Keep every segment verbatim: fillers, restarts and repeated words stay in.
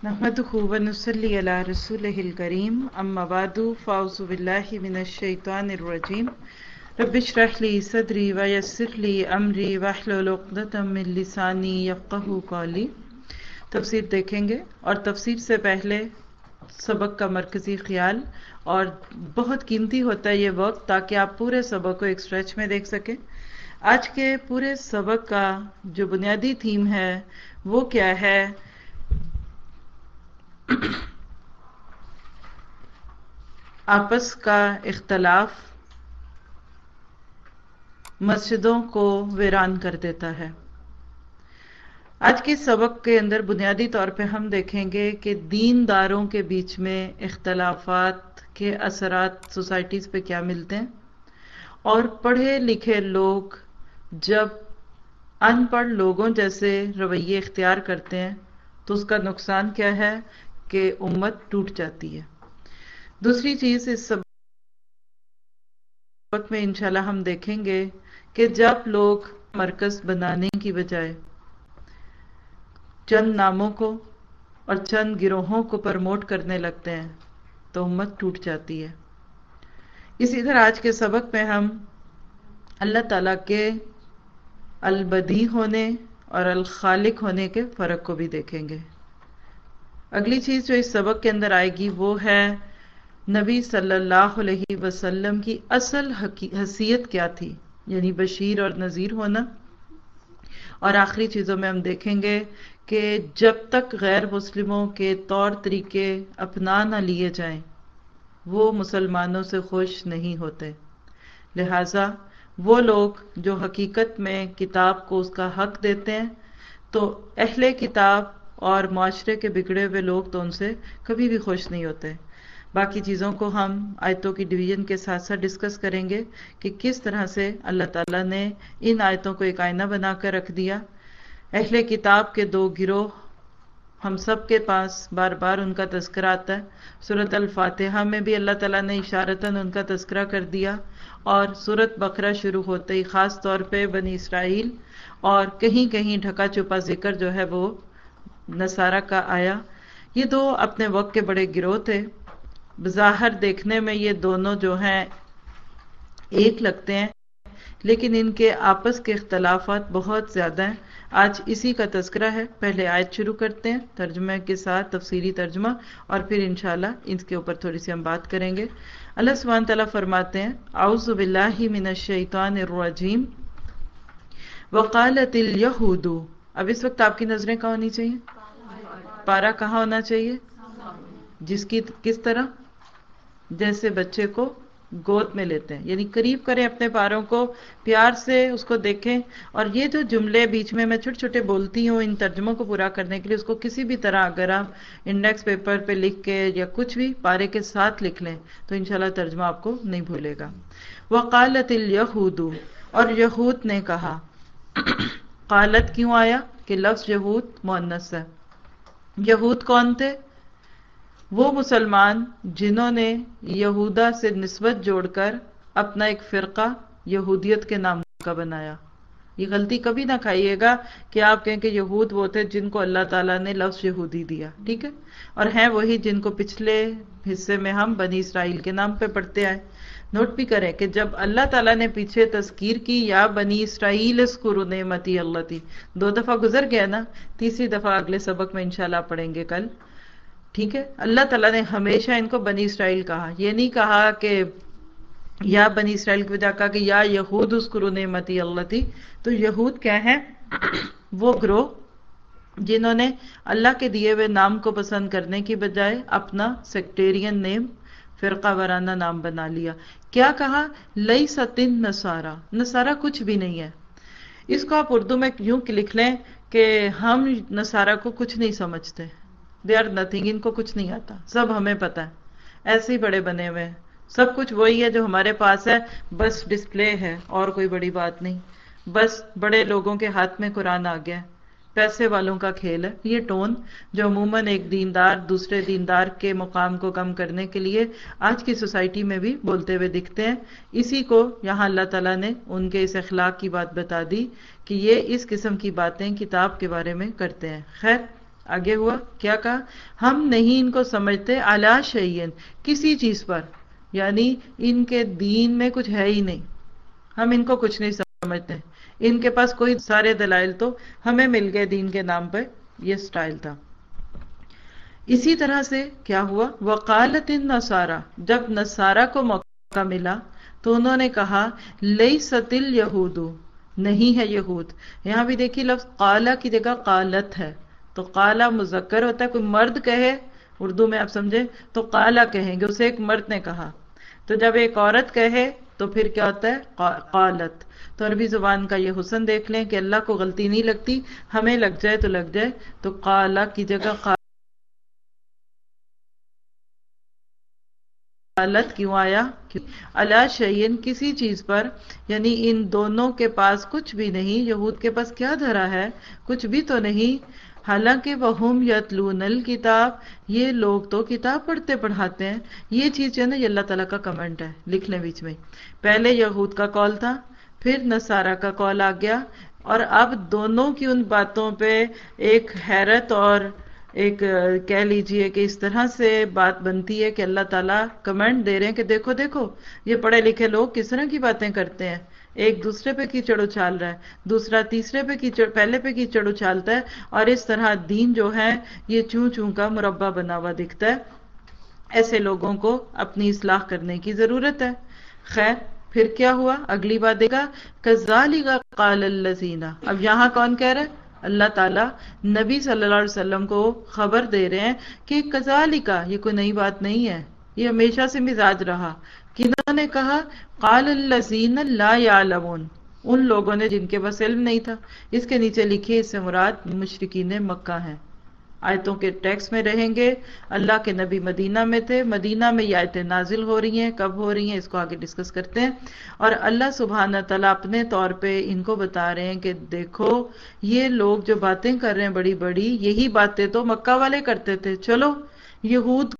نحمده ونصلي على رسوله الكريم اما بعد فاعوذ بالله من الشيطان الرجيم رب اشرح لي صدري ويسر لي امري واحلل عقدة من لساني يفقهوا قولي. تفسیر دیکھیں گے اور تفسیر سے پہلے سبق کا مرکزی خیال، اور بہت قیمتی ہوتا ہے یہ وقت تاکہ آپ پورے سبق کو ایک اسٹریچ میں دیکھ سکیں. آج کے پورے سبق کا جو بنیادی تھیم ہے وہ کیا ہے؟ آپس کا اختلاف مسجدوں کو ویران کر دیتا ہے. آج کے سبق کے اندر بنیادی طور پہ ہم دیکھیں گے کہ دینداروں کے بیچ میں اختلافات کے اثرات سوسائٹیز پہ کیا ملتے ہیں، اور پڑھے لکھے لوگ جب ان پڑھ لوگوں جیسے رویے اختیار کرتے ہیں تو اس کا نقصان کیا ہے کہ امت ٹوٹ جاتی ہے. دوسری چیز اس سبق میں انشاءاللہ ہم دیکھیں گے کہ جب لوگ مرکز بنانے کی بجائے چند ناموں کو اور چند گروہوں کو پرموٹ کرنے لگتے ہیں تو امت ٹوٹ جاتی ہے. اسی طرح آج کے سبق میں ہم اللہ تعالیٰ کے البدیع ہونے اور الخالق ہونے کے فرق کو بھی دیکھیں گے. اگلی چیز جو اس سبق کے اندر آئے گی وہ ہے نبی صلی اللہ علیہ وسلم کی اصل حیثیت کیا تھی، یعنی بشیر اور نذیر ہونا. اور آخری چیزوں میں ہم دیکھیں گے کہ جب تک غیر مسلموں کے طور طریقے اپنا نہ لیے جائیں وہ مسلمانوں سے خوش نہیں ہوتے. لہٰذا وہ لوگ جو حقیقت میں کتاب کو اس کا حق دیتے ہیں تو اہل کتاب اور معاشرے کے بگڑے ہوئے لوگ تو ان سے کبھی بھی خوش نہیں ہوتے. باقی چیزوں کو ہم آیتوں کی ڈویژن کے ساتھ ساتھ ڈسکس کریں گے کہ کس طرح سے اللہ تعالیٰ نے ان آیتوں کو ایک آئینہ بنا کر رکھ دیا. اہل کتاب کے دو گروہ ہم سب کے پاس بار بار ان کا تذکرہ آتا ہے. سورۃ الفاتحہ میں بھی اللہ تعالیٰ نے اشارتاً ان کا تذکرہ کر دیا، اور سورۃ بقرہ شروع ہوتے ہی خاص طور پہ بنی اسرائیل اور کہیں کہیں ڈھکا چھپا ذکر جو ہے وہ نصارہ کا آیا. یہ دو اپنے وقت کے بڑے گروہ تھے. بظاہر دیکھنے میں یہ دونوں جو ہیں ایک لگتے ہیں لیکن ان کے آپس کے اختلافات بہت زیادہ ہیں. آج اسی کا تذکرہ ہے. پہلے آیت شروع کرتے ہیں ترجمہ کے ساتھ، تفسیری ترجمہ، اور پھر انشاءاللہ اس کے اوپر تھوڑی سی ہم بات کریں گے. اللہ سبحانہ تعالیٰ فرماتے ہیں اعوذ باللہ من الشیطان الرجیم وقالت الیہود. اب اس وقت آپ کی نظریں کہاں ہونی چاہیے؟ پارا کہاں ہونا چاہیے؟ جس کی کس طرح؟ جیسے بچے کو گود میں لیتے ہیں، یعنی قریب کریں اپنے پاروں کو، پیار سے اس کو دیکھیں. اور یہ جو جملے بیچ میں میں چھوٹے چھوٹے بولتی ہوں ان ترجموں کو پورا کرنے کے لیے، اس کو کسی بھی طرح اگر آپ انڈیکس پیپر پہ لکھ کے یا کچھ بھی پارے کے ساتھ لکھ لیں تو انشاءاللہ ترجمہ آپ کو نہیں بھولے گا. وقالت الیہود، اور یہود نے کہا. قالت کیوں آیا کہ لفظ یہود مؤنث ہے. یہود کون تھے؟ وہ مسلمان جنہوں نے یہودا سے نسبت جوڑ کر اپنا ایک فرقہ یہودیت کے نام کا بنایا. یہ غلطی کبھی نہ کھائیے گا کہ آپ کہیں کہ یہود وہ تھے جن کو اللہ تعالیٰ نے لفظ یہودی دیا، ٹھیک ہے، اور ہیں وہی جن کو پچھلے حصے میں ہم بنی اسرائیل کے نام پہ پڑھتے آئے. نوٹ بھی کریں کہ جب اللہ تعالیٰ نے پیچھے تذکیر کی یا بنی اسرائیل اذکروا نعمتی اللتی، دو دفعہ گزر گیا نا، تیسری دفعہ اگلے سبق میں انشاءاللہ پڑھیں گے کل، ٹھیک ہے. اللہ تعالیٰ نے ہمیشہ ان کو بنی اسرائیل کہا، یہ نہیں کہا کہ یا بنی اسرائیل کی وجہ کہا کہ یا یہود اذکروا نعمتی اللتی. تو یہود کیا ہیں؟ وہ گروہ جنہوں نے اللہ کے دیے ہوئے نام کو پسند کرنے کی بجائے اپنا سیکٹیرین نیم، فرقہ وارانہ نام بنا لیا. کیا کہا؟ لیست النصارى، نصارہ کچھ بھی نہیں ہے. اس کو آپ اردو میں یوں لکھ لیں کہ ہم نصارہ کو کچھ نہیں سمجھتے، دے آر نتھنگ، ان کو کچھ نہیں آتا، سب ہمیں پتا ہے، ایسے ہی بڑے بنے ہوئے ہیں، سب کچھ وہی ہے جو ہمارے پاس ہے، بس ڈسپلے ہے اور کوئی بڑی بات نہیں، بس بڑے لوگوں کے ہاتھ میں قرآن آ گیا، پیسے والوں کا کھیل ہے. یہ ٹون جو عموماً ایک دیندار دوسرے دیندار کے مقام کو کم کرنے کے لیے آج کی سوسائٹی میں بھی بولتے ہوئے دکھتے ہیں، اسی کو یہاں اللہ تعالیٰ نے ان کے اس اخلاق کی بات بتا دی کہ یہ اس قسم کی باتیں کتاب کے بارے میں کرتے ہیں. خیر، آگے ہوا کیا کہا؟ ہم نہیں ان کو سمجھتے علی شیئن، کسی چیز پر، یعنی ان کے دین میں کچھ ہے ہی نہیں، ہم ان کو کچھ نہیں سمجھتے، ان کے پاس کوئی سارے دلائل تو ہمیں مل گئے دین کے نام پہ، یہ سٹائل تھا۔ اسی طرح سے کیا ہوا؟ وقالت النصارى، جب نصارہ کو موقع ملا تو انہوں نے کہا لیست الیہود، نہیں ہے یہود۔ یہاں بھی دیکھیے لفظ قالا کی جگہ قالت ہے، تو قالا مذکر ہوتا ہے، کوئی مرد کہے اردو میں آپ سمجھے تو قالا کہیں گے، اسے ایک مرد نے کہا، تو جب ایک عورت کہے تو پھر کیا ہوتا ہے؟ قالت۔ تو عربی زبان کا یہ حسن دیکھ لیں کہ اللہ کو غلطی نہیں لگتی، ہمیں لگ جائے تو لگ جائے، تو قالا کی جگہ قالت کیوں آیا؟ علی شیئن، کسی چیز پر، یعنی ان دونوں کے پاس کچھ بھی نہیں، یہود کے پاس کیا دھرا ہے؟ کچھ بھی تو نہیں، حالانکہ وہم یتلون الکتاب، یہ لوگ تو کتاب پڑھتے پڑھاتے ہیں۔ یہ چیز جو ہے نا یہ اللہ تعالیٰ کا کمنٹ ہے، لکھ لیں بیچ میں، پہلے یہود کا قول تھا، پھر نصارہ کا قول آ گیا، اور اب دونوں کی ان باتوں پہ ایک حیرت اور ایک کہہ لیجئے کہ اس طرح سے بات بنتی ہے کہ اللہ تعالیٰ کمنٹ دے رہے ہیں کہ دیکھو دیکھو یہ پڑھے لکھے لوگ کس طرح کی باتیں کرتے ہیں، ایک دوسرے پہ کیچڑ اچھال رہا ہے، دوسرا تیسرے پہ کیچڑ، پہلے پہ کیچڑ اچھالتا ہے، اور اس طرح دین جو ہے یہ چوں چوں کا مربع بنا ہوا دکھتا ہے۔ ایسے لوگوں کو اپنی اصلاح کرنے کی ضرورت ہے۔ خیر پھر کیا ہوا؟ اگلی بات دیکھا کذالک قال الذین، اب یہاں کون کہہ رہا ہے؟ اللہ تعالیٰ نبی صلی اللہ علیہ وسلم کو خبر دے رہے ہیں کہ کذالک، یہ کوئی نئی بات نہیں ہے، یہ ہمیشہ سے مزاج رہا۔ کنہوں نے کہا؟ قال الذین لا یعلمون، ان لوگوں نے جن کے پاس علم نہیں تھا۔ اس کے نیچے لکھیے اس سے مراد مشرکین مکہ ہیں۔ آیتوں کے ٹیکس میں رہیں گے، اللہ کے نبی مدینہ میں تھے، مدینہ میں یہ آیتیں نازل ہو رہی ہیں، کب ہو رہی ہیں اس کو آگے ڈسکس کرتے ہیں، اور اللہ سبحانہ تعالیٰ اپنے طور پہ ان کو بتا رہے ہیں کہ دیکھو یہ لوگ جو باتیں کر رہے ہیں بڑی بڑی، یہی باتیں تو مکہ والے کرتے تھے۔ چلو یہود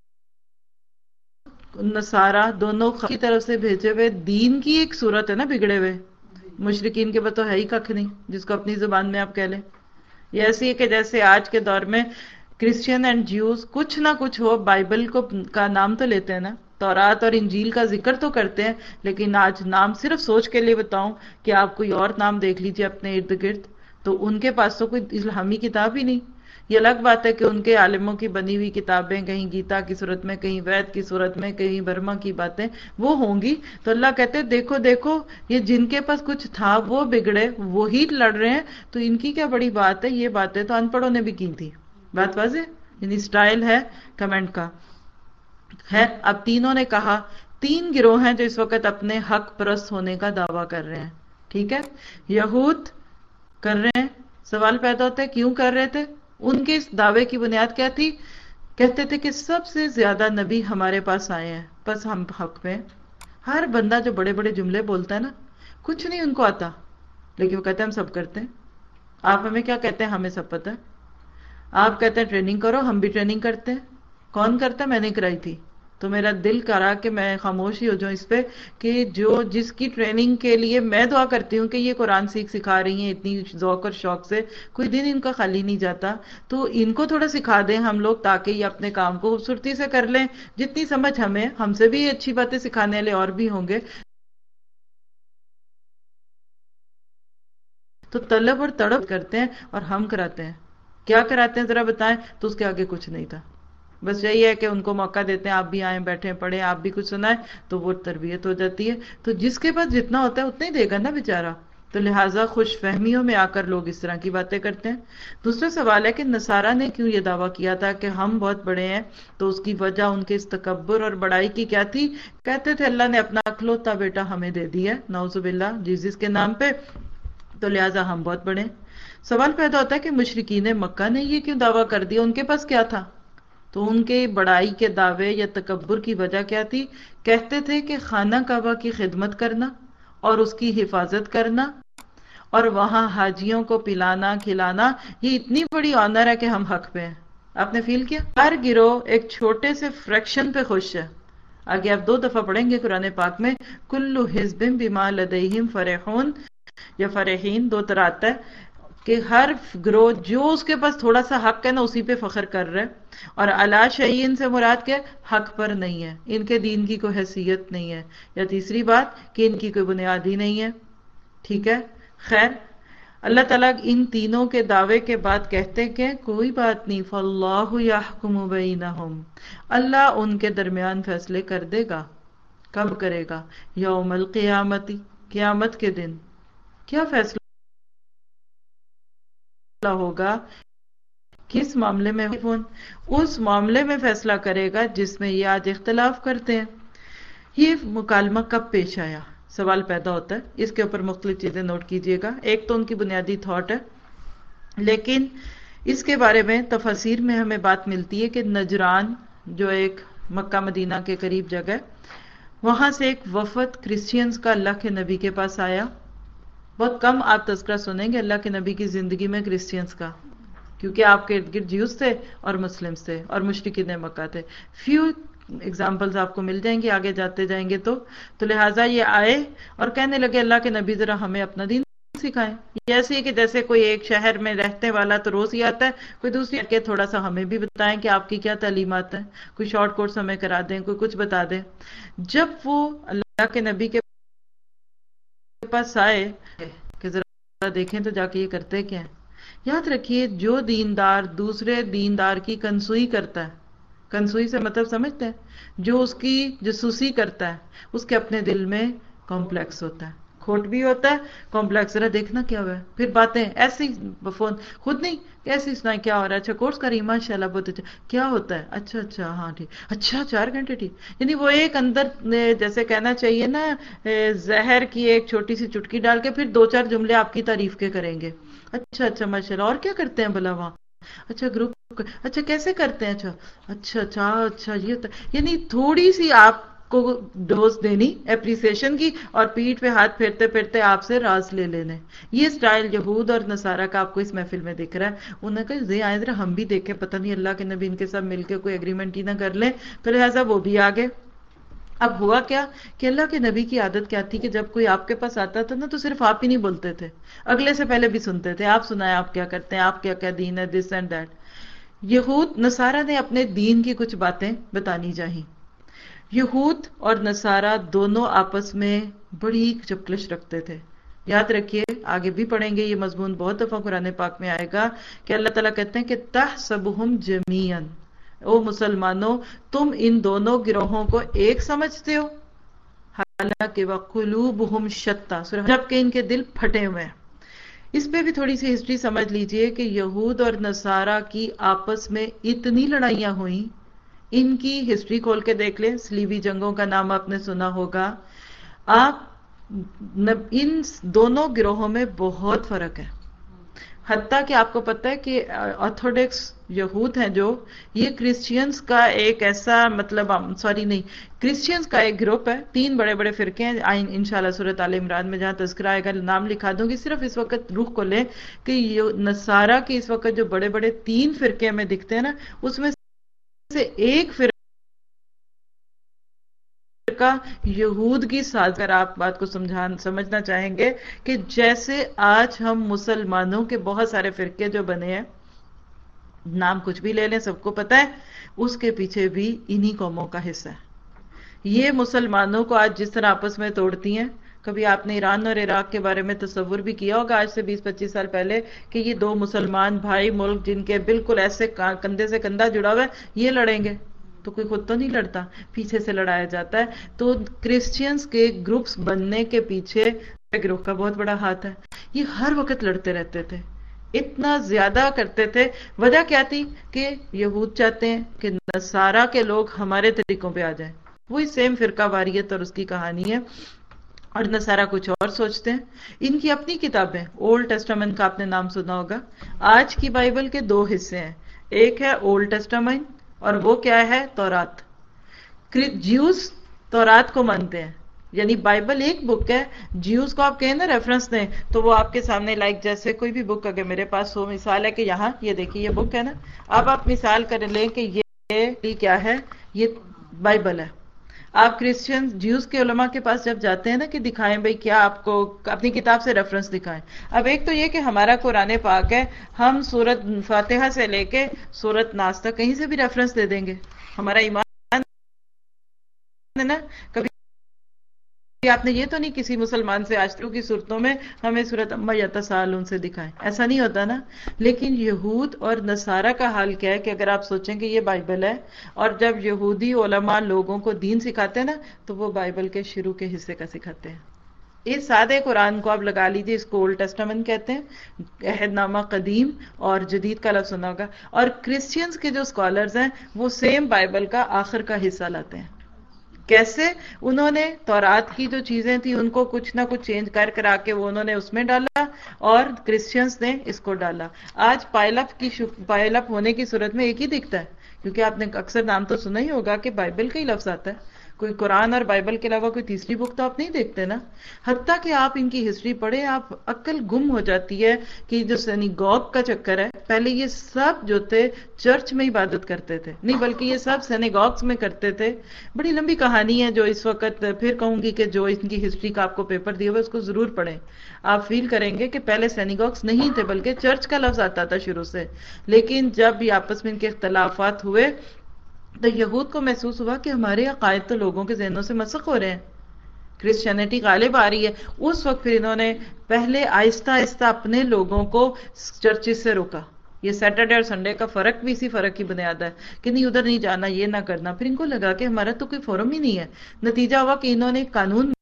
نصارہ دونوں کی طرف سے بھیجے ہوئے دین کی ایک صورت ہے نا بگڑے ہوئے، مشرکین کے بعد تو ہے ہی ککھ نہیں جس کو اپنی زبان میں آپ کہہ لیں۔ یہ ایسی ہے کہ جیسے آج کے دور میں کرسچین اینڈ جیوز کچھ نہ کچھ ہو، بائبل کو کا نام تو لیتے ہیں نا، تورات اور انجیل کا ذکر تو کرتے ہیں، لیکن آج نام صرف سوچ کے لیے بتاؤں کہ آپ کوئی اور نام دیکھ لیجئے اپنے ارد گرد، تو ان کے پاس تو کوئی الہامی کتاب ہی نہیں۔ یہ الگ بات ہے کہ ان کے عالموں کی بنی ہوئی کتابیں کہیں گیتا کی صورت میں، کہیں وید کی صورت میں، کہیں برما کی باتیں وہ ہوں گی، تو اللہ کہتے ہیں دیکھو دیکھو یہ جن کے پاس کچھ تھا وہ بگڑے، وہی لڑ رہے ہیں، تو ان کی کیا بڑی بات ہے، یہ باتیں تو ان پڑھوں نے بھی کی تھی۔ بات واضح، یعنی سٹائل ہے کمنٹ کا۔ ہے اب تینوں نے کہا، تین گروہ ہیں جو اس وقت اپنے حق پرست ہونے کا دعویٰ کر رہے ہیں، ٹھیک ہے؟ یہود کر رہے ہیں، سوال پیدا ہوتا ہے کیوں کر رہے تھے؟ ان کے اس دعوے کی بنیاد کیا تھی؟ کہتے تھے کہ سب سے زیادہ نبی ہمارے پاس آئے ہیں، بس ہم حق میں۔ ہر بندہ جو بڑے بڑے جملے بولتا ہے نا، کچھ نہیں ان کو آتا، لیکن وہ کہتے ہیں ہم سب کرتے ہیں۔ آپ ہمیں کیا کہتے ہیں؟ ہمیں سب پتہ ہے۔ آپ کہتے ہیں ٹریننگ کرو، ہم بھی ٹریننگ کرتے ہیں۔ کون کرتا ہے؟ میں نے کرائی تھی۔ تو میرا دل کرا کہ میں خاموش ہی ہو جاؤں اس پہ کہ جو جس کی ٹریننگ کے لیے میں دعا کرتی ہوں کہ یہ قرآن سیکھ سکھا رہی ہیں اتنی ذوق اور شوق سے، کوئی دن ان کا خالی نہیں جاتا، تو ان کو تھوڑا سکھا دیں ہم لوگ تاکہ یہ اپنے کام کو خوبصورتی سے کر لیں، جتنی سمجھ ہمیں، ہم سے بھی اچھی باتیں سکھانے والے اور بھی ہوں گے۔ تو طلب اور تڑپ کرتے ہیں اور ہم کراتے ہیں۔ کیا کراتے ہیں ذرا بتائیں؟ تو اس کے آگے کچھ نہیں تھا، بس یہی ہے کہ ان کو موقع دیتے ہیں آپ بھی آئیں، بیٹھیں، پڑھیں، آپ بھی کچھ سنائیں، تو وہ تربیت ہو جاتی ہے۔ تو جس کے پاس جتنا ہوتا ہے اتنا ہی دے گا نا بیچارہ، تو لہٰذا خوش فہمیوں میں آ کر لوگ اس طرح کی باتیں کرتے ہیں۔ دوسرا سوال ہے کہ نصارہ نے کیوں یہ دعویٰ کیا تھا کہ ہم بہت بڑے ہیں؟ تو اس کی وجہ ان کے اس تکبر اور بڑائی کی کیا تھی؟ کہتے تھے اللہ نے اپنا اکلوتا بیٹا ہمیں دے دیا ہے، نعوذ باللہ، جیزس کے نام پہ، تو لہٰذا ہم بہت بڑے ہیں۔ سوال پیدا ہوتا ہے کہ مشرکین مکہ نے یہ کیوں دعویٰ کر دیا؟ ان کے پاس کیا تھا؟ تو ان کے بڑائی کے دعوے یا تکبر کی وجہ کیا تھی؟ کہتے تھے کہ خانہ کعبہ کی خدمت کرنا اور اس کی حفاظت کرنا اور وہاں حاجیوں کو پلانا کھلانا، یہ اتنی بڑی آنر ہے کہ ہم حق پہ ہیں۔ آپ نے فیل کیا؟ ہر گروہ ایک چھوٹے سے فریکشن پہ خوش ہے۔ آگے آپ دو دفعہ پڑھیں گے قرآن پاک میں، کل حزب بما لدیہم فرحون یا فرحین، دو طرح آتا ہے، کہ ہر گروہ جو اس کے پاس تھوڑا سا حق ہے نا اسی پہ فخر کر رہا ہے، اور اعلی شیئین سے مراد کیا؟ حق پر نہیں ہے، ان کے دین کی کوئی حیثیت نہیں ہے، یا تیسری بات کہ ان کی کوئی بنیاد ہی نہیں ہے. ٹھیک ہے. خیر، اللہ تعالیٰ ان تینوں کے دعوے کے بعد کہتے کہ کوئی بات نہیں، فاللہ یحکم بینہم، اللہ ان کے درمیان فیصلے کر دے گا. کب کرے گا؟ یوم القیامت، قیامت کے دن. کیا فیصلہ ہوگا؟ کس معاملے میں؟ اس معاملے میں فیصلہ کرے گا جس میں یہ آج اختلاف کرتے ہیں. یہ مکالمہ کب پیش آیا؟ سوال پیدا ہوتا ہے. اس کے اوپر مختلف چیزیں نوٹ کیجئے گا. ایک تو ان کی بنیادی تھاٹ ہے، لیکن اس کے بارے میں تفاسیر میں ہمیں بات ملتی ہے کہ نجران جو ایک مکہ مدینہ کے قریب جگہ، وہاں سے ایک وفد کرسچینز کا اللہ کے نبی کے پاس آیا. بہت کم آپ تذکرہ سنیں گے اللہ کے نبی کی زندگی میں کرسچینز کا، کیونکہ آپ کے ارد گرد جیوز تھے اور مسلمز تھے اور مشرکین مکہ تھے. فیو ایگزامپلز آپ کو مل جائیں گے آگے جاتے جائیں گے تو تو لہٰذا یہ آئے اور کہنے لگے اللہ کے نبی ذرا ہمیں اپنا دین سکھائیں. یہ ایسے ہی کہ جیسے کوئی ایک شہر میں رہنے والا تو روز ہی آتا ہے، کوئی دوسری کہ تھوڑا سا ہمیں بھی بتائیں کہ آپ کی کیا تعلیمات ہیں، کوئی شارٹ کورس ہمیں کرا دیں، کوئی کچھ بتا دیں. جب وہ اللہ کے نبی کے پاس آئے کہ ذرا دیکھیں تو جا کے یہ کرتے کیا ہیں. یاد رکھیے جو دیندار دوسرے دیندار کی کنسوئی کرتا ہے، کنسوئی سے مطلب سمجھتے ہیں، جو اس کی جاسوسی کرتا ہے، اس کے اپنے دل میں کمپلیکس ہوتا ہے، کھوٹ بھی ہوتا ہے، کمپلیکس. ذرا دیکھنا کیا ہوا ہے، پھر باتیں ایسی فون خود نہیں ایسی سنائیں کیا ہو رہا ہے، اچھا کورس کر رہی ماشاء اللہ بہت اچھا، کیا ہوتا ہے، اچھا اچھا ہاں ٹھیک، اچھا چار گھنٹے ٹھیک. یعنی وہ ایک اندر جیسے کہنا چاہیے نا زہر کی ایک چھوٹی سی چٹکی ڈال کے پھر دو چار جملے آپ کی تعریف کے کریں گے. اچھا اچھا ماشاء اللہ، اور کیا کرتے ہیں بلا وہاں، اچھا گروپ، اچھا کیسے کرتے ہیں، اچھا اچھا اچھا اچھا یہ ہوتا ہے. یعنی تھوڑی سی آپ کو ڈوز دینی اپریسیشن کی اور پیٹھ پہ ہاتھ پھیرتے پھیرتے آپ سے راز لے لینے. یہ سٹائل یہود اور نصارہ کا آپ کو اس محفل میں دکھ رہا ہے. انہوں نے کہا زی آئے ذرا ہم بھی دیکھیں، پتہ نہیں اللہ کے نبی ان کے ساتھ مل کے کوئی ایگریمنٹ ہی نہ کر لیں. تو لہٰذا وہ بھی آگے. اب ہوا کیا کہ اللہ کے نبی کی عادت کیا تھی کہ جب کوئی آپ کے پاس آتا تھا نا تو صرف آپ ہی نہیں بولتے تھے، اگلے سے پہلے بھی سنتے تھے. آپ سنائیں آپ کیا کرتے ہیں، آپ کیا کیا دین ہے، دس اینڈ دیٹ. یہود نصارہ نے اپنے دین کی کچھ باتیں بتانی چاہیے. یہود اور نصارہ دونوں آپس میں بڑی چپکلش رکھتے تھے. یاد رکھیے آگے بھی پڑھیں گے یہ مضمون بہت دفعہ قرآن پاک میں آئے گا کہ اللہ تعالیٰ کہتے ہیں کہ تحسبہم جمیعاً، او مسلمانوں تم ان دونوں گروہوں کو ایک سمجھتے ہو، حالانکہ وقلوبہم شتیٰ، جبکہ ان کے دل پھٹے ہوئے ہیں. اس پہ بھی تھوڑی سی ہسٹری سمجھ لیجئے کہ یہود اور نصارہ کی آپس میں اتنی لڑائیاں ہوئیں. ان کی ہسٹری کھول کے دیکھ لیں، صلیبی جنگوں کا نام آپ نے سنا ہوگا. آپ ان دونوں گروہوں میں بہت فرق ہے، حتیٰ کہ آپ کو پتہ ہے کہ آرتھوڈکس یہود ہیں جو، یہ کرسچینز کا ایک ایسا مطلب سوری نہیں کرسچینز کا ایک گروپ ہے. تین بڑے بڑے فرقے ہیں، انشاءاللہ سورۃ آل عمران میں جہاں تذکرہ آئے گا نام لکھا دوں گی. صرف اس وقت روح کو لیں کہ نصارہ کے اس وقت جو بڑے بڑے تین فرقے ہمیں دکھتے ہیں نا، اس میں سے ایک فرقہ یہود کی ساز. اگر آپ بات کو سمجھان سمجھنا چاہیں گے کہ جیسے آج ہم مسلمانوں کے بہت سارے فرقے جو بنے ہیں، نام کچھ بھی لے لیں سب کو پتہ ہے، اس کے پیچھے بھی انہی قوموں کا حصہ ہے. یہ مسلمانوں کو آج جس طرح آپس میں توڑتی ہیں. کبھی آپ نے ایران اور عراق کے بارے میں تصور بھی کیا ہوگا آج سے بیس پچیس سال پہلے کہ یہ دو مسلمان بھائی ملک جن کے بالکل ایسے کندھے سے کندھا جڑا ہوا ہے یہ لڑیں گے؟ تو کوئی خود تو نہیں لڑتا، پیچھے سے لڑایا جاتا ہے. تو کرسچینز کے گروپس بننے کے پیچھے گروہ کا بہت بڑا ہاتھ ہے. یہ ہر وقت لڑتے رہتے تھے، اتنا زیادہ کرتے تھے. وجہ کیا تھی کہ یہود چاہتے ہیں کہ نصارہ کے لوگ ہمارے طریقوں پہ آ جائیں. وہی سیم فرقہ واریت اور اس کی کہانی ہے. اور نصارہ کچھ اور سوچتے ہیں. ان کی اپنی کتابیں، اولڈ ٹیسٹامنٹ کا آپ نے نام سنا ہوگا. آج کی بائبل کے دو حصے ہیں، ایک ہے اولڈ ٹیسٹامنٹ اور وہ کیا ہے تورات. جیوز تورات کو مانتے ہیں، یعنی بائبل ایک بک ہے. جیوز کو آپ کہیں نا ریفرنس دیں تو وہ آپ کے سامنے لائک جیسے کوئی بھی بک اگر میرے پاس ہو، مثال ہے کہ یہاں یہ دیکھیے یہ بک ہے نا، اب آپ مثال کر لیں کہ یہ کیا ہے، یہ بائبل ہے. آپ کرسچن جیوز کے علماء کے پاس جب جاتے ہیں نا کہ دکھائیں بھئی کیا آپ کو اپنی کتاب سے ریفرنس دکھائیں. اب ایک تو یہ کہ ہمارا قرآن پاک ہے، ہم سورت فاتحہ سے لے کے سورت ناس تک کہیں سے بھی ریفرنس دے دیں گے. ہمارا ایمان ہے نا. کبھی آپ نے یہ تو نہیں کسی مسلمان سے آج تک کی صورتوں میں ہمیں سورت اما یتساءلون سے دکھائیں، ایسا نہیں ہوتا نا. لیکن یہود اور نصارہ کا حال کیا ہے کہ اگر آپ سوچیں کہ یہ بائبل ہے اور جب یہودی علماء لوگوں کو دین سکھاتے ہیں نا تو وہ بائبل کے شروع کے حصے کا سکھاتے ہیں. اس سادے قرآن کو آپ لگا لیجیے، اس کو اولڈ ٹیسٹامنٹ کہتے ہیں، عہد نامہ قدیم اور جدید کا لفظ سنا ہوگا. اور کرسچنز کے جو اسکالرز ہیں وہ سیم بائبل کا آخر کا حصہ لاتے ہیں. کیسے؟ انہوں نے تورات کی جو چیزیں تھیں ان کو کچھ نہ کچھ چینج کر کرا کے وہ انہوں نے اس میں ڈالا اور کرسچنز نے اس کو ڈالا. آج پائل اپ کی پائل اپ ہونے کی صورت میں ایک ہی دکھتا ہے، کیونکہ آپ نے اکثر نام تو سنا ہی ہوگا کہ بائبل کا ہی لفظ آتا ہے. کوئی قرآن اور بائبل کے علاوہ کوئی تیسری بک تو آپ نہیں دیکھتے نا. حتیٰ کہ آپ ان کی ہسٹری پڑھیں آپ عقل گم ہو جاتی ہے کہ جو سینیگوگ کا چکر ہے، پہلے یہ سب جو تھے چرچ میں عبادت کرتے تھے، نہیں بلکہ یہ سب سینیگوگز میں کرتے تھے. بڑی لمبی کہانی ہے جو اس وقت پھر کہوں گی کہ جو ان کی ہسٹری کا آپ کو پیپر دیا ہوا اس کو ضرور پڑھیں. آپ فیل کریں گے کہ پہلے سینیگوگز نہیں تھے بلکہ چرچ کا لفظ آتا تھا شروع سے. لیکن جب یہ آپس میں ان کے اختلافات ہوئے تو یہود کو محسوس ہوا کہ ہمارے عقائد تو لوگوں کے ذہنوں سے مسخ ہو رہے ہیں، کرسچینٹی غالب آ رہی ہے. اس وقت پھر انہوں نے پہلے آہستہ آہستہ اپنے لوگوں کو چرچز سے روکا. یہ سیٹرڈے اور سنڈے کا فرق بھی اسی فرق کی بنیاد ہے کہ نہیں ادھر نہیں جانا، یہ نہ کرنا. پھر ان کو لگا کہ ہمارا تو کوئی فورم ہی نہیں ہے. نتیجہ ہوا کہ انہوں نے قانون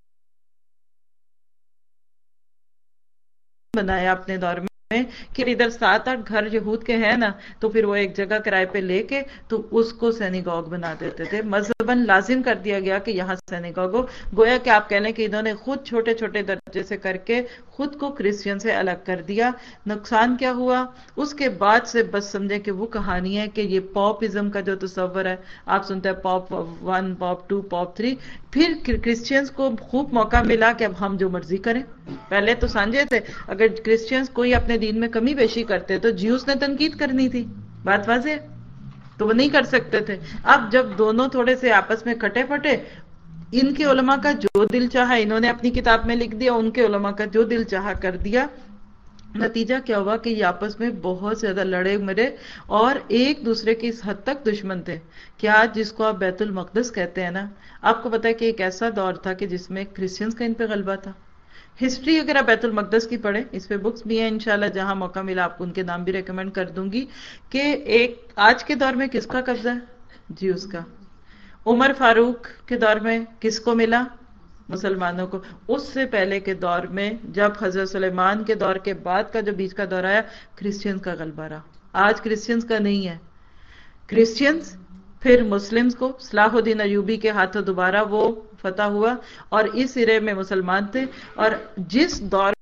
بنایا اپنے دور میں کہ ادھر سات آٹھ گھر یہود کے ہیں نا تو پھر وہ ایک جگہ کرائے پہ لے کے تو اس کو سینیگوگ بنا دیتے تھے. مذہباً لازم کر دیا گیا کہ یہاں سینیگوگ ہو. گویا کہ آپ کہہ لیں کہ انہوں نے خود چھوٹے چھوٹے درجے سے کر کے خود کو کرسچین سے الگ کر دیا. نقصان کیا ہوا؟ اس کے بعد سے بس سمجھیں کہ وہ کہانی ہے کہ یہ پاپزم کا جو تصور ہے، آپ سنتے ہیں pope one pope two pope three. پھر کرسچینز کو خوب موقع ملا کہ اب ہم جو مرضی کریں. پہلے تو سانجے تھے، اگر کرسچینز کوئی اپنے دین میں کمی بیشی کرتے تو جیوز نے تنقید کرنی تھی، بات واضح ہے، تو وہ نہیں کر سکتے تھے. اب جب دونوں تھوڑے سے آپس میں کھٹے پھٹے، ان کے علماء کا جو دل چاہا انہوں نے اپنی کتاب میں لکھ دیا، ان کے علماء کا جو دل چاہا کر دیا. نتیجہ کیا ہوا کہ یہ آپس میں بہت زیادہ لڑے مرے اور ایک دوسرے کی اس حد تک دشمن تھے کہ آج جس کو آپ بیت المقدس کہتے ہیں نا، آپ کو پتا ہے کہ ایک ایسا دور تھا کہ جس میں کرسچنز کا ان پہ غلبہ تھا. ہسٹری اگر آپ بیت المقدس کی پڑھیں، اس پہ بکس بھی ہیں انشاءاللہ، جہاں موقع ملا آپ کو ان کے نام بھی ریکمینڈ کر دوں گی کہ ایک آج کے دور میں کس کا قبضہ ہے؟ جیوز کا. عمر فاروق کے دور میں کس کو ملا؟ مسلمانوں کو. اس سے پہلے کے دور میں جب حضرت سلیمان کے دور کے بعد کا جو بیچ کا دور آیا، کرسچنز کا غلبہ رہا. آج کرسچنز کا نہیں ہے. کرسچنز پھر مسلمز کو صلاح الدین ایوبی کے ہاتھوں دوبارہ وہ فتح ہوا اور اس سرے میں مسلمان تھے. اور جس دور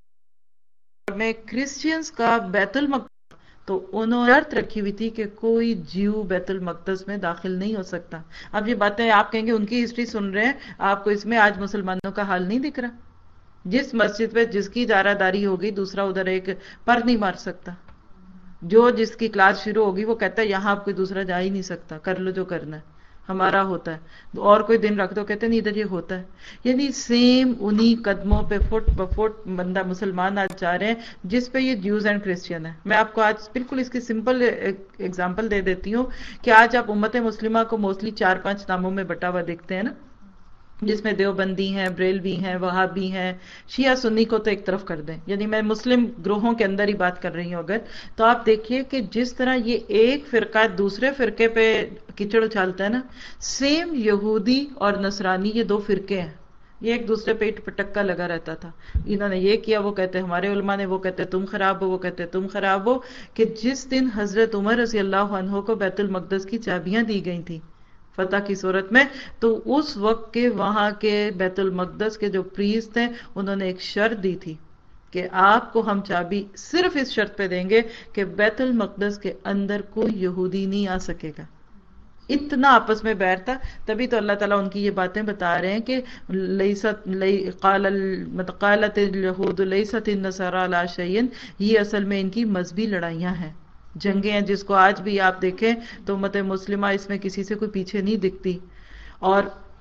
میں کرسچنز کا بیت المقدس، تو انہوں نے شرط رکھی ہوئی تھی کہ کوئی جیو بیت المقدس میں داخل نہیں ہو سکتا. اب یہ باتیں آپ کہیں گے ان کی ہسٹری سن رہے ہیں، آپ کو اس میں آج مسلمانوں کا حال نہیں دکھ رہا. جس مسجد پہ جس کی اجارہ داری ہوگی دوسرا ادھر ایک پر نہیں مار سکتا. جو جس کی کلاس شروع ہوگی وہ کہتا ہے یہاں آپ کوئی دوسرا جا ہی نہیں سکتا، کر لو جو کرنا ہے، ہمارا ہوتا ہے. اور کوئی دن رکھ دو، کہتے ہیں نہیں ادھر یہ ہوتا ہے. یعنی سیم انہی قدموں پہ فٹ بفٹ بندہ مسلمان آج جا رہے ہیں جس پہ یہ جیوز اینڈ کرسچین ہیں. میں آپ کو آج بالکل اس کی سمپل اگزامپل دے دیتی ہوں کہ آج آپ امت مسلمہ کو موسٹلی چار پانچ ناموں میں بٹا ہوا دیکھتے ہیں نا، جس میں دیوبندی ہیں، بریلوی ہیں، وہابی ہیں، شیعہ سنی کو تو ایک طرف کر دیں، یعنی میں مسلم گروہوں کے اندر ہی بات کر رہی ہوں. اگر تو آپ دیکھیے کہ جس طرح یہ ایک فرقہ دوسرے فرقے پہ کچڑ اچھالتا ہے نا، سیم یہودی اور نصرانی یہ دو فرقے ہیں، یہ ایک دوسرے پہ پٹکا لگا رہتا تھا. انہوں نے یہ کیا، وہ کہتے ہمارے علماء نے، وہ کہتے تم خراب ہو، وہ کہتے تم خراب ہو. کہ جس دن حضرت عمر رضی اللہ عنہ کو بیت المقدس کی چابیاں دی گئی تھیں فتح کی صورت میں، تو اس وقت کے وہاں کے بیت المقدس کے جو پریسٹ ہیں انہوں نے ایک شرط دی تھی کہ آپ کو ہم چابی صرف اس شرط پہ دیں گے کہ بیت المقدس کے اندر کوئی یہودی نہیں آ سکے گا. اتنا آپس میں بیر تھا. تبھی تو اللہ تعالیٰ ان کی یہ باتیں بتا رہے ہیں کہ لیست قال قالت اليهود لیست النصارى على شيء، یہ اصل میں ان کی مذہبی لڑائیاں ہیں، جنگیں ہیں جس کو آج بھی آپ دیکھیں تو امت مسلمہ اس میں کسی سے کوئی پیچھے نہیں دکھتی. اور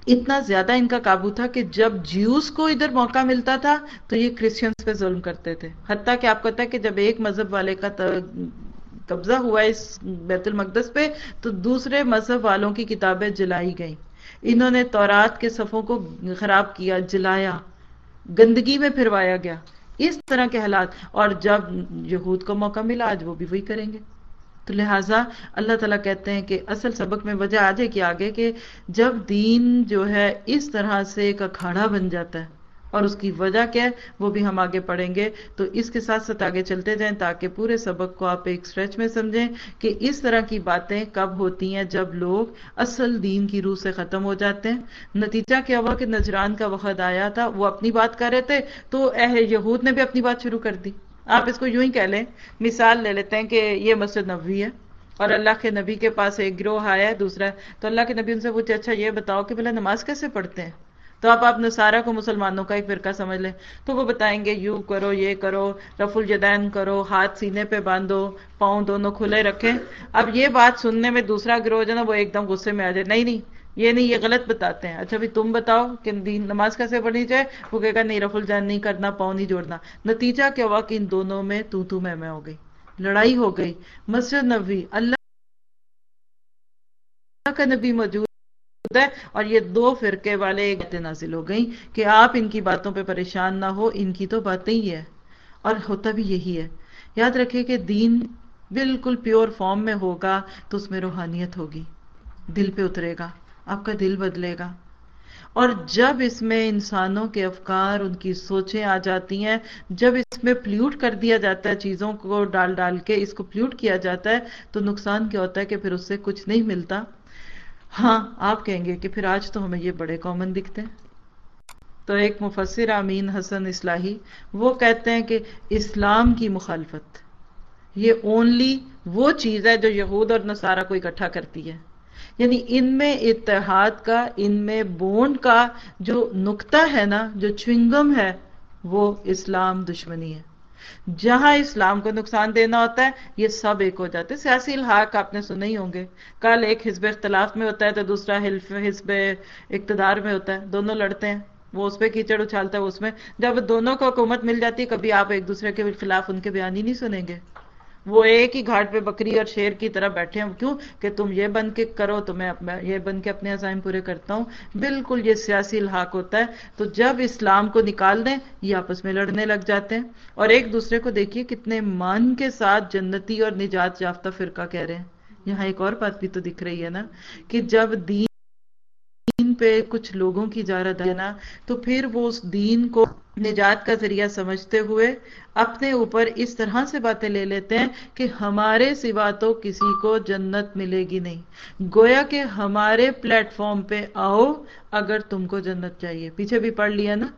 اتنا زیادہ ان کا قابو تھا کہ جب جیوز کو ادھر موقع ملتا تھا تو یہ کرسچنز پہ ظلم کرتے تھے. حتیٰ کہ آپ کو پتا ہے کہ جب ایک مذہب والے کا قبضہ ہوا اس بیت المقدس پہ تو دوسرے مذہب والوں کی کتابیں جلائی گئیں. انہوں نے تورات کے صفوں کو خراب کیا، جلایا، گندگی میں پھروایا گیا، اس طرح کے حالات. اور جب یہود کو موقع ملا آج وہ بھی وہی کریں گے. تو لہٰذا اللہ تعالیٰ کہتے ہیں کہ اصل سبق میں وجہ آ جائے کہ آگے کہ جب دین جو ہے اس طرح سے ایک اکھاڑا بن جاتا ہے، اور اس کی وجہ کیا ہے وہ بھی ہم آگے پڑھیں گے. تو اس کے ساتھ ساتھ آگے چلتے جائیں تاکہ پورے سبق کو آپ ایک سٹریچ میں سمجھیں کہ اس طرح کی باتیں کب ہوتی ہیں جب لوگ اصل دین کی روح سے ختم ہو جاتے ہیں. نتیجہ کیا ہوا کہ نجران کا وفد آیا تھا، وہ اپنی بات کر رہے تھے تو اہل یہود نے بھی اپنی بات شروع کر دی. آپ اس کو یوں ہی کہہ لیں، مثال لے لیتے ہیں کہ یہ مسجد نبوی ہے اور اللہ کے نبی کے پاس ایک گروہ آیا ہے دوسرا ہے، تو اللہ کے نبی ان سے پوچھے اچھا یہ بتاؤ کہ بھلا نماز کیسے پڑھتے ہیں؟ تو آپ آپ نصارہ کو مسلمانوں کا ایک فرقہ سمجھ لیں تو وہ بتائیں گے یوں کرو، یہ کرو، رفع الیدین کرو، ہاتھ سینے پہ باندھو، پاؤں دونوں کھلے رکھیں. اب یہ بات سننے میں دوسرا گروہ جو ہے نا وہ ایک دم غصے میں آ جائے، نہیں نہیں یہ نہیں، یہ غلط بتاتے ہیں. اچھا بھی تم بتاؤ کہ نماز کیسے پڑھنی چاہے؟ وہ کہے گا نہیں، رفع الیدین نہیں کرنا، پاؤں نہیں جوڑنا. نتیجہ کیا ہوا کہ ان دونوں میں تو تو میں میں ہو گئی، لڑائی ہو گئی. مسجد نبوی اللہ کا نبی موجود ہے اور یہ دو فرقے والے ایک باتیں نازل ہو گئیں کہ آپ ان کی باتوں پہ پریشان نہ ہو، ان کی تو باتیں ہی ہے. اور ہوتا بھی یہی ہے. یاد رکھیں کہ دین بالکل پیور فارم میں ہوگا تو اس میں روحانیت ہوگی، دل پہ اترے گا، آپ کا دل بدلے گا. اور جب اس میں انسانوں کے افکار، ان کی سوچیں آ جاتی ہیں، جب اس میں پلیوٹ کر دیا جاتا ہے، چیزوں کو ڈال ڈال کے اس کو پلیوٹ کیا جاتا ہے، تو نقصان کیا ہوتا ہے کہ پھر اس سے کچھ نہیں ملتا. ہاں آپ کہیں گے کہ پھر آج تو ہمیں یہ بڑے کامن دکھتے ہیں. تو ایک مفسر امین حسن اصلاحی وہ کہتے ہیں کہ اسلام کی مخالفت یہ اونلی وہ چیز ہے جو یہود اور نصارہ کو اکٹھا کرتی ہے. یعنی ان میں اتحاد کا، ان میں بونڈ کا جو نقطہ ہے نا، جو چوئنگم ہے، وہ اسلام دشمنی ہے. جہاں اسلام کو نقصان دینا ہوتا ہے یہ سب ایک ہو جاتے ہیں. سیاسی الحاق آپ نے سنے ہی ہوں گے، کل ایک حزب اختلاف میں ہوتا ہے تو دوسرا حلف حزب اقتدار میں ہوتا ہے، دونوں لڑتے ہیں، وہ اس پہ کیچڑ اچھالتا ہے اس میں. جب دونوں کو حکومت مل جاتی ہے کبھی آپ ایک دوسرے کے خلاف ان کے بیان ہی نہیں سنیں گے. وہ ایک ہی گھاٹ پہ بکری اور شیر کی طرح بیٹھے ہیں، کیوں کہ تم یہ بن کے کرو تو میں یہ بن کے اپنے عزائم پورے کرتا ہوں. بالکل یہ سیاسی الحاق ہوتا ہے. تو جب اسلام کو نکال دیں یہ آپس میں لڑنے لگ جاتے ہیں اور ایک دوسرے کو دیکھیے کتنے مان کے ساتھ جنتی اور نجات یافتہ فرقہ کہہ رہے ہیں. یہاں ایک اور بات بھی تو دکھ رہی ہے نا کہ جب دین دین پہ کچھ لوگوں کی جارت ہے نا تو پھر وہ اس دین کو نجات کا ذریعہ سمجھتے ہوئے اپنے اوپر اس طرح سے باتیں لے لیتے ہیں کہ ہمارے سوا تو کسی کو جنت ملے گی نہیں. گویا کہ ہمارے پلیٹ فارم پہ آؤ اگر تم کو جنت چاہیے. پیچھے بھی پڑھ لیا نا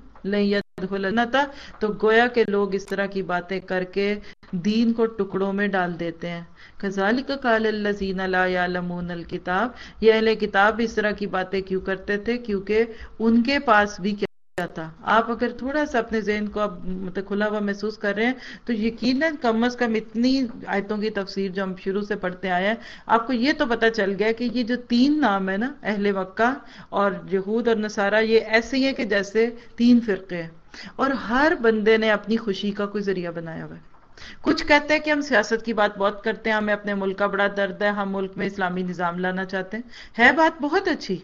لَن تو گویا کہ لوگ اس طرح کی باتیں کر کے دین کو ٹکڑوں میں ڈال دیتے ہیں. كَذَلِكَ قَالَ الَّذِينَ لَا يَعْلَمُونَ الْكِتَابَ یہ اہل کتاب اس طرح کی باتیں کیوں کرتے تھے؟ کیونکہ ان کے پاس بھی کیا تھا. آپ اگر تھوڑا سا اپنے ذہن کو اب مطلب کھلا ہوا محسوس کر رہے ہیں تو یقیناً کم از کم اتنی آیتوں کی تفسیر جو ہم شروع سے پڑھتے آئے ہیں آپ کو یہ تو پتہ چل گیا کہ یہ جو تین نام ہے نا، اہل مکہ اور یہود اور نصارہ، یہ ایسے ہی ہے کہ جیسے تین فرقے ہیں اور ہر بندے نے اپنی خوشی کا کوئی ذریعہ بنایا ہوا ہے. کچھ کہتے ہیں کہ ہم سیاست کی بات بہت کرتے ہیں، ہمیں اپنے ملک کا بڑا درد ہے، ہم ملک میں اسلامی نظام لانا چاہتے ہیں. ہے بات بہت اچھی،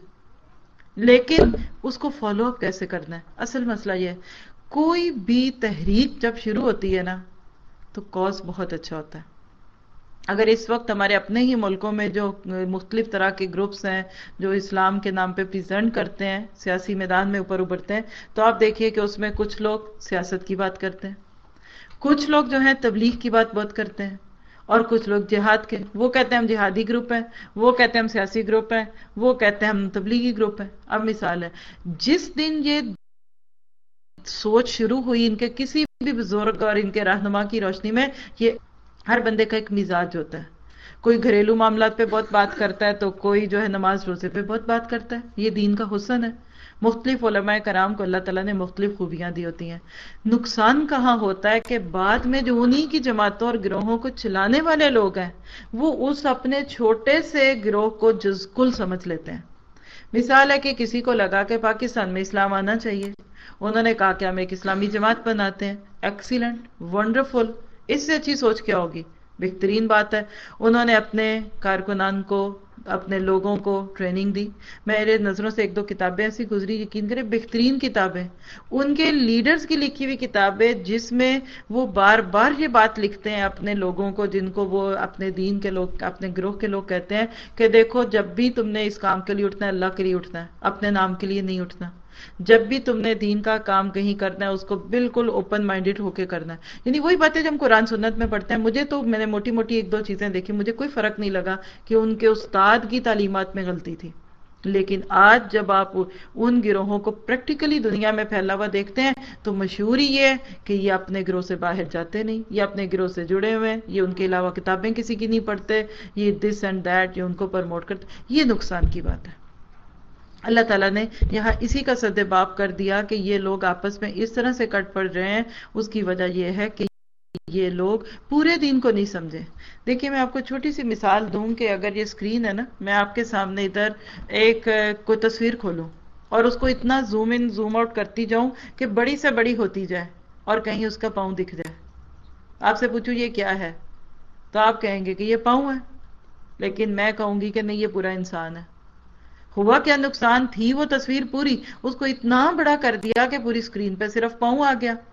لیکن اس کو فالو اپ کیسے کرنا ہے؟ اصل مسئلہ یہ ہے کوئی بھی تحریک جب شروع ہوتی ہے نا تو کاز بہت اچھا ہوتا ہے. اگر اس وقت ہمارے اپنے ہی ملکوں میں جو مختلف طرح کے گروپس ہیں جو اسلام کے نام پہ پریزنٹ کرتے ہیں، سیاسی میدان میں اوپر ابھرتے ہیں، تو آپ دیکھیے کہ اس میں کچھ لوگ سیاست کی بات کرتے ہیں، کچھ لوگ جو ہیں تبلیغ کی بات بہت کرتے ہیں، اور کچھ لوگ جہاد کے، وہ کہتے ہیں ہم جہادی گروپ ہیں، وہ کہتے ہیں ہم سیاسی گروپ ہیں، وہ کہتے ہیں ہم تبلیغی گروپ ہیں. اب مثال ہے جس دن یہ سوچ شروع ہوئی ان کے کسی بھی بزرگ اور ان کے رہنما کی روشنی میں، یہ ہر بندے کا ایک مزاج ہوتا ہے. کوئی گھریلو معاملات پہ بہت بات کرتا ہے تو کوئی جو ہے نماز روزے پہ بہت بات کرتا ہے. یہ دین کا حسن ہے. مختلف علماء کرام کو اللہ تعالیٰ نے مختلف خوبیاں دی ہوتی ہیں. نقصان کہاں ہوتا ہے کہ بعد میں جو انہی کی جماعتوں اور گروہوں کو چلانے والے لوگ ہیں وہ اس اپنے چھوٹے سے گروہ کو جز کل سمجھ لیتے ہیں. مثال ہے کہ کسی کو لگا کہ پاکستان میں اسلام آنا چاہیے، انہوں نے کہا کہ ہم ایک اسلامی جماعت بناتے ہیں، ایکسیلنٹ، ونڈرفل، اس سے اچھی سوچ کیا ہوگی؟ بہترین بات ہے۔ انہوں نے اپنے کارکنان کو، اپنے لوگوں کو ٹریننگ دی۔ میرے نظروں سے ایک دو کتابیں ایسی گزری، یقین کریں بہترین کتابیں، ان کے لیڈرز کی لکھی ہوئی کتابیں، جس میں وہ بار بار یہ بات لکھتے ہیں اپنے لوگوں کو، جن کو وہ اپنے دین کے لوگ، اپنے گروہ کے لوگ کہتے ہیں کہ دیکھو جب بھی تم نے اس کام کے لیے اٹھنا ہے، اللہ کے لیے اٹھنا ہے، اپنے نام کے لیے نہیں اٹھنا۔ جب بھی تم نے دین کا کام کہیں کرنا ہے، اس کو بالکل اوپن مائنڈڈ ہو کے کرنا ہے۔ یعنی وہی باتیں جو ہم قرآن سنت میں پڑھتے ہیں۔ مجھے تو، میں نے موٹی موٹی ایک دو چیزیں دیکھی، مجھے کوئی فرق نہیں لگا کہ ان کے استاد کی تعلیمات میں غلطی تھی، لیکن آج جب آپ ان گروہوں کو پریکٹیکلی دنیا میں پھیلا ہوا دیکھتے ہیں تو مشہوری یہ ہے کہ یہ اپنے گروہ سے باہر جاتے نہیں، یہ اپنے گروہ سے جڑے ہوئے ہیں، یہ ان کے علاوہ کتابیں کسی کی نہیں پڑھتے، یہ دس اینڈ دیٹ، یہ ان کو پروموٹ کرتے۔ یہ نقصان کی بات ہے۔ اللہ تعالیٰ نے یہاں اسی کا سد باب کر دیا کہ یہ لوگ آپس میں اس طرح سے کٹ پڑ رہے ہیں، اس کی وجہ یہ ہے کہ یہ لوگ پورے دین کو نہیں سمجھے۔ دیکھیے میں آپ کو چھوٹی سی مثال دوں کہ اگر یہ اسکرین ہے نا، میں آپ کے سامنے ادھر ایک کوئی تصویر کھولوں اور اس کو اتنا زوم ان زوم آؤٹ کرتی جاؤں کہ بڑی سے بڑی ہوتی جائے اور کہیں اس کا پاؤں دکھ جائے، آپ سے پوچھوں یہ کیا ہے تو آپ کہیں گے کہ یہ پاؤں ہے، لیکن میں کہوں گی کہ نہیں یہ پورا انسان ہے۔ ہوا کیا نقصان؟ تھی وہ تصویر پوری، اس کو اتنا بڑا کر دیا کہ پوری اسکرین پہ صرف پاؤں آ گیا۔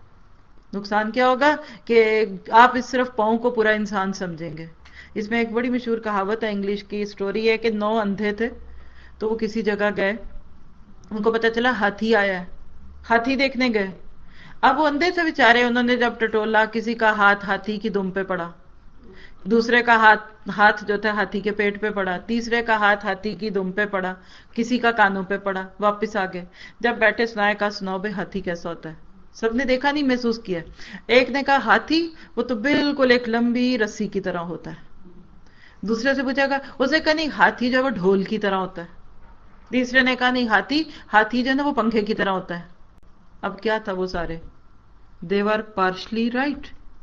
نقصان کیا ہوگا کہ آپ اس صرف پاؤں کو پورا انسان سمجھیں گے۔ اس میں ایک بڑی مشہور کہاوت ہے، انگلش کی سٹوری ہے کہ نو اندھے تھے تو وہ کسی جگہ گئے، ان کو پتا چلا ہاتھی آیا ہے، ہاتھی دیکھنے گئے۔ اب وہ اندھے تھے بیچارے، انہوں نے جب ٹٹولا، کسی کا ہاتھ ہاتھی کی دم پہ پڑا، دوسرے کا ہاتھ ہاتھ جو تھا ہاتھی کے پیٹ پہ پڑا، تیسرے کا ہاتھ ہاتھی کی دم پہ پڑا، کسی کا کانوں پہ پڑا، واپس آ گئے۔ جب بیٹھے سنائے کہا سناؤ بے ہاتھی کیسا ہوتا ہے؟ سب نے دیکھا نہیں، محسوس کیا۔ ایک نے کہا ہاتھی وہ تو بالکل ایک لمبی رسی کی طرح ہوتا ہے۔ دوسرے سے پوچھا گا، اس نے کہا نہیں ہاتھی جو ہے وہ ڈھول کی طرح ہوتا ہے۔ تیسرے نے کہا نہیں ہاتھی ہاتھی جو ہے نا وہ پنکھے کی طرح ہوتا ہے۔ اب کیا تھا وہ سارے؟ they were partially right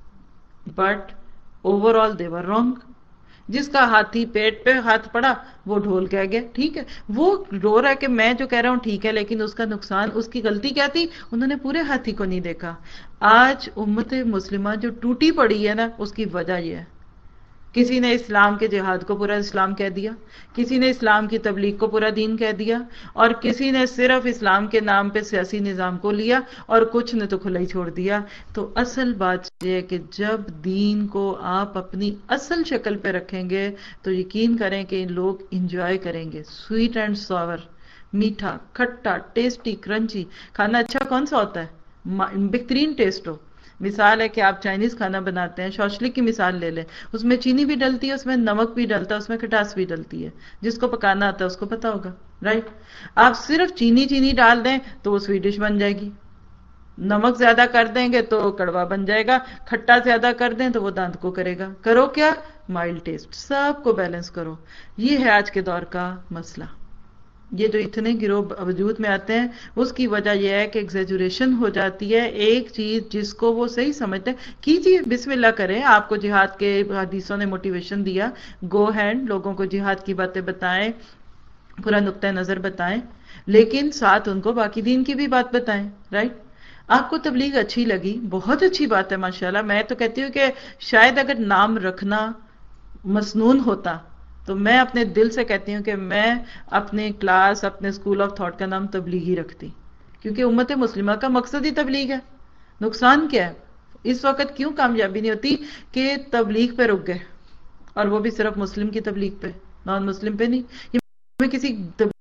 but overall they were wrong۔ جس کا ہاتھی پیٹ پہ ہاتھ پڑا وہ ڈھول کہہ گیا، ٹھیک ہے، وہ رو رہا ہے کہ میں جو کہہ رہا ہوں ٹھیک ہے، لیکن اس کا نقصان، اس کی غلطی کیا تھی؟ انہوں نے پورے ہاتھی کو نہیں دیکھا۔ آج امت مسلمہ جو ٹوٹی پڑی ہے نا، اس کی وجہ یہ ہے، کسی نے اسلام کے جہاد کو پورا اسلام کہہ دیا، کسی نے اسلام کی تبلیغ کو پورا دین کہہ دیا، اور کسی نے صرف اسلام کے نام پہ سیاسی نظام کو لیا اور کچھ نے تو کھلا ہی چھوڑ دیا۔ تو اصل بات یہ ہے کہ جب دین کو آپ اپنی اصل شکل پہ رکھیں گے تو یقین کریں کہ لوگ انجوائے کریں گے۔ سویٹ اینڈ ساور، میٹھا، کھٹا، ٹیسٹی، کرنچی کھانا اچھا کون سا ہوتا ہے؟ بہترین ٹیسٹ ہو۔ مثال ہے کہ آپ چائنیز کھانا بناتے ہیں، شوشلک کی مثال لے لیں، اس میں چینی بھی ڈلتی ہے، اس میں نمک بھی ڈلتا ہے، اس میں کھٹاس بھی ڈلتی ہے، جس کو پکانا آتا ہے اس کو پتا ہوگا، رائٹ؟ آپ صرف چینی چینی ڈال دیں تو وہ سویڈش بن جائے گی، نمک زیادہ کر دیں گے تو کڑوا بن جائے گا، کھٹا زیادہ کر دیں تو وہ دانت کو کرے گا۔ کرو کیا؟ مائلڈ ٹیسٹ، سب کو بیلنس کرو۔ یہ ہے آج کے دور کا مسئلہ۔ یہ جو اتنے گروہ وجود میں آتے ہیں اس کی وجہ یہ ہے کہ ایگزیجوریشن ہو جاتی ہے، ایک چیز جس کو وہ صحیح سمجھتے ہیں کیجیے، بسم اللہ کریں، آپ کو جہاد کے حدیثوں نے موٹیویشن دیا، گو ہینڈ، لوگوں کو جہاد کی باتیں بتائیں، پورا نقطہ نظر بتائیں، لیکن ساتھ ان کو باقی دین کی بھی بات بتائیں، رائٹ؟ آپ کو تبلیغ اچھی لگی، بہت اچھی بات ہے ماشاءاللہ۔ میں تو کہتی ہوں کہ شاید اگر نام رکھنا مسنون ہوتا تو میں اپنے دل سے کہتی ہوں کہ میں اپنے کلاس، اپنے اسکول آف تھاٹ کا نام تبلیغ ہی رکھتی، کیونکہ امت مسلمہ کا مقصد ہی تبلیغ ہے۔ نقصان کیا ہے؟ اس وقت کیوں کامیابی نہیں ہوتی کہ تبلیغ پہ رک گئے، اور وہ بھی صرف مسلم کی تبلیغ پہ، نان مسلم پہ نہیں۔ یہ میں کسی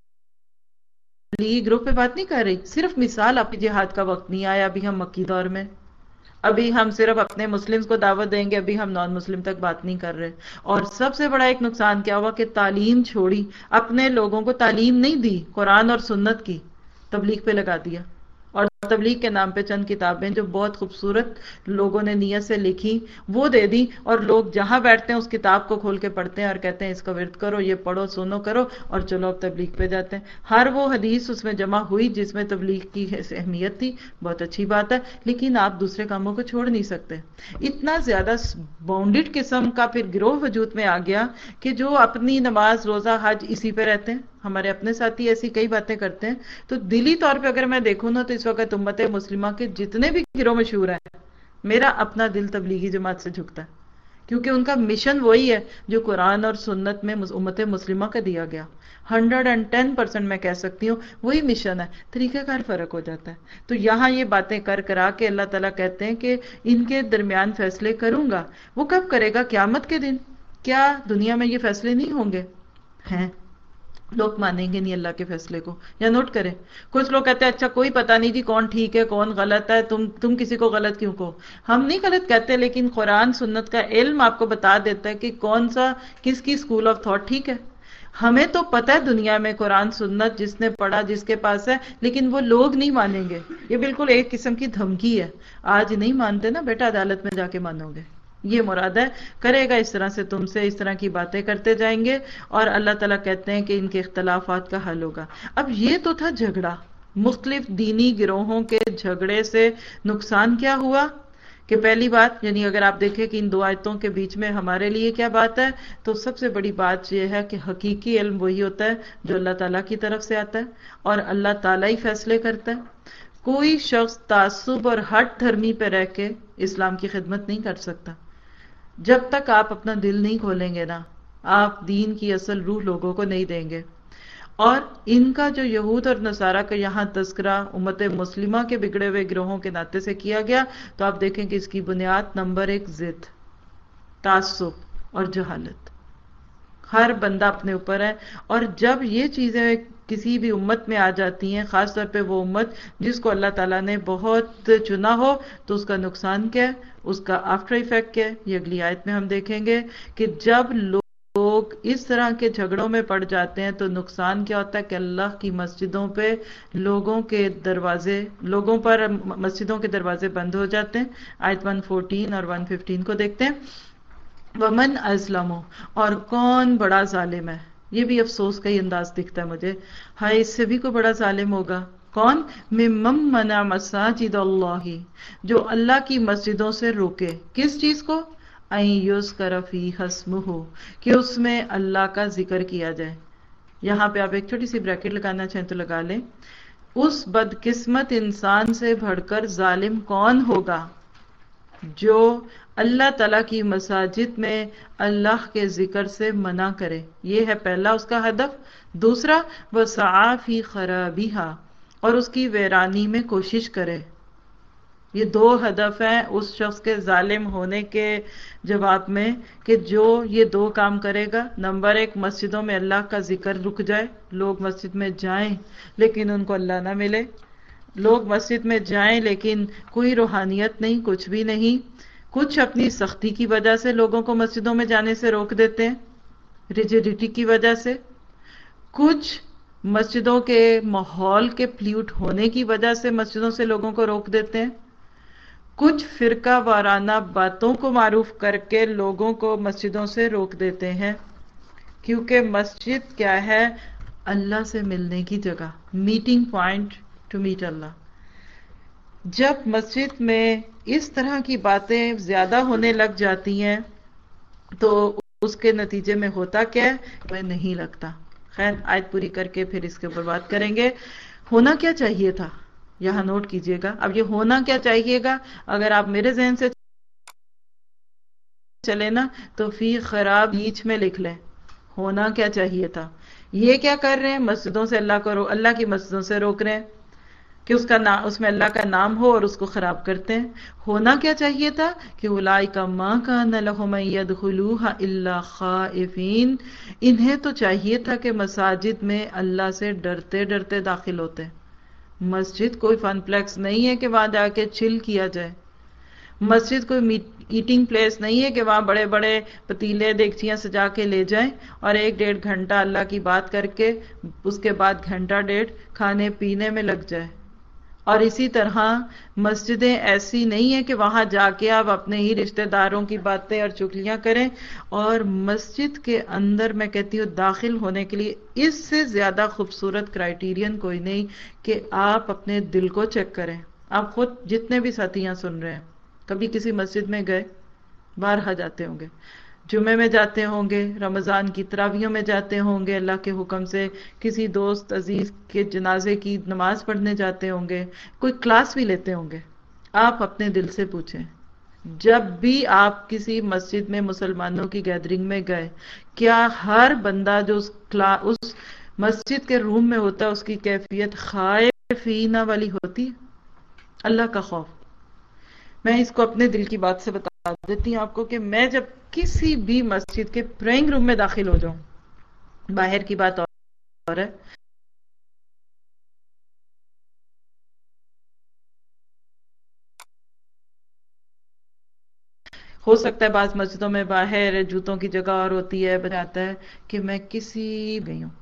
تبلیغ گروپ پہ بات نہیں کر رہی، صرف مثال، آپ کی جہاد کا وقت نہیں آیا، ابھی ہم مکی دور میں، ابھی ہم صرف اپنے مسلمز کو دعوت دیں گے، ابھی ہم نان مسلم تک بات نہیں کر رہے۔ اور سب سے بڑا ایک نقصان کیا ہوا کہ تعلیم چھوڑی، اپنے لوگوں کو تعلیم نہیں دی، قرآن اور سنت کی تبلیغ پہ لگا دیا، اور تبلیغ کے نام پہ چند کتابیں جو بہت خوبصورت لوگوں نے نیت سے لکھی وہ دے دی، اور لوگ جہاں بیٹھتے ہیں اس کتاب کو کھول کے پڑھتے ہیں اور کہتے ہیں اس کا ورد کرو، یہ پڑھو سنو کرو، اور چلو اب تبلیغ پہ جاتے ہیں۔ ہر وہ حدیث اس میں جمع ہوئی جس میں تبلیغ کی اہمیت تھی، بہت اچھی بات ہے، لیکن آپ دوسرے کاموں کو چھوڑ نہیں سکتے۔ اتنا زیادہ باؤنڈیڈ قسم کا پھر گروہ وجود میں آ گیا کہ جو اپنی نماز روزہ حج اسی پہ رہتے ہیں۔ ہمارے اپنے ساتھی ایسی کئی باتیں کرتے ہیں، تو دلی طور پہ اگر میں دیکھوں نا تو اس وقت امت مسلمہ کے جتنے بھی گروہ مشہور ہیں، میرا اپنا دل تبلیغی جماعت سے جھکتا ہے، کیونکہ ان کا مشن وہی ہے جو قرآن اور سنت میں امت مسلمہ کا دیا گیا۔ ہنڈریڈ اینڈ ٹین پرسینٹ میں کہہ سکتی ہوں وہی مشن ہے، طریقہ کار فرق ہو جاتا ہے۔ تو یہاں یہ باتیں کر کرا کے اللہ تعالیٰ کہتے ہیں کہ ان کے درمیان فیصلے کروں گا۔ وہ کب کرے گا؟ قیامت کے دن۔ کیا دنیا میں یہ فیصلے نہیں ہوں گے؟ ہیں لوگ مانیں گے نہیں اللہ کے فیصلے کو۔ یا نوٹ کریں، کچھ لوگ کہتے ہیں اچھا کوئی پتہ نہیں جی کون ٹھیک ہے کون غلط ہے، تم تم کسی کو غلط کیوں کہو؟ ہم نہیں غلط کہتے، لیکن قرآن سنت کا علم آپ کو بتا دیتا ہے کہ کون سا کس کی اسکول آف تھاٹ ٹھیک ہے۔ ہمیں تو پتہ ہے دنیا میں قرآن سنت جس نے پڑھا جس کے پاس ہے، لیکن وہ لوگ نہیں مانیں گے۔ یہ بالکل ایک قسم کی دھمکی ہے، آج نہیں مانتے نا بیٹا عدالت میں جا کے مانو گے، یہ مراد ہے۔ کرے گا اس طرح سے تم سے، اس طرح کی باتیں کرتے جائیں گے، اور اللہ تعالیٰ کہتے ہیں کہ ان کے اختلافات کا حل ہوگا۔ اب یہ تو تھا جھگڑا، مختلف دینی گروہوں کے جھگڑے سے نقصان کیا ہوا کہ پہلی بات، یعنی اگر آپ دیکھیں کہ ان دو آیتوں کے بیچ میں ہمارے لیے کیا بات ہے، تو سب سے بڑی بات یہ ہے کہ حقیقی علم وہی ہوتا ہے جو اللہ تعالیٰ کی طرف سے آتا ہے، اور اللہ تعالیٰ ہی فیصلے کرتا ہے۔ کوئی شخص تعصب اور ہٹ دھرمی پہ رہ کے اسلام کی خدمت نہیں کر سکتا۔ جب تک آپ اپنا دل نہیں کھولیں گے نا، آپ دین کی اصل روح لوگوں کو نہیں دیں گے۔ اور ان کا جو یہود اور نصارہ کا یہاں تذکرہ امت مسلمہ کے بگڑے ہوئے گروہوں کے ناطے سے کیا گیا، تو آپ دیکھیں کہ اس کی بنیاد نمبر ایک ضد، تعصب اور جہالت۔ ہر بندہ اپنے اوپر ہے، اور جب یہ چیزیں کسی بھی امت میں آ جاتی ہیں، خاص طور پہ وہ امت جس کو اللہ تعالیٰ نے بہت چنا ہو، تو اس کا نقصان کیا ہے، اس کا آفٹر ایفیکٹ کیا ہے، یہ اگلی آیت میں ہم دیکھیں گے کہ جب لوگ اس طرح کے جھگڑوں میں پڑ جاتے ہیں تو نقصان کیا ہوتا ہے کہ اللہ کی مسجدوں پہ لوگوں کے دروازے لوگوں پر مسجدوں کے دروازے بند ہو جاتے ہیں۔ آیت ایک سو چودہ اور ایک سو پندرہ کو دیکھتے ہیں۔ ومن ازلم، اور کون بڑا ظالم ہے، یہ بھی افسوس کا ہی انداز دکھتا ہے مجھے، ہائے اس سے بھی کوئی بڑا ظالم ہوگا۔ کون؟ ممن منع مساجد اللہ، جو اللہ کی مسجدوں سے روکے کس چیز کو؟ ان یذکر فیہا اسمہ، کہ اس میں اللہ کا ذکر کیا جائے۔ یہاں پہ آپ ایک چھوٹی سی بریکٹ لگانا چاہیں تو لگا لیں۔ اس بدقسمت انسان سے بڑھ کر ظالم کون ہوگا جو اللہ تعالیٰ کی مساجد میں اللہ کے ذکر سے منع کرے؟ یہ ہے پہلا اس کا ہدف۔ دوسرا، وسعی فی خرابیہا، اور اس کی ویرانی میں کوشش کرے۔ یہ دو ہدف ہیں اس شخص کے ظالم ہونے کے جواب میں، کہ جو یہ دو کام کرے گا۔ نمبر ایک، مسجدوں میں اللہ کا ذکر رک جائے، لوگ مسجد میں جائیں لیکن ان کو اللہ نہ ملے، لوگ مسجد میں جائیں لیکن کوئی روحانیت نہیں، کچھ بھی نہیں۔ کچھ اپنی سختی کی وجہ سے لوگوں کو مسجدوں میں جانے سے روک دیتے ہیں، ریجیڈیٹی کی وجہ سے۔ کچھ مسجدوں کے ماحول کے پلیوٹ ہونے کی وجہ سے مسجدوں سے لوگوں کو روک دیتے ہیں۔ کچھ فرقہ وارانہ باتوں کو معروف کر کے لوگوں کو مسجدوں سے روک دیتے ہیں، کیونکہ مسجد کیا ہے؟ اللہ سے ملنے کی جگہ، میٹنگ پوائنٹ ٹو میٹ اللہ۔ جب مسجد میں اس طرح کی باتیں زیادہ ہونے لگ جاتی ہیں تو اس کے نتیجے میں ہوتا کیا ہے؟ میں نہیں لگتا۔ خیر آیت پوری کر کے پھر اس کے اوپر بات کریں گے۔ ہونا کیا چاہیے تھا، یہاں نوٹ کیجئے گا۔ اب یہ ہونا کیا چاہیے گا، اگر آپ میرے ذہن سے چلے نا تو فی خراب بیچ میں لکھ لیں ہونا کیا چاہیے تھا۔ یہ کیا کر رہے ہیں؟ مسجدوں سے اللہ کو رو اللہ کی مسجدوں سے روک رہے ہیں کہ اس کا نام اس میں اللہ کا نام ہو اور اس کو خراب کرتے ہیں۔ ہونا کیا چاہیے تھا کہ اولئک ما کان لهم ان يدخلوها الا خائفین، انہیں تو چاہیے تھا کہ مساجد میں اللہ سے ڈرتے ڈرتے داخل ہوتے۔ مسجد کوئی فن پلیکس نہیں ہے کہ وہاں جا کے چل کیا جائے، مسجد کوئی ایٹنگ پلیس نہیں ہے کہ وہاں بڑے بڑے پتیلے دیگچیاں سجا کے لے جائیں اور ایک ڈیڑھ گھنٹہ اللہ کی بات کر کے اس کے بعد گھنٹہ ڈیڑھ کھانے پینے میں لگ جائے اور اسی طرح مسجدیں ایسی نہیں ہیں کہ وہاں جا کے آپ اپنے ہی رشتہ داروں کی باتیں اور چگلیاں کریں. اور مسجد کے اندر میں کہتی ہوں داخل ہونے کے لیے اس سے زیادہ خوبصورت کرائیٹیرین کوئی نہیں کہ آپ اپنے دل کو چیک کریں. آپ خود جتنے بھی ساتھیاں سن رہے ہیں کبھی کسی مسجد میں گئے، بارہا جاتے ہوں گے، جمعے میں جاتے ہوں گے، رمضان کی تراویحوں میں جاتے ہوں گے، اللہ کے حکم سے کسی دوست عزیز کے جنازے کی نماز پڑھنے جاتے ہوں گے، کوئی کلاس بھی لیتے ہوں گے. آپ اپنے دل سے پوچھیں جب بھی آپ کسی مسجد میں مسلمانوں کی گیدرنگ میں گئے، کیا ہر بندہ جو اس, کلا اس مسجد کے روم میں ہوتا ہے اس کی کیفیت خائفین والی ہوتی ہے؟ اللہ کا خوف. میں اس کو اپنے دل کی بات سے بتا دیتی ہوں آپ کو کہ میں جب کسی بھی مسجد کے پریئنگ روم میں داخل ہو جاؤں، باہر کی بات اور ہے، ہو سکتا ہے بعض مسجدوں میں باہر جوتوں کی جگہ اور ہوتی ہے، بتاتا ہے کہ میں کسی گئی ہوں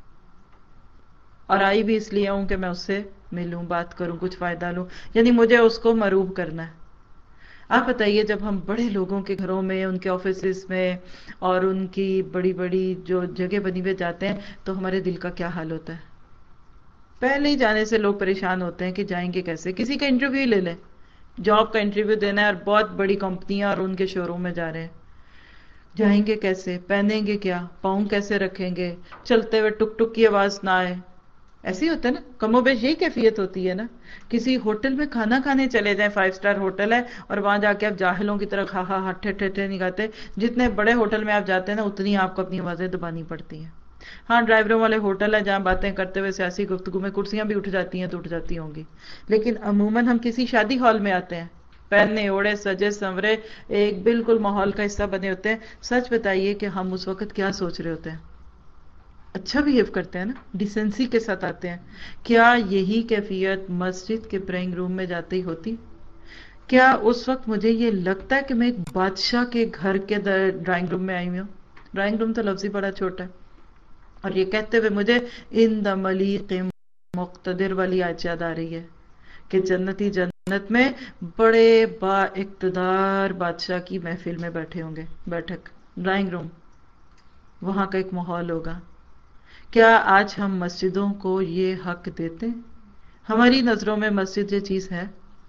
اور آئی بھی اس لیے ہوں کہ میں اس سے ملوں، بات کروں، کچھ فائدہ لوں، یعنی مجھے اس کو مروب کرنا ہے. آپ بتائیے جب ہم بڑے لوگوں کے گھروں میں، ان کے آفیسز میں اور ان کی بڑی بڑی جو جگہ بنی ہوئے جاتے ہیں تو ہمارے دل کا کیا حال ہوتا ہے؟ پہلے ہی جانے سے لوگ پریشان ہوتے ہیں کہ جائیں گے کیسے. کسی کا انٹرویو لے لیں، جاب کا انٹرویو دینا ہے اور بہت بڑی کمپنیاں اور ان کے شو روم میں جا رہے ہیں، جائیں گے کیسے، پہنیں گے کیا، پاؤں کیسے رکھیں گے، چلتے ہوئے ٹک ٹک کی آواز نہ آئے. ایسے ہی ہوتا ہے نا، کم و بیش یہی کیفیت ہوتی ہے نا. کسی ہوٹل میں کھانا کھانے چلے جائیں، فائیو سٹار ہوٹل ہے اور وہاں جا کے آپ جاہلوں کی طرح ہا ہا ہا ٹھے ٹھے ٹھے نہیں کہتے. جتنے بڑے ہوٹل میں آپ جاتے ہیں نا اتنی آپ کو اپنی آوازیں دبانی پڑتی ہیں. ہاں ڈرائیوروں والے ہوٹل ہے جہاں باتیں کرتے ہوئے سیاسی گفتگو میں کرسیاں بھی اٹھ جاتی ہیں تو اٹھ جاتی ہوں گی، لیکن عموماً ہم کسی شادی ہال میں آتے ہیں پہننے اوڑے سجے سنورے ایک بالکل ماحول کا حصہ بنے ہوتے ہیں. سچ بتائیے کہ ہم اس وقت کیا سوچ رہے ہوتے ہیں؟ اچھا بہیو کرتے ہیں نا، ڈیسنسی کے ساتھ آتے ہیں. کیا یہی کیفیت مسجد کے پریئنگ روم میں جاتے ہی ہوتی؟ کیا اس وقت مجھے یہ لگتا ہے کہ میں ایک بادشاہ کے گھر کے ڈرائنگ روم میں آئی ہوئی ہوں؟ ڈرائنگ روم تو لفظ ہی بڑا چھوٹا ہے، اور یہ کہتے ہوئے مجھے ان دا ملیق مقتدر والی آیت یاد آ رہی ہے کہ جنتی جنت میں بڑے با اقتدار بادشاہ کی محفل میں بیٹھے ہوں گے. بیٹھک، ڈرائنگ روم، وہاں کا ایک ماحول ہوگا. کیا آج ہم مسجدوں کو یہ حق دیتے ہیں؟ ہماری نظروں میں مسجد یہ چیز ہے؟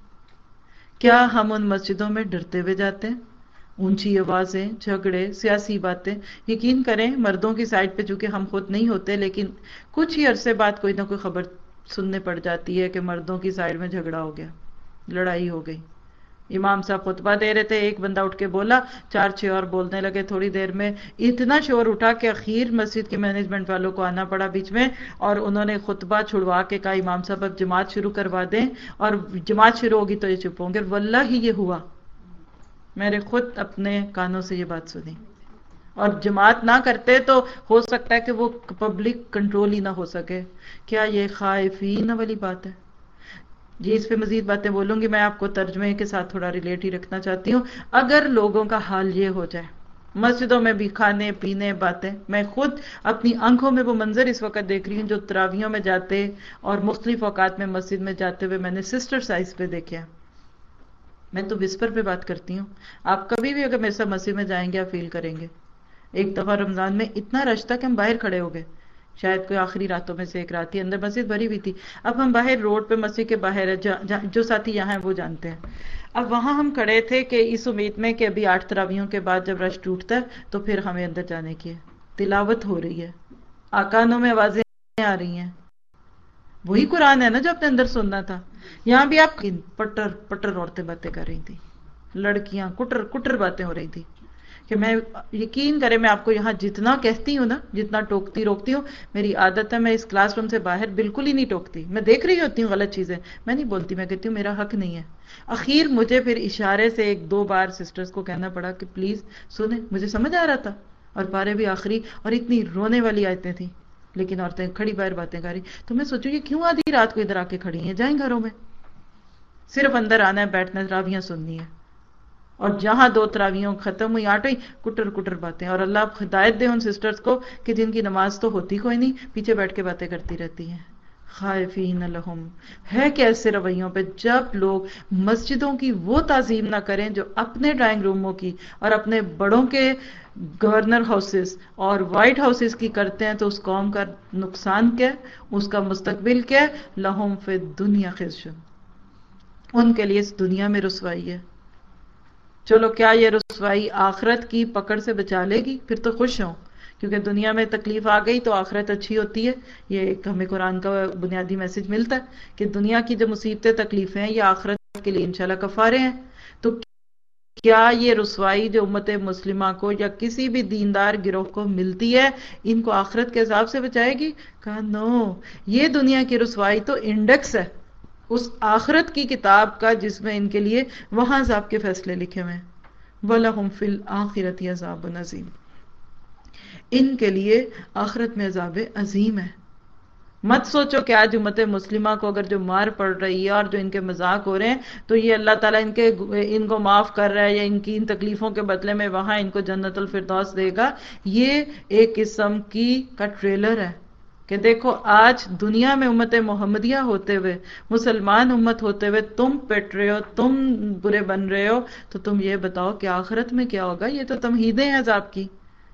کیا ہم ان مسجدوں میں ڈرتے ہوئے جاتے ہیں؟ اونچی آوازیں، جھگڑے، سیاسی باتیں. یقین کریں مردوں کی سائڈ پہ چونکہ ہم خود نہیں ہوتے، لیکن کچھ ہی عرصے بعد کوئی نہ کوئی خبر سننے پڑ جاتی ہے کہ مردوں کی سائڈ میں جھگڑا ہو گیا، لڑائی ہو گئی. امام صاحب خطبہ دے رہے تھے، ایک بندہ اٹھ کے بولا، چار چھ اور بولنے لگے. تھوڑی دیر میں اتنا شور اٹھا کہ اخیر مسجد کے مینجمنٹ والوں کو آنا پڑا بیچ میں، اور انہوں نے خطبہ چھڑوا کے کہا امام صاحب اب جماعت شروع کروا دیں، اور جماعت شروع ہوگی تو یہ چپ ہوں گے. واللہ ہی یہ ہوا، میں نے خود اپنے کانوں سے یہ بات سنی. اور جماعت نہ کرتے تو ہو سکتا ہے کہ وہ پبلک کنٹرول ہی نہ ہو سکے. کیا یہ خائفین والی بات ہے؟ جی اس پہ مزید باتیں بولوں گی، میں آپ کو ترجمے کے ساتھ تھوڑا ریلیٹ ہی رکھنا چاہتی ہوں. اگر لوگوں کا حال یہ ہو جائے، مسجدوں میں بھی کھانے پینے باتیں، میں خود اپنی آنکھوں میں وہ منظر اس وقت دیکھ رہی ہوں جو تراویحوں میں جاتے اور مختلف اوقات میں مسجد میں جاتے ہوئے میں نے سسٹر سائز پہ دیکھا. میں تو وسپر پہ بات کرتی ہوں، آپ کبھی بھی اگر میرے ساتھ مسجد میں جائیں گے آپ فیل کریں گے. ایک دفعہ رمضان میں اتنا رش تھا کہ ہم باہر کھڑے ہو گئے، شاید کوئی آخری راتوں میں سے ایک رات تھی، اندر مسجد بھری ہوئی تھی. اب ہم باہر روڈ پہ مسجد کے باہر ہے، جا, جا, جو ساتھی یہاں ہیں وہ جانتے ہیں. اب وہاں ہم کھڑے تھے کہ اس امید میں کہ ابھی آٹھ تراویحوں کے بعد جب رش ٹوٹتا ہے تو پھر ہمیں اندر جانے کی ہے. تلاوت ہو رہی ہے، آکانوں میں آوازیں آ رہی ہیں، وہی قرآن ہے نا جو اپنے اندر سننا تھا. یہاں بھی آپ پٹر پٹر عورتیں باتیں کر رہی تھی، لڑکیاں کٹر کٹر باتیں ہو رہی تھی کہ میں یقین کرے میں آپ کو یہاں جتنا کہتی ہوں نا، جتنا ٹوکتی روکتی ہوں، میری عادت ہے میں اس کلاس روم سے باہر بالکل ہی نہیں ٹوکتی. میں دیکھ رہی ہوتی ہوں غلط چیزیں، میں نہیں بولتی، میں کہتی ہوں میرا حق نہیں ہے. اخیر مجھے پھر اشارے سے ایک دو بار سسٹرز کو کہنا پڑا کہ پلیز سنیں. مجھے سمجھ آ رہا تھا اور پارے بھی آخری اور اتنی رونے والی آیتیں تھیں، لیکن عورتیں کھڑی باہر باتیں کر رہی. تو میں سوچوں یہ کیوں آدھی رات کو ادھر آ کے کھڑی ہیں؟ جائیں گھروں میں، صرف اندر آنا ہے، بیٹھنا ہے، تراویحاں سننی ہے. اور جہاں دو تراویحوں ختم ہوئی آٹھ ہوئی، کٹر کٹر باتیں. اور اللہ ہدایت دے ان سسٹرز کو کہ جن کی نماز تو ہوتی کوئی نہیں، پیچھے بیٹھ کے باتیں کرتی رہتی ہیں. خائفین لہم، ہے کہ ایسے رویوں پہ جب لوگ مسجدوں کی وہ تعظیم نہ کریں جو اپنے ڈرائنگ روموں کی اور اپنے بڑوں کے گورنر ہاؤسز اور وائٹ ہاؤسز کی کرتے ہیں، تو اس قوم کا نقصان کیا ہے، اس کا مستقبل کیا ہے؟ لہم فی الدنیا خزی، ان کے لیے اس دنیا میں رسوائی ہے۔ چلو کیا یہ رسوائی آخرت کی پکڑ سے بچا لے گی؟ پھر تو خوش ہوں، کیونکہ دنیا میں تکلیف آ گئی تو آخرت اچھی ہوتی ہے۔ یہ ایک ہمیں قرآن کا بنیادی میسج ملتا ہے کہ دنیا کی جو مصیبتیں تکلیفیں ہیں یہ آخرت کے لیے انشاءاللہ کفارے ہیں۔ تو کیا یہ رسوائی جو امت مسلمہ کو یا کسی بھی دیندار گروہ کو ملتی ہے ان کو آخرت کے عذاب سے بچائے گی؟ کہا نو، یہ دنیا کی رسوائی تو انڈیکس ہے اس آخرت کی کتاب کا جس میں ان کے لیے وہاں عذاب کے فیصلے لکھے ہوئے ہیں۔ وَلَهُمْ فِي الْآخِرَةِ عَذَابٌ عَظِيمٌ، ان کے لیے آخرت میں عذاب عظیم ہے۔ مت سوچو کہ آج امت مسلمہ کو اگر جو مار پڑ رہی ہے اور جو ان کے مذاق ہو رہے ہیں تو یہ اللہ تعالیٰ ان کے ان کو معاف کر رہا ہے یا ان کی ان تکلیفوں کے بدلے میں وہاں ان کو جنت الفردوس دے گا۔ یہ ایک قسم کی کا ٹریلر ہے کہ دیکھو آج دنیا میں امت محمدیہ ہوتے ہوئے، مسلمان امت ہوتے ہوئے تم پٹ رہے ہو، تم برے بن رہے ہو، تو تم یہ بتاؤ کہ آخرت میں کیا ہوگا؟ یہ تو تمہیدیں ہیں عذاب کی۔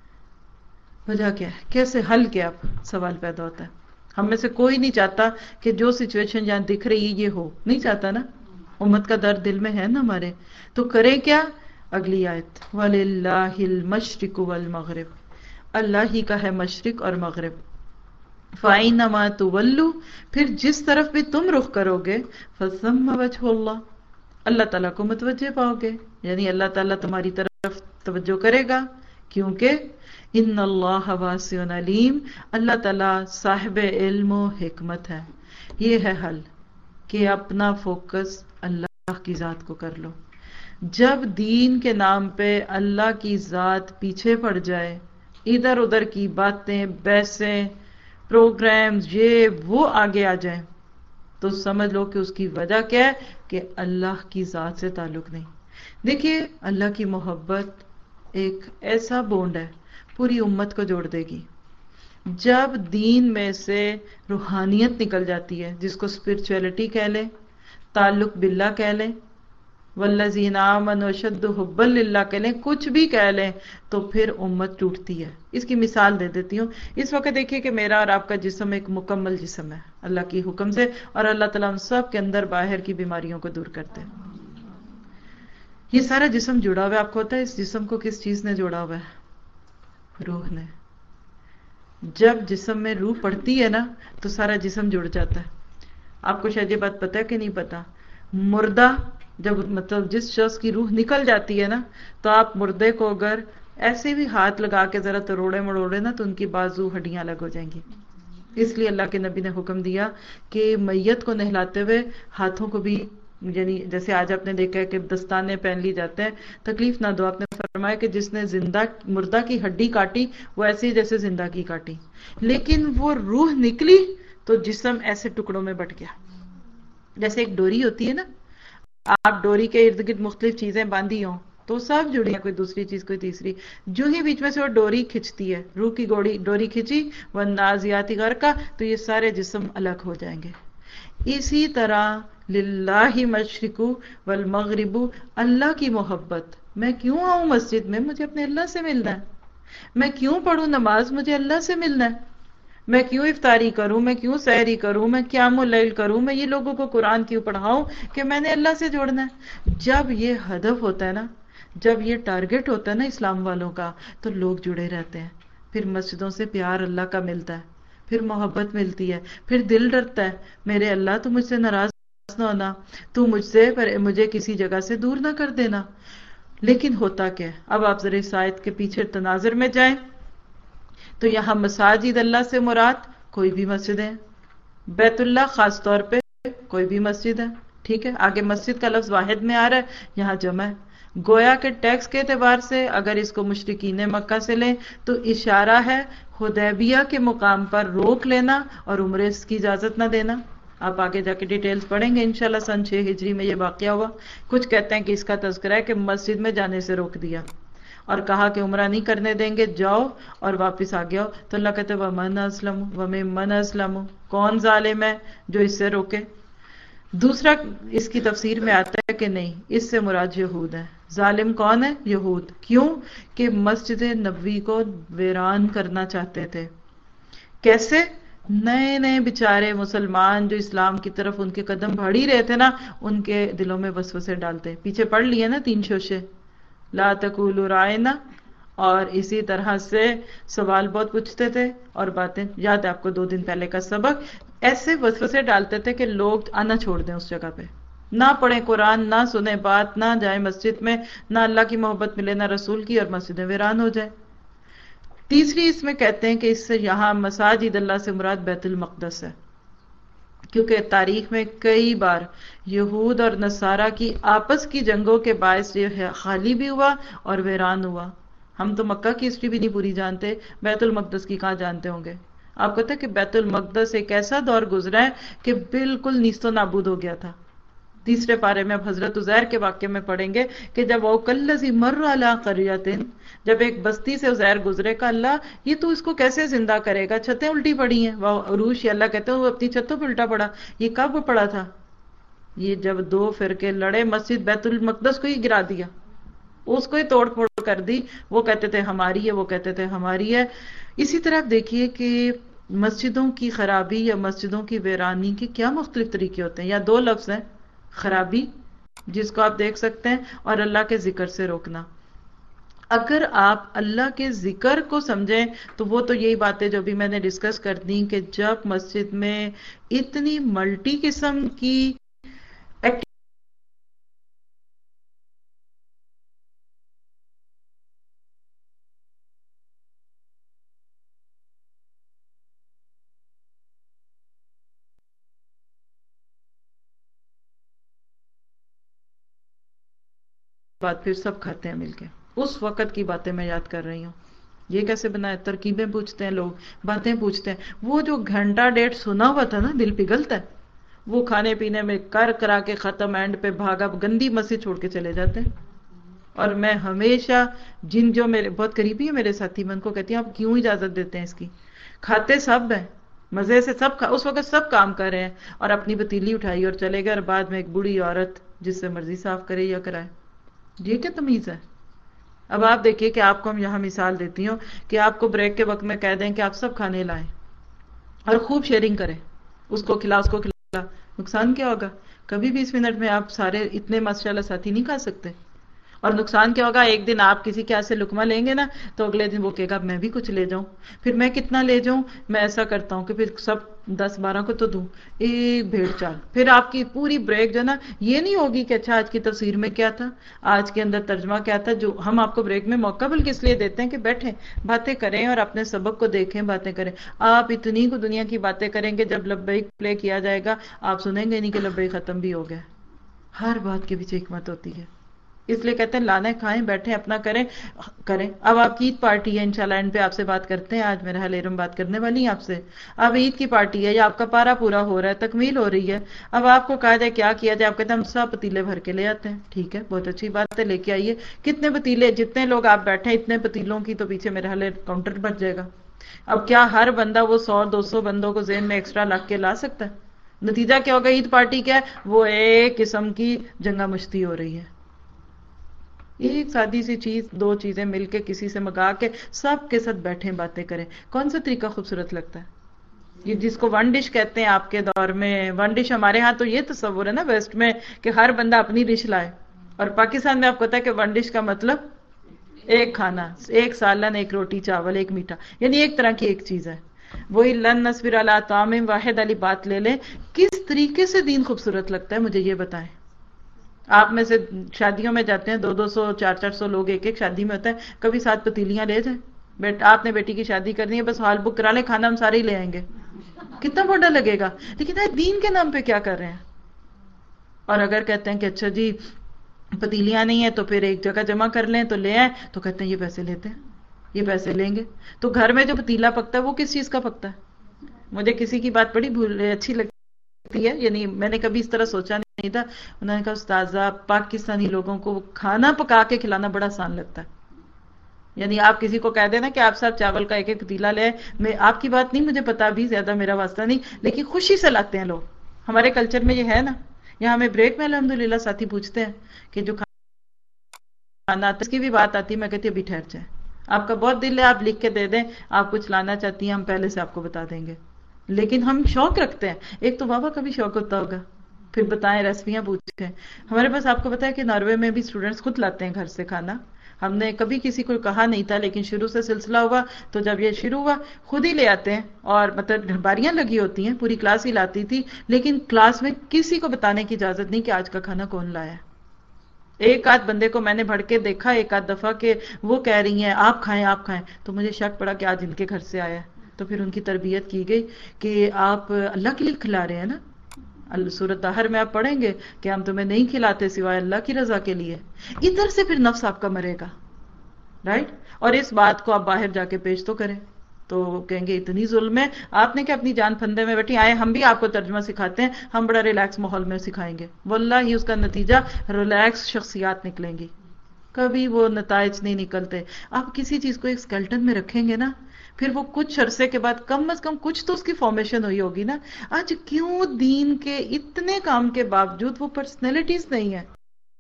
وجہ کیا ہے؟ کیسے حل کیا؟ اب سوال پیدا ہوتا ہے۔ ہم میں سے کوئی نہیں چاہتا کہ جو سچویشن جہاں دکھ رہی ہے یہ ہو، نہیں چاہتا نا، امت کا درد دل میں ہے نا ہمارے۔ تو کرے کیا؟ اگلی آیت، وَلِلَّهِ الْمَشْرِقُ وَالْمَغْرِبُ، اللہ ہی کا ہے مشرق اور مغرب۔ فَأَيْنَمَا تُوَلُّوا، پھر جس طرف بھی تم رخ کرو گے، فَثَمَّ وَجْهُ اللَّهِ، اللہ تعالیٰ کو متوجہ پاؤ گے، یعنی اللہ تعالیٰ تمہاری طرف توجہ کرے گا، کیونکہ ان اللہ واسع علیم، اللہ تعالیٰ صاحب علم و حکمت ہے۔ یہ ہے حل کہ اپنا فوکس اللہ کی ذات کو کر لو۔ جب دین کے نام پہ اللہ کی ذات پیچھے پڑ جائے، ادھر ادھر کی باتیں، بحثیں، پروگرامز، یہ وہ آگے آ جائیں، تو سمجھ لو کہ اس کی وجہ کیا ہے کہ اللہ کی ذات سے تعلق نہیں۔ دیکھیے اللہ کی محبت ایک ایسا بونڈ ہے پوری امت کو جوڑ دے گی۔ جب دین میں سے روحانیت نکل جاتی ہے، جس کو اسپرچویلٹی کہہ لیں، تعلق باللہ کہہ لیں، والذین آمنوا اشد حبا للہ کہہ لیں، کچھ بھی کہہ لیں، تو پھر امت ٹوٹتی ہے۔ اس کی مثال دے دیتی ہوں۔ اس وقت دیکھیے کہ میرا اور آپ کا جسم ایک مکمل جسم ہے اللہ کی حکم سے، اور اللہ تعالیٰ ہم سب کے اندر باہر کی بیماریوں کو دور کرتے ہیں۔ یہ سارا جسم جڑا ہوا ہے، آپ کو پتہ ہے اس جسم کو کس چیز نے جوڑا ہوا ہے؟ روح نے۔ جب جسم میں روح پڑتی ہے نا تو سارا جسم جڑ جاتا ہے۔ آپ کو شاید یہ بات پتہ ہے کہ نہیں پتا، مردہ جب مطلب جس شخص کی روح نکل جاتی ہے نا، تو آپ مردے کو اگر ایسے بھی ہاتھ لگا کے ذرا تروڑے مڑوڑے نا تو ان کی بازو ہڈیاں الگ ہو جائیں گی۔ اس لیے اللہ کے نبی نے حکم دیا کہ میت کو نہلاتے ہوئے ہاتھوں کو بھی، یعنی جیسے آج آپ نے دیکھا ہے کہ دستانے پہن لی جاتے ہیں، تکلیف نہ دو۔ آپ نے فرمایا کہ جس نے زندہ مردہ کی ہڈی کاٹی وہ ایسے ہی جیسے زندہ کی کاٹی، لیکن وہ روح نکلی تو جسم ایسے ٹکڑوں میں بٹ گیا۔ جیسے ایک ڈوری ہوتی ہے نا، آپ ڈوری کے ارد گرد مختلف چیزیں باندھی ہوں تو سب جڑی ہیں، کوئی دوسری چیز کوئی تیسری، جو ہی بیچ میں سے وہ ڈوری کھچتی ہے، روح کی گوڑی ڈوری کھچی، والنازعات غرقا، تو یہ سارے جسم الگ ہو جائیں گے۔ اسی طرح للہ مشرق والمغرب، اللہ کی محبت، میں کیوں آؤں مسجد میں؟ مجھے اپنے اللہ سے ملنا ہے۔ میں کیوں پڑھوں نماز؟ مجھے اللہ سے ملنا ہے۔ میں کیوں افطاری کروں؟ میں کیوں سحری کروں؟ میں قیام اللیل کروں؟ میں یہ لوگوں کو قرآن کیوں پڑھاؤں؟ کہ میں نے اللہ سے جوڑنا ہے۔ جب یہ ہدف ہوتا ہے نا، جب یہ ٹارگٹ ہوتا ہے نا اسلام والوں کا، تو لوگ جڑے رہتے ہیں۔ پھر مسجدوں سے پیار اللہ کا ملتا ہے، پھر محبت ملتی ہے، پھر دل ڈرتا ہے میرے اللہ تو مجھ سے ناراض نہ ہونا، تو مجھ سے پر مجھے کسی جگہ سے دور نہ کر دینا۔ لیکن ہوتا کیا ہے؟ اب آپ ذرا اس آیت کے پیچھے تناظر میں جائیں تو یہاں مساجد اللہ سے مراد کوئی بھی مسجد ہے، بیت اللہ خاص طور پہ کوئی بھی مسجد ہے، ٹھیک ہے۔ آگے مسجد کا لفظ واحد میں آ رہا ہے، یہاں جمع ہے۔ گویا کہ ٹیکس کے اعتبار سے اگر اس کو مشرکین مکہ سے لیں تو اشارہ ہے حدیبیہ کے مقام پر روک لینا اور عمرے کی اجازت نہ دینا۔ آپ آگے جا کے ڈیٹیلز پڑھیں گے انشاءاللہ۔ سن چھ ہجری میں یہ واقعہ ہوا۔ کچھ کہتے ہیں کہ اس کا تذکرہ ہے کہ مسجد میں جانے سے روک دیا، اور کہا کہ عمرہ نہیں کرنے دیں گے، جاؤ اور واپس آ گیا. تو اللہ کہتے ہیں وَمَنْ أَظْلَمُ وَمِمَّنْ أَظْلَمُ، کون ظالم ہے جو اس سے روکے. دوسرا اس کی تفسیر میں آتا ہے کہ نہیں، اس سے مراد یہود ہے. ظالم کون ہے؟ یہود. کیوں؟ کہ مسجد نبوی کو ویران کرنا چاہتے تھے. کیسے؟ نئے نئے بیچارے مسلمان جو اسلام کی طرف ان کے قدم بڑھ ہی رہے تھے نا، ان کے دلوں میں وسوسے ڈالتے. پیچھے پڑھ لیے نا تین شوشے، لا تقولوا رائنا، اور اسی طرح سے سوال بہت پوچھتے تھے اور باتیں یاد ہے آپ کو دو دن پہلے کا سبق. ایسے وسوسے ڈالتے تھے کہ لوگ آنا چھوڑ دیں اس جگہ پہ، نہ پڑھیں قرآن، نہ سنیں بات، نہ جائیں مسجد میں، نہ اللہ کی محبت ملے نہ رسول کی، اور مسجدیں ویران ہو جائیں. تیسری اس میں کہتے ہیں کہ اس سے یہاں مساجد اللہ سے مراد بیت المقدس ہے، کیونکہ تاریخ میں کئی بار یہود اور نصارہ کی آپس کی جنگوں کے باعث یہ خالی بھی ہوا اور ویران ہوا. ہم تو مکہ کی ہسٹری بھی نہیں پوری جانتے، بیت المقدس کی کہاں جانتے ہوں گے. آپ کو پتہ ہے کہ بیت المقدس ایک ایسا دور گزرا ہے کہ بالکل نیست و نابود ہو گیا تھا. تیسرے پارے میں اب حضرت عزیر کے واقعے میں پڑھیں گے کہ جب وہ کلذی مر علی قریۃ، جب ایک بستی سے عزیر گزرے کا اللہ یہ تو اس کو کیسے زندہ کرے گا، چھتیں الٹی پڑی ہیں. وہ عروش، اللہ کہتے ہیں وہ اپنی چھتوں پہ الٹا پڑا. یہ کب پڑا تھا؟ یہ جب دو فرقے لڑے، مسجد بیت المقدس کو ہی گرا دیا، اس کو ہی توڑ پھوڑ کر دی. وہ کہتے تھے ہماری ہے، وہ کہتے تھے ہماری ہے. اسی طرح آپ دیکھیے کہ مسجدوں کی خرابی یا مسجدوں کی ویرانی کے کیا مختلف طریقے ہوتے ہیں. یا دو لفظ ہیں، خرابی جس کو آپ دیکھ سکتے ہیں، اور اللہ کے ذکر سے روکنا. اگر آپ اللہ کے ذکر کو سمجھیں تو وہ تو یہی باتیں جو بھی میں نے ڈسکس کر دی کہ جب مسجد میں اتنی ملٹی قسم کی ایکٹیویٹی بات پھر سب کھاتے ہیں مل کے. اس وقت کی باتیں میں یاد کر رہی ہوں. یہ کیسے بنا ہے؟ ترکیبیں پوچھتے ہیں لوگ، باتیں پوچھتے ہیں. وہ جو گھنٹہ ڈیڑھ سنا ہوا تھا نا، دل پگھلتا ہے. وہ کھانے پینے میں کر کرا کے ختم، اینڈ پہ بھاگا گندی مسجد چھوڑ کے چلے جاتے ہیں. اور میں ہمیشہ جن جو میرے بہت قریبی ہے میرے ساتھی، میں ان کو کہتی ہوں آپ کیوں اجازت دیتے ہیں اس کی؟ کھاتے سب ہیں مزے سے، سب کھا اس وقت سب کام کر رہے ہیں، اور اپنی پتیلی اٹھائی اور چلے گئے، اور بعد میں ایک بوڑھی عورت جس سے مرضی صاف کرے یا کرائے. یہ کیا تمیز ہے؟ اب آپ دیکھیے کہ آپ کو ہم یہاں مثال دیتی ہوں کہ آپ کو بریک کے وقت میں کہہ دیں کہ آپ سب کھانے لائیں اور خوب شیئرنگ کریں، اس کو کھلا اس کو کھلا. نقصان کیا ہوگا؟ کبھی بیس منٹ میں آپ سارے اتنے ماشاءاللہ ساتھی نہیں کھا سکتے. اور نقصان کیا ہوگا؟ ایک دن آپ کسی کے ہاتھ سے لقمہ لیں گے نا تو اگلے دن وہ کہے گا میں بھی کچھ لے جاؤں. پھر میں کتنا لے جاؤں؟ میں ایسا کرتا ہوں کہ پھر سب دس بارہ کو تو دوں، ایک بھیڑ چال. پھر آپ کی پوری بریک جو نا یہ نہیں ہوگی کہ اچھا آج کی تفسیر میں کیا تھا، آج کے اندر ترجمہ کیا تھا. جو ہم آپ کو بریک میں موقع بلکہ اس لیے دیتے ہیں کہ بیٹھیں، باتیں کریں اور اپنے سبق کو دیکھیں، باتیں کریں. آپ اتنی کو دنیا کی باتیں کریں گے، جب لبیک پلے کیا جائے گا آپ سنیں گے نہیں کہ لبیک ختم بھی ہو گیا. ہر بات کے پیچھے حکمت ہوتی ہے. اس لیے کہتے ہیں لانے کھائیں، بیٹھیں، اپنا کریں کریں. اب آپ کی عید پارٹی ہے انشاءاللہ، اینڈ پہ آپ سے بات کرتے ہیں. آج میرا حال ارم بات کرنے والی ہیں آپ سے. اب عید کی پارٹی ہے یا آپ کا پارا پورا ہو رہا ہے، تکمیل ہو رہی ہے. اب آپ کو کہا جائے کیا کیا جائے، آپ کہتے ہیں ہم سب پتیلے بھر کے لے آتے ہیں. ٹھیک ہے، بہت اچھی بات ہے، لے کے آئیے. کتنے پتیلے؟ جتنے لوگ آپ بیٹھے اتنے پتیلوں کی تو پیچھے میرے حال کاؤنٹر بچ جائے گا. اب کیا ہر بندہ وہ سو دو سو بندوں کو ذہن میں ایکسٹرا لگ کے لا سکتا ہے؟ نتیجہ کیا ہوگا؟ عید پارٹی کیا ہے؟ وہ ایک قسم کی جنگا مشتی ہو رہی ہے. ایک سادی سی چیز، دو چیزیں مل کے کسی سے منگا کے سب کے ساتھ بیٹھیں باتیں کریں. کون سا طریقہ خوبصورت لگتا ہے؟ یہ جس کو ون ڈش کہتے ہیں آپ کے دور میں. ون ڈش ہمارے ہاں تو یہ تصور ہے نا ویسٹ میں کہ ہر بندہ اپنی ڈش لائے، اور پاکستان میں آپ کو پتا ہے کہ ون ڈش کا مطلب ایک کھانا، ایک سالن، ایک روٹی چاول، ایک میٹھا، یعنی ایک طرح کی ایک چیز ہے. وہی لن نصبر علی طعام واحد والی بات لے لیں. کس طریقے سے دین خوبصورت لگتا ہے مجھے یہ بتائیں. آپ میں سے شادیوں میں جاتے ہیں، دو دو سو چار چار سو لوگ ایک ایک شادی میں ہوتا ہے، کبھی سات پتیلیاں لے جائیں. بیٹ آپ نے بیٹی کی شادی کرنی ہے، بس ہال بک کرا لیں، کھانا ہم سارے ہی لے آئیں گے. کتنا بڑا لگے گا. لیکن دین کے نام پہ کیا کر رہے ہیں؟ اور اگر کہتے ہیں کہ اچھا جی پتیلیاں نہیں ہیں تو پھر ایک جگہ جمع کر لیں تو لے آئیں، تو کہتے ہیں یہ پیسے لیتے ہیں، یہ پیسے لیں گے. تو گھر میں جو پتیلا پکتا ہے وہ کس چیز کا پکتا ہے؟ مجھے کسی کی بات بڑی بھول اچھی لگتی ہے، یعنی میں نے کبھی اس طرح سوچا نہیں تھا. انہوں نے کہا استاذہ پاکستانی لوگوں کو کھانا پکا کے کھلانا بڑا آسان لگتا ہے. یعنی آپ کسی کو کہہ دینا کہ آپ صاحب چاول کا ایک ایک پتیلا لے، میں آپ کی بات نہیں مجھے پتا، بھی زیادہ میرا واسطہ نہیں، لیکن خوشی سے لاتے ہیں لوگ. ہمارے کلچر میں یہ ہے نا. یہاں ہمیں بریک میں الحمدللہ ساتھی پوچھتے ہیں کہ جو کھانا آتا ہے اس کی بھی بات آتی ہے، میں کہتی ہوں ابھی ٹھہر جائیں، آپ کا بہت دل ہے آپ لکھ کے دے دیں، آپ کچھ لانا چاہتی ہیں ہم پہلے سے آپ کو بتا دیں گے. لیکن ہم شوق رکھتے ہیں. ایک تو بابا کا بھی شوق ہوتا ہوگا، پھر بتائیں ریسیپیاں پوچھتے ہیں. ہمارے پاس آپ کو پتا ہے کہ ناروے میں بھی اسٹوڈنٹس خود لاتے ہیں گھر سے کھانا. ہم نے کبھی کسی کو کہا نہیں تھا، لیکن شروع سے سلسلہ ہوا تو جب یہ شروع ہوا خود ہی لے آتے ہیں. اور مطلب باریاں لگی ہوتی ہیں، پوری کلاس ہی لاتی تھی، لیکن کلاس میں کسی کو بتانے کی اجازت نہیں کہ آج کا کھانا کون لایا. ایک آدھ بندے کو میں نے بھڑ کے دیکھا ایک آدھ دفعہ کہ وہ کہہ رہی ہیں آپ کھائیں آپ کھائیں، تو مجھے شک پڑا کہ آج ان کے گھر سے آیا ہے. تو پھر ان کی تربیت کی گئی کہ آپ اللہ کے لیے کھلا رہے ہیں نا. سورۃ طاہر میں آپ پڑھیں گے کہ ہم تمہیں نہیں کھلاتے سوائے اللہ کی رضا کے لیے. ادھر سے پھر نفس آپ کا مرے گا، رائٹ. اور اس بات کو آپ باہر جا کے پیش تو کریں تو کہیں گے اتنی ظلم ہے، آپ نے کہ اپنی جان پھندے میں بیٹھی آئے ہم بھی آپ کو ترجمہ سکھاتے ہیں، ہم بڑا ریلیکس ماحول میں سکھائیں گے. واللہ ہی اس کا نتیجہ ریلیکس شخصیات نکلیں گی، کبھی وہ نتائج نہیں نکلتے. آپ کسی چیز کو ایک اسکیلٹن میں رکھیں گے نا، پھر وہ کچھ عرصے کے بعد کم از کم کچھ تو اس کی فارمیشن ہوئی ہوگی نا. آج کیوں دین کے اتنے کام کے باوجود وہ پرسنالٹیز نہیں ہے؟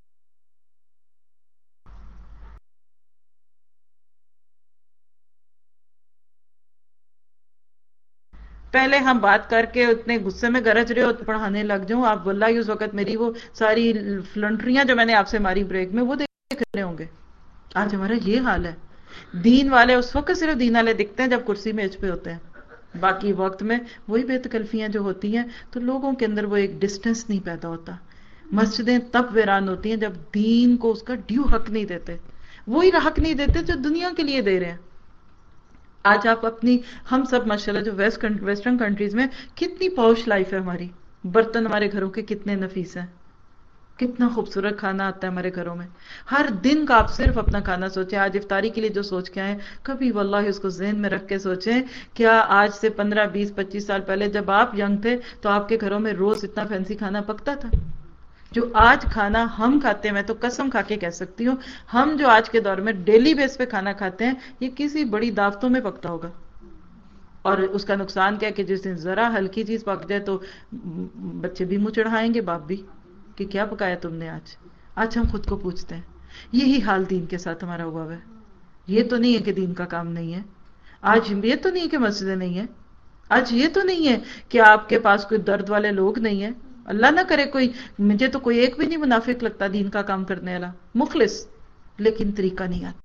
پہلے ہم بات کر کے اتنے غصے میں گرج رہے ہو تو پڑھانے لگ جاؤں آپ، واللہ اس وقت میری وہ ساری فلنٹریاں جو میں نے آپ سے ماری بریک میں وہ دیکھ رہے ہوں گے. آج ہمارا یہ حال ہے. دین والے اس وقت صرف دین والے دکھتے ہیں جب کرسی میز پہ ہوتے ہیں، باقی وقت میں وہی بے تکلفیاں جو ہوتی ہیں تو لوگوں کے اندر وہ ایک ڈسٹنس نہیں پیدا ہوتا. مسجدیں تب ویران ہوتی ہیں جب دین کو اس کا ڈیو حق نہیں دیتے، وہی حق نہیں دیتے جو دنیا کے لیے دے رہے ہیں. آج آپ اپنی ہم سب ماشاءاللہ جو ویسٹ ویسٹرن کنٹریز میں کتنی پاش لائف ہے ہماری، برتن ہمارے گھروں کے کتنے نفیس ہیں، کتنا خوبصورت کھانا آتا ہے ہمارے گھروں میں. ہر دن کا آپ صرف اپنا کھانا سوچیں. آج افطاری کے لیے جو سوچ کے آئے کبھی واللہ اس کو ذہن میں رکھ کے سوچیں کیا آج سے پندرہ بیس پچیس سال پہلے جب آپ ینگ تھے تو آپ کے گھروں میں روز اتنا فینسی کھانا پکتا تھا؟ جو آج کھانا ہم کھاتے ہیں، میں تو قسم کھا کے کہہ سکتی ہوں ہم جو آج کے دور میں ڈیلی بیس پہ کھانا کھاتے ہیں یہ کسی بڑی دعوتوں میں پکتا ہوگا. اور اس کا نقصان کیا کہ جس دن ذرا ہلکی چیز پک جائے تو بچے بھی منہ چڑھائیں گے، باپ بھی، کہ کیا پکایا تم نے آج. آج ہم خود کو پوچھتے ہیں. یہی حال دین کے ساتھ ہمارا ہوا ہے. یہ تو نہیں ہے کہ دین کا کام نہیں ہے، آج یہ تو نہیں ہے کہ مسجدیں نہیں ہیں، آج یہ تو نہیں ہے کہ آپ کے پاس کوئی درد والے لوگ نہیں ہیں. اللہ نہ کرے کوئی، مجھے تو کوئی ایک بھی نہیں منافق لگتا دین کا کام کرنے والا مخلص، لیکن طریقہ نہیں آتا،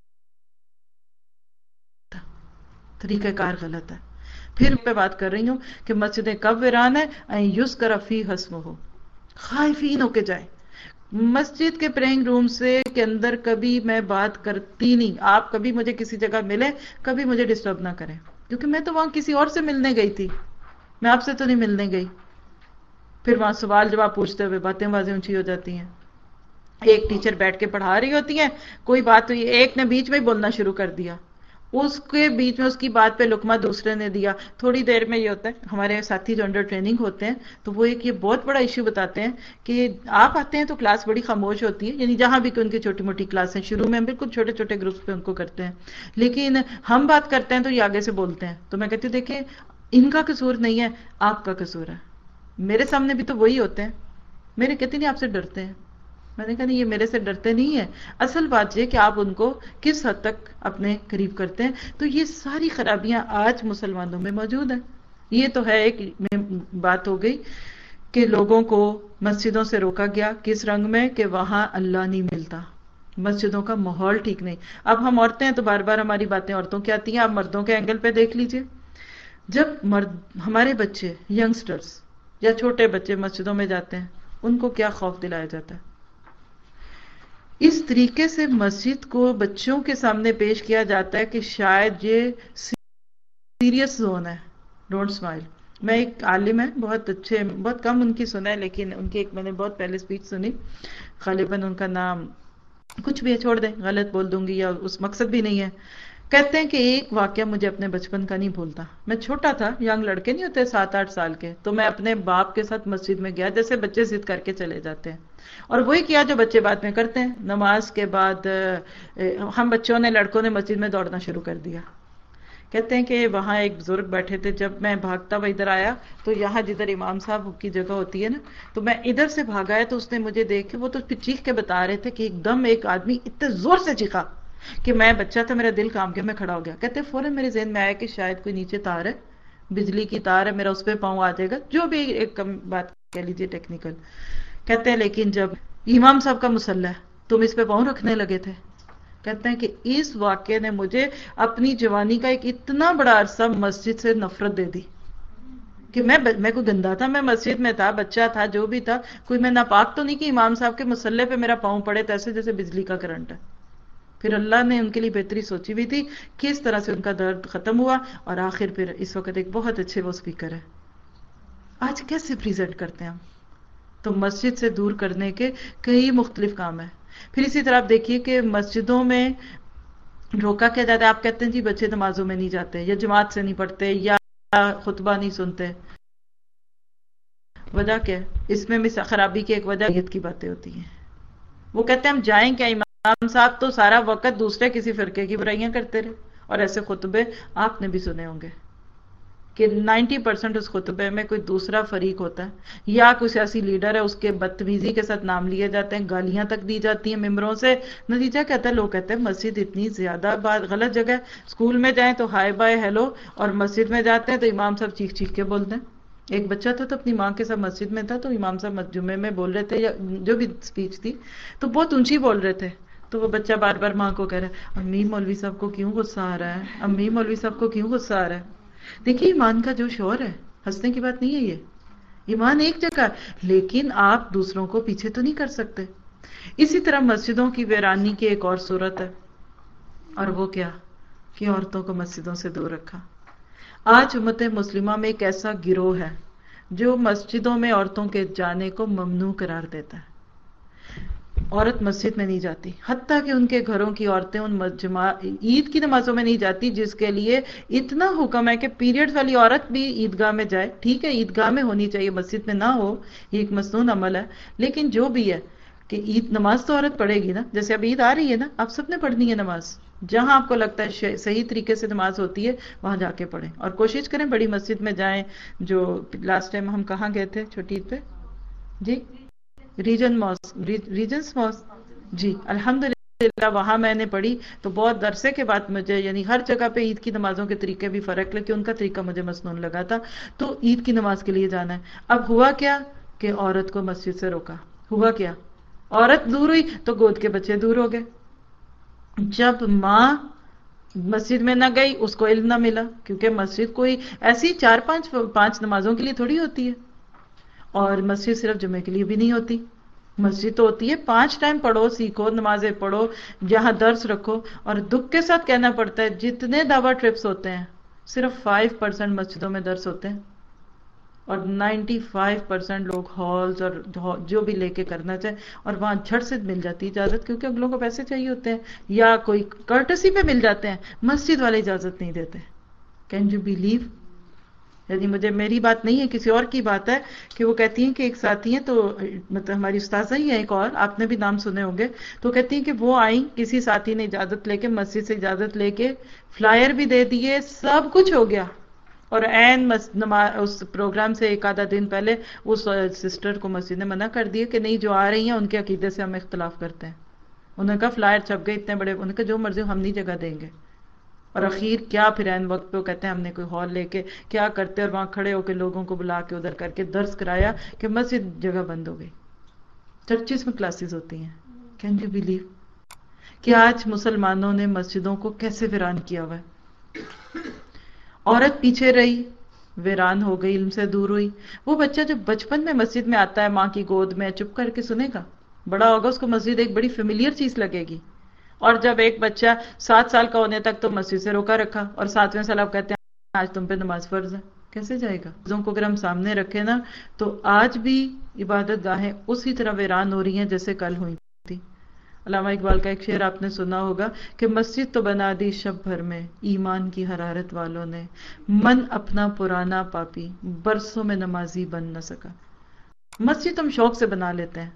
طریقہ کار غلط ہے. پھر میں بات کر رہی ہوں کہ مسجدیں کب ویران ہے، این یذکر فی حسمہ، خائفین ہو کے جائیں. مسجد کے پریئنگ روم سے کے اندر کبھی میں بات کرتی نہیں. آپ کبھی مجھے کسی جگہ ملے کبھی مجھے ڈسٹرب نہ کریں، کیونکہ میں تو وہاں کسی اور سے ملنے گئی تھی، میں آپ سے تو نہیں ملنے گئی. پھر وہاں سوال جواب پوچھتے ہوئے باتیں بازیں اونچی ہو جاتی ہیں. ایک ٹیچر بیٹھ کے پڑھا رہی ہوتی ہیں، کوئی بات ہوئی، ایک نے بیچ میں ہی بولنا شروع کر دیا، اس کے بیچ میں اس کی بات پہ لقمہ دوسرے نے دیا. تھوڑی دیر میں یہ ہوتا ہے، ہمارے ساتھی جو انڈر ٹریننگ ہوتے ہیں تو وہ ایک یہ بہت بڑا ایشو بتاتے ہیں کہ آپ آتے ہیں تو کلاس بڑی خاموش ہوتی ہے، یعنی جہاں بھی ان کی چھوٹی موٹی کلاس ہیں شروع میں ہم بالکل چھوٹے چھوٹے گروپس پہ ان کو کرتے ہیں، لیکن ہم بات کرتے ہیں تو یہ آگے سے بولتے ہیں. تو میں کہتی ہوں دیکھیں ان کا قصور نہیں ہے، آپ کا قصور ہے. میرے سامنے بھی تو وہی ہوتے ہیں، میرے کہتے نہیں آپ سے ڈرتے ہیں. میں نے کہا نہیں، یہ میرے سے ڈرتے نہیں ہیں، اصل بات یہ کہ آپ ان کو کس حد تک اپنے قریب کرتے ہیں. تو یہ ساری خرابیاں آج مسلمانوں میں موجود ہیں. یہ تو ہے ایک بات ہو گئی کہ لوگوں کو مسجدوں سے روکا گیا کس رنگ میں کہ وہاں اللہ نہیں ملتا، مسجدوں کا ماحول ٹھیک نہیں. اب ہم عورتیں ہیں تو بار بار ہماری باتیں عورتوں کی آتی ہیں. آپ مردوں کے اینگل پہ دیکھ لیجئے، جب مرد ہمارے بچے ینگسٹرز یا چھوٹے بچے مسجدوں میں جاتے ہیں ان کو کیا خوف دلایا جاتا ہے. اس طریقے سے مسجد کو بچوں کے سامنے پیش کیا جاتا ہے کہ شاید یہ سیریس زون ہے. Don't smile. میں ایک عالم ہے، بہت اچھے، بہت کم ان کی سنا ہے، لیکن ان کی ایک میں نے بہت پہلے اسپیچ سنی، غالباً ان کا نام کچھ بھی ہے، چھوڑ دیں غلط بول دوں گی یا اس مقصد بھی نہیں ہے. کہتے ہیں کہ ایک واقعہ مجھے اپنے بچپن کا نہیں بھولتا. میں چھوٹا تھا، ینگ لڑکے نہیں ہوتے سات آٹھ سال کے، تو میں اپنے باپ کے ساتھ مسجد میں گیا، جیسے بچے ضد کر کے چلے جاتے ہیں. اور وہی کیا جو بچے بعد میں کرتے ہیں. نماز کے بعد ہم بچوں نے لڑکوں نے مسجد میں دوڑنا شروع کر دیا. کہتے ہیں کہ وہاں ایک بزرگ بیٹھے تھے, جب میں بھاگتا ہوا ادھر آیا تو یہاں جدھر امام صاحب کی جگہ ہوتی ہے نا, تو میں ادھر سے بھاگا ہے تو اس نے مجھے دیکھ کے, وہ تو پھر چیخ کے بتا رہے تھے کہ ایک دم ایک آدمی اتنے زور سے چیخا کہ میں بچہ تھا, میرا دل کام گیا, میں کھڑا ہو گیا. کہتے ہیں فوراً میرے ذہن میں آیا کہ شاید کوئی نیچے تار ہے, بجلی کی تار ہے, میرا اس پہ پاؤں آ جائے گا, جو بھی ایک کم بات کہہ لیجیے ٹیکنیکل. کہتے ہیں لیکن جب امام صاحب کا مصلی ہے تم اس پہ پاؤں رکھنے لگے تھے. کہتے ہیں کہ اس واقعے نے مجھے اپنی جوانی کا ایک اتنا بڑا عرصہ مسجد سے نفرت دے دی کہ میں میں کوئی گندا تھا, میں مسجد میں تھا, بچہ تھا, جو بھی تھا, کوئی میں ناپاک تو نہیں کہ امام صاحب کے مصلی پہ میرا پاؤں پڑے تو ایسے جیسے بجلی کا کرنٹ ہے. پھر اللہ نے ان کے لیے بہتری سوچی ہوئی تھی, کس طرح سے ان کا درد ختم ہوا, اور آخر پھر اس وقت ایک بہت اچھے وہ اسپیکر ہے. آج کیسے پریزنٹ کرتے ہیں ہم؟ تو مسجد سے دور کرنے کے کئی مختلف کام ہیں. پھر اسی طرح آپ دیکھیے کہ مسجدوں میں روکا کیا جاتا ہے. آپ کہتے ہیں جی بچے نمازوں میں نہیں جاتے, یا جماعت سے نہیں پڑھتے, یا خطبہ نہیں سنتے. وجہ کیا ہے اس میں خرابی کی ایک وجہ نیت کی باتیں ہوتی ہیں. وہ کہتے ہیں ہم جائیں کیا, امام صاحب تو سارا وقت دوسرے کسی فرقے کی برائیاں کرتے رہے. اور ایسے خطبے آپ نے بھی سنے ہوں گے کہ نائنٹی پرسنٹ اس خطبے میں کوئی دوسرا فریق ہوتا ہے, یا کوئی سیاسی لیڈر ہے, اس کے بدتمیزی کے ساتھ نام لیے جاتے ہیں, گالیاں تک دی جاتی ہیں ممبروں سے. نتیجہ کہتا ہے لوگ کہتے ہیں مسجد اتنی زیادہ بات غلط جگہ ہے. اسکول میں جائیں تو ہائی بائے ہیلو, اور مسجد میں جاتے ہیں تو امام صاحب چیخ چیخ کے بولتے ہیں. ایک بچہ تھا تو اپنی ماں کے ساتھ مسجد میں تھا, تو امام صاحب جمعے میں بول رہے تھے, یا جو بھی اسپیچ تھی تو بہت اونچی بول رہے تھے, تو وہ بچہ بار بار ماں کو کہہ رہا ہے امی مولوی صاحب کو کیوں غصہ آ رہا ہے, امی مولوی صاحب کو کیوں غصہ آ رہا ہے. دیکھیے ایمان کا جو شعور ہے, ہنسنے کی بات نہیں ہے یہ. ایمان ایک جگہ, لیکن آپ دوسروں کو پیچھے تو نہیں کر سکتے. اسی طرح مسجدوں کی ویرانی کی ایک اور صورت ہے, اور وہ کیا کہ عورتوں کو مسجدوں سے دور رکھا. آج امت مسلمہ میں ایک ایسا گروہ ہے جو مسجدوں میں عورتوں کے جانے کو ممنوع قرار دیتا ہے. عورت مسجد میں نہیں جاتی, حتیٰ کہ ان کے گھروں کی عورتیں ان عید کی نمازوں میں نہیں جاتی, جس کے لیے اتنا حکم ہے کہ پیریڈ والی عورت بھی عیدگاہ میں جائے. ٹھیک ہے عیدگاہ میں ہونی چاہیے, مسجد میں نہ ہو, یہ ایک مسنون عمل ہے. لیکن جو بھی ہے کہ عید نماز تو عورت پڑھے گی نا, جیسے اب عید آ رہی ہے نا, آپ سب نے پڑھنی ہے نماز. جہاں آپ کو لگتا ہے صحیح طریقے سے نماز ہوتی ہے وہاں جا کے پڑھیں, اور کوشش کریں بڑی مسجد میں جائیں. جو لاسٹ ٹائم ہم کہاں گئے تھے چھوٹی عید پہ, جی ریجن ماسک, ریجنس ماسک, جی الحمدللہ وہاں میں نے پڑھی تو بہت عرصے کے بعد مجھے, یعنی ہر جگہ پہ عید کی نمازوں کے طریقے بھی فرق, لیکن ان کا طریقہ مجھے مسنون لگا تھا. تو عید کی نماز کے لیے جانا ہے. اب ہوا کیا کہ عورت کو مسجد سے روکا. ہوا کیا, عورت دور ہوئی تو گود کے بچے دور ہو گئے. جب ماں مسجد میں نہ گئی, اس کو علم نہ ملا, کیونکہ مسجد کوئی ایسی چار پانچ پانچ نمازوں کے لیے تھوڑی ہوتی ہے, اور مسجد صرف جمعے کے لیے بھی نہیں ہوتی. مسجد تو ہوتی ہے پانچ ٹائم پڑھو, سیکھو, نمازیں پڑھو, جہاں درس رکھو. اور دکھ کے ساتھ کہنا پڑتا ہے جتنے دعویٰ ٹرپس ہوتے ہیں صرف فائیو پرسینٹ مسجدوں میں درس ہوتے ہیں, اور نائنٹی فائیو پرسینٹ لوگ ہالز اور جو بھی لے کے کرنا چاہیں, اور وہاں جھٹ سے مل جاتی اجازت, کیونکہ اگلوں کو پیسے چاہیے ہوتے ہیں, یا کوئی کرٹسی پہ مل جاتے ہیں. مسجد والے اجازت نہیں دیتے. Can you believe? یعنی مجھے, میری بات نہیں ہے, کسی اور کی بات ہے, کہ وہ کہتی ہیں کہ ایک ساتھی ہیں, تو مطلب ہماری استاذہ ہی ہے ایک اور, آپ نے بھی نام سنے ہوں گے, تو کہتی ہیں کہ وہ آئیں, کسی ساتھی نے اجازت لے کے, مسجد سے اجازت لے کے, فلائر بھی دے دیے, سب کچھ ہو گیا, اور عین اس پروگرام سے ایک آدھا دن پہلے اس سسٹر کو مسجد نے منع کر دیا کہ نہیں, جو آ رہی ہیں ان کے عقیدے سے ہم اختلاف کرتے ہیں. انہوں نے کہا فلائر چھپ گئے اتنے بڑے, انہوں نے کہا جو مرضی ہم نہیں جگہ دیں گے. اور اخیر کیا, پھر عین وقت پہ وہ کہتے ہیں ہم نے کوئی ہال لے کے کیا کرتے, اور وہاں کھڑے ہو کے لوگوں کو بلا کے ادھر کر کے درس کرایا کہ مسجد جگہ بند ہو گئی. چرچز میں کلاسز ہوتی ہیں. کین یو بلیو کہ آج مسلمانوں نے مسجدوں کو کیسے ویران کیا ہوا ہے. عورت پیچھے رہی, ویران ہو گئی, علم سے دور ہوئی. وہ بچہ جو بچپن میں مسجد میں آتا ہے ماں کی گود میں, چپ کر کے سنے گا, بڑا ہوگا اس کو مسجد ایک بڑی فیملیئر چیز لگے گی. اور جب ایک بچہ سات سال کا ہونے تک تو مسجد سے روکا رکھا, اور ساتویں سال آپ کہتے ہیں آج تم پہ نماز فرض ہے, کیسے جائے گا؟ چیزوں کو اگر ہم سامنے رکھیں نا, تو آج بھی عبادت گاہیں اسی طرح ویران ہو رہی ہیں جیسے کل ہوئی تھی. علامہ اقبال کا ایک شعر آپ نے سنا ہوگا کہ مسجد تو بنا دی شب بھر میں ایمان کی حرارت والوں نے, من اپنا پرانا پاپی برسوں میں نمازی بن نہ سکا. مسجد ہم شوق سے بنا لیتے ہیں,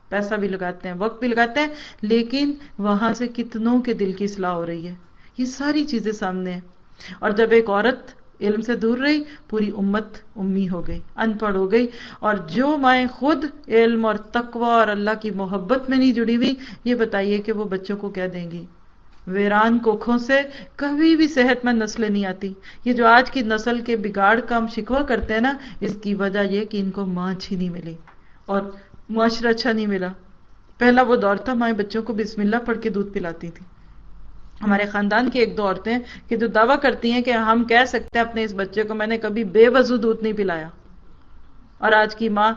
پیسہ بھی لگاتے ہیں، وقت بھی لگاتے ہیں، لیکن وہاں سے کتنوں کے دل کی اصلاح ہو رہی ہے، یہ ساری چیزیں سامنے ہیں۔ اور جب ایک عورت علم سے دور رہی، پوری امت امی ہو گئی، ان پڑھ ہو گئی، اور جو مائیں خود علم اور تقوی اور اللہ کی محبت میں نہیں جڑی ہوئی، یہ بتائیے کہ وہ بچوں کو کیا دیں گی؟ ویران کوکھوں سے کبھی بھی صحت مند نسلیں نہیں آتی۔ یہ جو آج کی نسل کے بگاڑ کا ہم شکوہ کرتے ہیں نا، اس کی وجہ یہ کہ ان کو ماں اچھی نہیں ملی اور معاشرہ اچھا نہیں ملا۔ پہلا وہ دور تھا مائیں بچوں کو بسم اللہ پڑھ کے دودھ پلاتی تھی۔ ہمارے خاندان کی ایک دو عورتیں کہ جو دعویٰ کرتی ہیں کہ ہم کہہ سکتے ہیں اپنے اس بچے کو میں نے کبھی بے وضو دودھ نہیں پلایا، اور آج کی ماں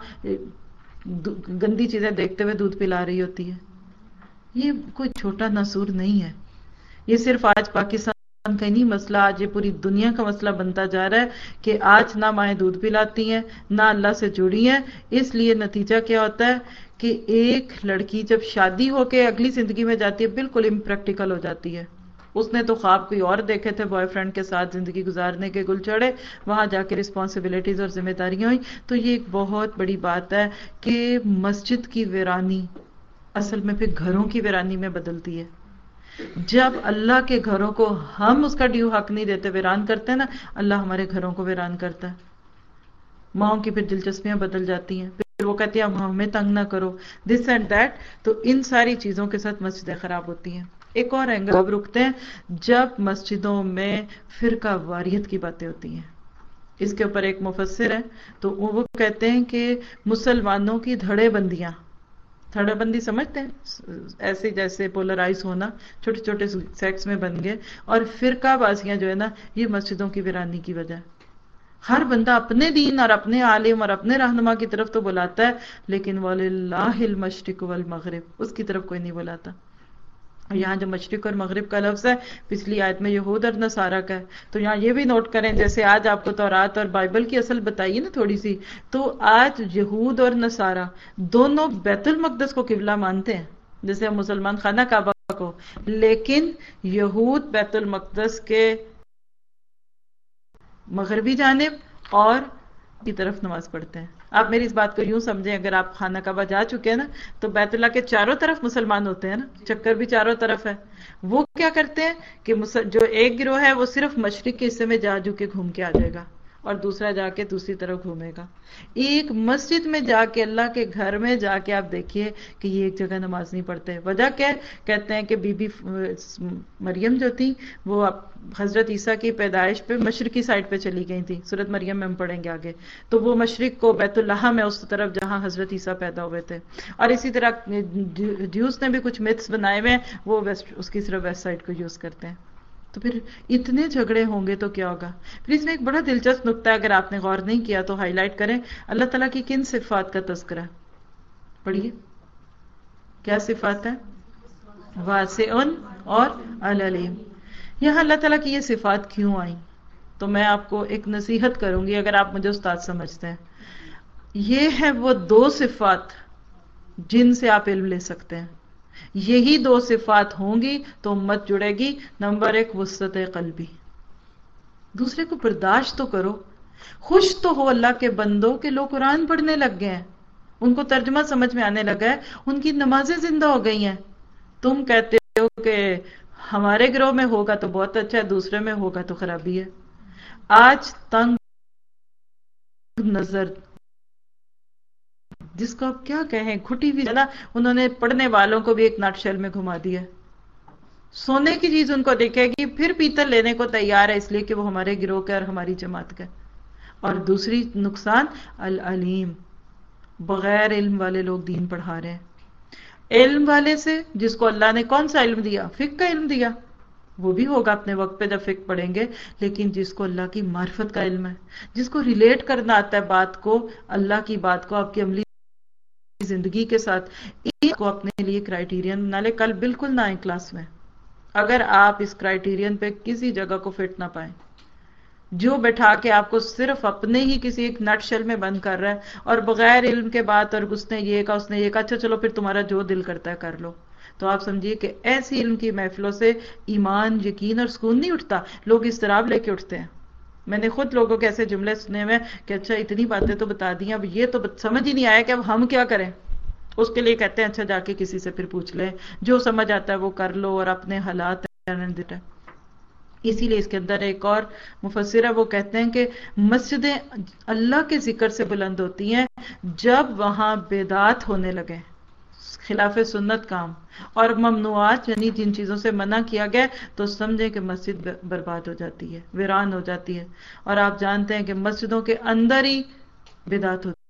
گندی چیزیں دیکھتے ہوئے دودھ پلا رہی ہوتی ہے۔ یہ کوئی چھوٹا ناسور نہیں ہے، یہ صرف آج پاکستان کا نہیں مسئلہ، آج یہ پوری دنیا کا مسئلہ بنتا جا رہا ہے کہ آج نہ مائیں دودھ پلاتی ہیں، نہ اللہ سے جڑی ہیں۔ اس لیے نتیجہ کیا ہوتا ہے کہ ایک لڑکی جب شادی ہو کے اگلی زندگی میں جاتی ہے بالکل امپریکٹیکل ہو جاتی ہے۔ اس نے تو خواب کوئی اور دیکھے تھے، بوائے فرینڈ کے ساتھ زندگی گزارنے کے گل چڑھے، وہاں جا کے رسپانسبلٹیز اور ذمہ داریاں ہوئی۔ تو یہ ایک بہت بڑی بات ہے کہ مسجد کی ویرانی اصل میں پھر گھروں کی ویرانی میں بدلتی ہے۔ جب اللہ کے گھروں کو ہم اس کا ڈیو حق نہیں دیتے، ویران کرتے ہیں نا، اللہ ہمارے گھروں کو ویران کرتا ہے۔ ماؤں کی پھر دلچسپیاں بدل جاتی ہیں، پھر وہ کہتے ہیں اب ہمیں تنگ نہ کرو، دس اینڈ دیٹ۔ تو ان ساری چیزوں کے ساتھ مسجدیں خراب ہوتی ہیں۔ ایک اور اینگل اب رکتے ہیں، جب مسجدوں میں فرقہ واریت کی باتیں ہوتی ہیں۔ اس کے اوپر ایک مفسر ہے تو وہ کہتے ہیں کہ مسلمانوں کی دھڑے بندیاں، دھڑے بندی سمجھتے ہیں ایسے جیسے پولرائز ہونا، چھوٹے چھوٹے سیکٹس میں بن گئے، اور فرقہ بازیاں جو ہے نا، یہ مسجدوں کی ویرانی کی وجہ ہے۔ ہر بندہ اپنے دین اور اپنے عالم اور اپنے رہنما کی طرف تو بلاتا ہے، لیکن وَلِلَّهِ الْمَشْرِقُ وَالْمَغْرِبُ، اس کی طرف کوئی نہیں بلاتا۔ یہاں جو مشرق اور مغرب کا لفظ ہے، پچھلی آیت میں یہود اور نصارہ کا ہے، تو یہاں یہ بھی نوٹ کریں، جیسے آج آپ کو تورات اور بائبل کی اصل بتائیے نا تھوڑی سی، تو آج یہود اور نصارہ دونوں بیت المقدس کو قبلہ مانتے ہیں، جیسے ہم مسلمان خانہ کعبہ کو، لیکن یہود بیت المقدس کے مغربی جانب اور کی طرف نماز پڑھتے ہیں۔ آپ میری اس بات کو یوں سمجھیں، اگر آپ خانہ کعبہ جا چکے ہیں نا، تو بیت اللہ کے چاروں طرف مسلمان ہوتے ہیں نا، چکر بھی چاروں طرف ہے۔ وہ کیا کرتے ہیں کہ جو ایک گروہ ہے وہ صرف مشرق کے حصے میں جا جو کے گھوم کے آ جائے گا، اور دوسرا جا کے دوسری طرف گھومے گا۔ ایک مسجد میں جا کے، اللہ کے گھر میں جا کے آپ دیکھیے کہ یہ ایک جگہ نماز نہیں پڑھتے۔ وجہ کیا ہے؟ کہتے ہیں کہ بی بی مریم جو تھی وہ حضرت عیسیٰ کی پیدائش پہ مشرقی سائڈ پہ چلی گئی تھی، سورۃ مریم میں ہم پڑھیں گے آگے، تو وہ مشرق کو بیت اللہ میں اس طرف جہاں حضرت عیسیٰ پیدا ہوئے تھے، اور اسی طرح جیوز نے بھی کچھ میتھس بنائے ہوئے ہیں، وہ ویسٹ اس کی صرف ویسٹ سائڈ کو یوز کرتے ہیں۔ تو پھر اتنے جھگڑے ہوں گے تو کیا ہوگا؟ پھر اس میں ایک بڑا دلچسپ نقطہ ہے، اگر آپ نے غور نہیں کیا تو ہائی لائٹ کریں، اللہ تعالیٰ کی کن صفات کا تذکرہ؟ پڑھیے، کیا صفات ہے؟ واسع اور العلیم۔ یہاں اللہ تعالیٰ کی یہ صفات کیوں آئیں؟ تو میں آپ کو ایک نصیحت کروں گی اگر آپ مجھے استاد سمجھتے ہیں۔ یہ ہے وہ دو صفات جن سے آپ علم لے سکتے ہیں، یہی دو صفات ہوں گی تو امت جڑے گی۔ نمبر ایک وسعت قلبی، دوسرے کو برداشت تو کرو، خوش تو ہو اللہ کے بندوں کہ لوگ قرآن پڑھنے لگ گئے ہیں، ان کو ترجمہ سمجھ میں آنے لگا ہے، ان کی نمازیں زندہ ہو گئی ہیں۔ تم کہتے ہو کہ ہمارے گروہ میں ہوگا تو بہت اچھا ہے، دوسرے میں ہوگا تو خرابی ہے۔ آج تنگ نظر، جس کو آپ کیا کہیں، کھٹی ہوئی ہے نا، انہوں نے پڑھنے والوں کو بھی ایک نٹ شیل میں گھما دیا۔ سونے کی چیز ان کو دیکھے گی پھر پیتل لینے کو تیار ہے، اس لیے کہ وہ ہمارے گروہ کا اور ہماری جماعت کا۔ اور دوسری نقصان العلیم، بغیر علم والے لوگ دین پڑھا رہے ہیں۔ علم والے سے، جس کو اللہ نے کون سا علم دیا؟ فقہ کا علم دیا، وہ بھی ہوگا اپنے وقت پہ جب فقہ پڑھیں گے، لیکن جس کو اللہ کی معرفت کا علم ہے، جس کو ریلیٹ کرنا آتا ہے بات کو، اللہ کی بات کو آپ کی عملی زندگی کے ساتھ، ایک کو اپنے لیے کرائیٹیرین بنا لے، کل بالکل نہ آئے کلاس میں اگر آپ اس کرائیٹیرین پہ کسی جگہ کو فٹ نہ پائیں۔ جو بیٹھا کے آپ کو صرف اپنے ہی کسی ایک نٹ شیل میں بند کر رہا ہے، اور بغیر علم کے بات، اور اس نے یہ کہا، اس نے یہ کہا، اچھا چلو پھر تمہارا جو دل کرتا ہے کر لو، تو آپ سمجھیے کہ ایسی علم کی محفلوں سے ایمان، یقین اور سکون نہیں اٹھتا، لوگ اضطراب لے کے اٹھتے ہیں۔ میں نے خود لوگوں کے ایسے جملے سنے ہوئے کہ اچھا اتنی باتیں تو بتا دی، اب یہ تو سمجھ ہی نہیں آیا کہ اب ہم کیا کریں۔ اس کے لیے کہتے ہیں اچھا جا کے کسی سے پھر پوچھ لیں، جو سمجھ آتا ہے وہ کر لو اور اپنے حالات ہے۔ اسی لیے اس کے اندر ایک اور مفسر ہے، وہ کہتے ہیں کہ مسجدیں اللہ کے ذکر سے بلند ہوتی ہیں جب وہاں بدعات ہونے لگے، خلاف سنت کام اور ممنوعات، یعنی جن چیزوں سے منع کیا گیا، تو سمجھیں کہ مسجد برباد ہو جاتی ہے، ویران ہو جاتی ہے۔ اور آپ جانتے ہیں کہ مسجدوں کے اندر ہی بدعات ہوتی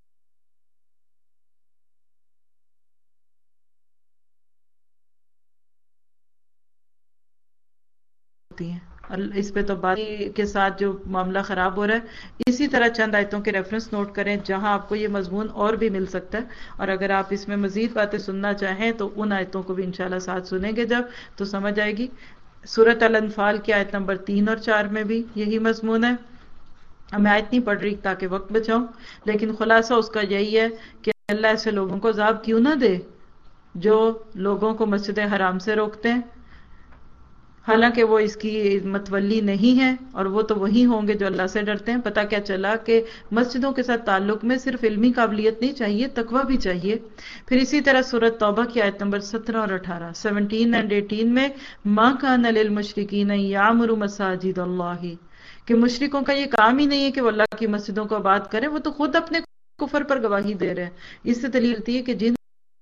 ہیں، اور اس پہ تو باری کے ساتھ جو معاملہ خراب ہو رہا ہے۔ اسی طرح چند آیتوں کے ریفرنس نوٹ کریں جہاں آپ کو یہ مضمون اور بھی مل سکتا ہے، اور اگر آپ اس میں مزید باتیں سننا چاہیں تو ان آیتوں کو بھی انشاءاللہ ساتھ سنیں گے جب، تو سمجھ آئے گی۔ سورۃ الانفال کی آیت نمبر تین اور چار میں بھی یہی مضمون ہے۔ اب میں آیت نہیں پڑھ رہی تاکہ وقت بچاؤں، لیکن خلاصہ اس کا یہی ہے کہ اللہ ایسے لوگوں کو عذاب کیوں نہ دے جو لوگوں کو مسجد حرام سے روکتے ہیں، حالانکہ وہ اس کی متولی نہیں ہے، اور وہ تو وہی ہوں گے جو اللہ سے ڈرتے ہیں۔ پتہ کیا چلا کہ مسجدوں کے ساتھ تعلق میں صرف علمی قابلیت نہیں چاہیے، تقویٰ بھی چاہیے۔ پھر اسی طرح سورۃ توبہ کی آیت نمبر سترہ اور اٹھارہ، سیونٹین اینڈ ایٹین میں مَا كَانَ لِلْمُشْرِكِينَ يَعْمُرُوا مَسَاجِدَ اللَّهِ، کہ مشرکوں کا یہ کام ہی نہیں ہے کہ وہ اللہ کی مسجدوں کو آباد کریں، وہ تو خود اپنے کفر پر گواہی دے رہے ہیں۔ اس سے دلیل ہوتی ہے کہ جن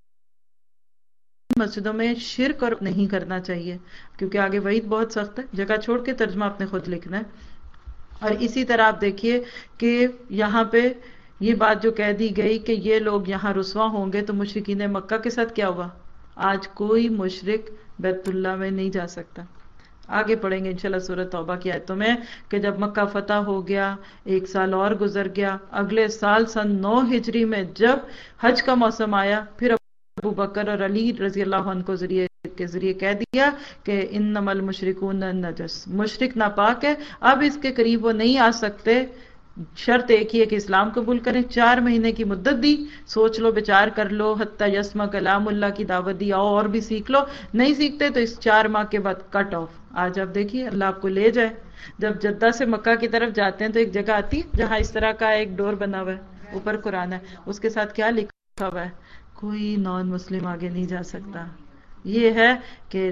مسجدوں میں شرک اور نہیں کرنا چاہیے، کیونکہ آگے وعید بہت سخت ہے، جگہ چھوڑ کے ترجمہ آپ نے خود لکھنا ہے۔ اور اسی طرح آپ دیکھیے کہ یہاں پہ یہ بات جو کہہ دی گئی کہ یہ لوگ یہاں رسوا ہوں گے، تو مشرکین مکہ کے ساتھ کیا ہوا؟ آج کوئی مشرک بیت اللہ میں نہیں جا سکتا۔ آگے پڑھیں گے انشاءاللہ سورۃ توبہ کی آیتوں میں کہ جب مکہ فتح ہو گیا، ایک سال اور گزر گیا، اگلے سال سن نو ہجری میں جب حج کا موسم آیا، پھر ابو بکر اور علی رضی اللہ عنہ کو ذریعے کے ذریعے کہہ دیا کہ انما المشرکون نجس، مشرک ناپاک ہے، اب اس کے قریب وہ نہیں آ سکتے، شرط ایک ہی ہے کہ اسلام قبول کریں۔ چار مہینے کی مدت دی، سوچ لو، بچار کر لو، حتی یسمع کلام اللہ کی دعوت دی، آؤ اور بھی سیکھ لو، نہیں سیکھتے تو اس چار ماہ کے بعد کٹ آف۔ آج آپ دیکھیے اللہ آپ کو لے جائے، جب جدہ سے مکہ کی طرف جاتے ہیں تو ایک جگہ آتی ہے جہاں اس طرح کا ایک ڈور بنا ہوا ہے، اوپر قرآن ہے، اس کے ساتھ کیا لکھا ہوا ہے؟ کوئی نان مسلم آگے نہیں جا سکتا۔ یہ ہے کہ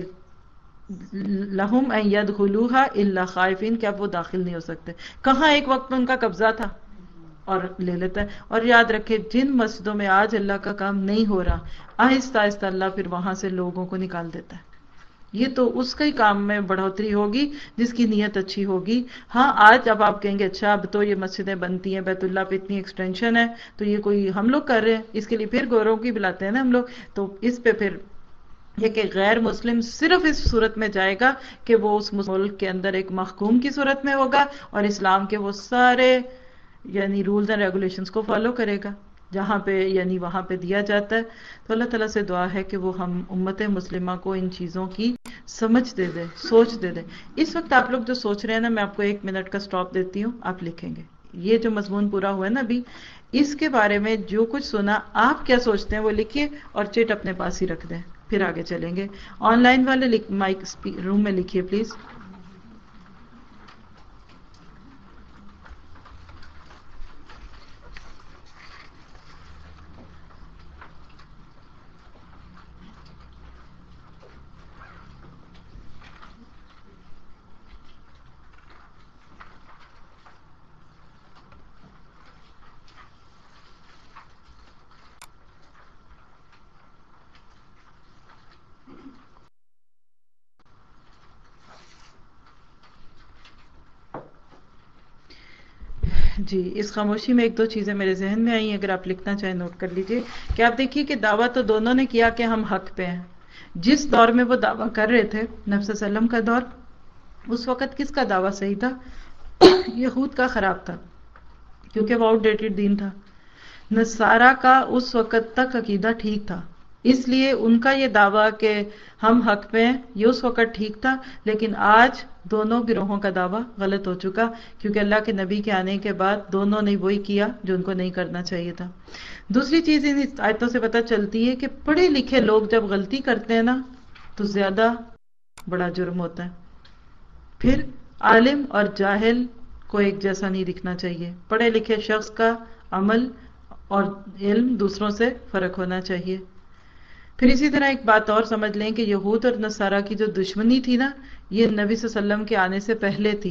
لہم ان یدخلوہا الا خائفین، کہ اب وہ داخل نہیں ہو سکتے۔ کہاں ایک وقت میں ان کا قبضہ تھا اور لے لیتا ہے۔ اور یاد رکھے جن مسجدوں میں آج اللہ کا کام نہیں ہو رہا، آہستہ آہستہ اللہ پھر وہاں سے لوگوں کو نکال دیتا ہے۔ یہ تو اس کے کام میں بڑھوتری ہوگی جس کی نیت اچھی ہوگی۔ ہاں آج اب آپ کہیں گے اچھا اب تو یہ مسجدیں بنتی ہیں، بیت اللہ پہ اتنی ایکسٹینشن ہے، تو یہ کوئی ہم لوگ کر رہے ہیں، اس کے لیے پھر گوروں کی بلاتے ہیں نا ہم لوگ، تو اس پہ پھر یہ کہ غیر مسلم صرف اس صورت میں جائے گا کہ وہ اس ملک کے اندر ایک محکوم کی صورت میں ہوگا اور اسلام کے وہ سارے یعنی رولز اینڈ ریگولیشنز کو فالو کرے گا جہاں پہ یعنی وہاں پہ دیا جاتا ہے۔ تو اللہ تعالیٰ سے دعا ہے کہ وہ ہم امت مسلمہ کو ان چیزوں کی سمجھ دے دے، سوچ دے دے۔ اس وقت آپ لوگ جو سوچ رہے ہیں نا، میں آپ کو ایک منٹ کا سٹاپ دیتی ہوں، آپ لکھیں گے یہ جو مضمون پورا ہوا ہے نا ابھی، اس کے بارے میں جو کچھ سنا آپ کیا سوچتے ہیں وہ لکھیے اور چٹ اپنے پاس ہی رکھ دیں، پھر آگے چلیں گے۔ آن لائن والے مائک روم میں لکھیے پلیز۔ جی، اس خاموشی میں ایک دو چیزیں میرے ذہن میں آئی، اگر آپ لکھنا چاہیں نوٹ کر لیجئے کہ آپ دیکھیے کہ دعویٰ تو دونوں نے کیا کہ ہم حق پہ ہیں۔ جس دور میں وہ دعویٰ کر رہے تھے، نبی صلی اللہ علیہ وسلم کا دور، اس وقت کس کا دعویٰ صحیح تھا؟ یہود کا خراب تھا، کیونکہ وہ آؤٹ ڈیٹڈ دین تھا۔ نصارہ کا اس وقت تک عقیدہ ٹھیک تھا، اس لیے ان کا یہ دعویٰ کہ ہم حق پہ ہیں یہ اس وقت ٹھیک تھا، لیکن آج دونوں گروہوں کا دعویٰ غلط ہو چکا، کیونکہ اللہ کے نبی کے آنے کے بعد دونوں نے وہی کیا جو ان کو نہیں کرنا چاہیے تھا۔ دوسری چیز ان آیتوں سے پتہ چلتی ہے کہ پڑھے لکھے لوگ جب غلطی کرتے ہیں نا تو زیادہ بڑا جرم ہوتا ہے۔ پھر عالم اور جاہل کو ایک جیسا نہیں دکھنا چاہیے، پڑھے لکھے شخص کا عمل اور علم دوسروں سے فرق ہونا چاہیے۔ پھر اسی طرح ایک بات اور سمجھ لیں کہ یہود اور نصارہ کی جو دشمنی تھی نا، یہ نبی صلی اللہ علیہ وسلم کے آنے سے پہلے تھی،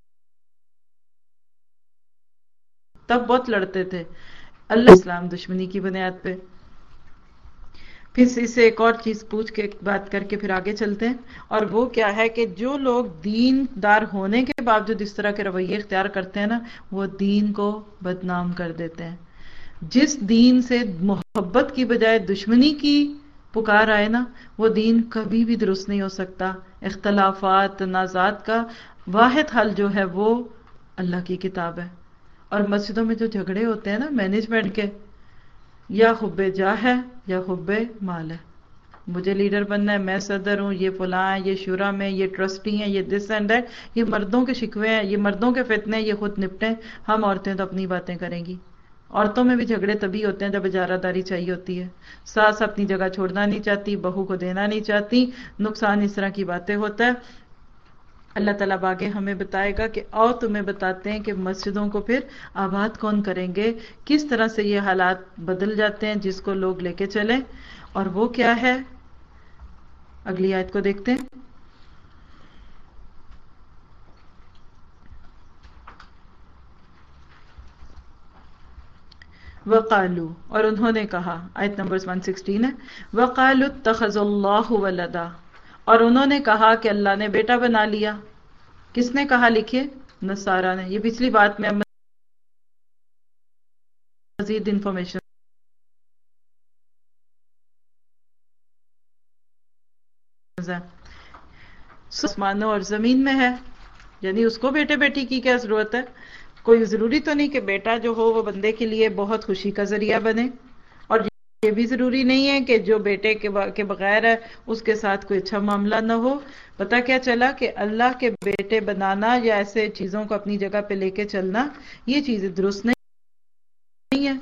تب بہت لڑتے تھے اللہ اسلام دشمنی کی بنیاد پہ۔ پھر اس سے ایک اور چیز پوچھ کے بات کر کے پھر آگے چلتے ہیں، اور وہ کیا ہے کہ جو لوگ دین دار ہونے کے باوجود اس طرح کے رویے اختیار کرتے ہیں نا، وہ دین کو بدنام کر دیتے ہیں۔ جس دین سے محبت کی بجائے دشمنی کی پکار آئے نا، وہ دین کبھی بھی درست نہیں ہو سکتا۔ اختلافات تنازعات کا واحد حل جو ہے وہ اللہ کی کتاب ہے۔ اور مسجدوں میں جو جھگڑے ہوتے ہیں نا مینجمنٹ کے، یا حب جاہ ہے یا حب مال ہے، مجھے لیڈر بننا ہے، میں صدر ہوں، یہ فلاں ہے، یہ شورا میں، یہ ٹرسٹی ہیں، یہ دس اینڈ دیٹ، یہ مردوں کے شکوے ہیں، یہ مردوں کے فتنے، یہ خود نپٹیں، ہم عورتیں تو اپنی باتیں کریں گی۔ عورتوں میں بھی جھگڑے تبھی ہوتے ہیں جب اجارہ داری چاہیے ہوتی ہے، ساس اپنی جگہ چھوڑنا نہیں چاہتی، بہو کو دینا نہیں چاہتی، نقصان اس طرح کی باتیں ہوتا ہے۔ اللہ تعالیٰ آگے ہمیں بتائے گا کہ آؤ تمہیں بتاتے ہیں کہ مسجدوں کو پھر آباد کون کریں گے، کس طرح سے یہ حالات بدل جاتے ہیں جس کو لوگ لے کے چلیں، اور وہ کیا ہے۔ اگلی آیت کو دیکھتے ہیں۔ وقالو، اور انہوں نے کہا، آیت نمبر ایک سو سولہ ہے، وقالو اتخذ اللہ ولدا، اور انہوں نے کہا کہ اللہ نے بیٹا بنا لیا۔ کس نے کہا؟ لکھیے، نصارہ نے۔ یہ پچھلی بات میں مزید انفارمیشن آسمانوں اور زمین میں ہے، یعنی اس کو بیٹے بیٹی کی کیا ضرورت ہے؟ کوئی ضروری تو نہیں کہ بیٹا جو ہو وہ بندے کے لیے بہت خوشی کا ذریعہ بنے، اور یہ بھی ضروری نہیں ہے کہ جو بیٹے کے بغیر ہے اس کے ساتھ کوئی اچھا معاملہ نہ ہو۔ پتہ کیا چلا کہ اللہ کے بیٹے بنانا یا ایسے چیزوں کو اپنی جگہ پہ لے کے چلنا، یہ چیزیں درست نہیں ہے۔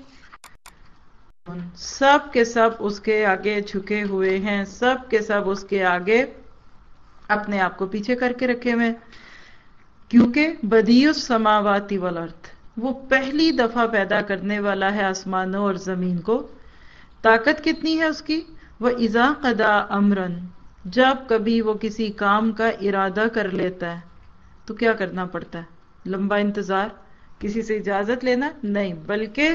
سب کے سب اس کے آگے جھکے ہوئے ہیں، سب کے سب اس کے آگے اپنے آپ کو پیچھے کر کے رکھے ہوئے، کیونکہ بدیع السماوات والارض، وہ پہلی دفعہ پیدا کرنے والا ہے آسمانوں اور زمین کو۔ طاقت کتنی ہے اس کی؟ وَإِذَا قَضَىٰ أَمْرًا، جب کبھی وہ کسی کام کا ارادہ کر لیتا ہے تو کیا کرنا پڑتا ہے؟ لمبا انتظار، کسی سے اجازت لینا نہیں، بلکہ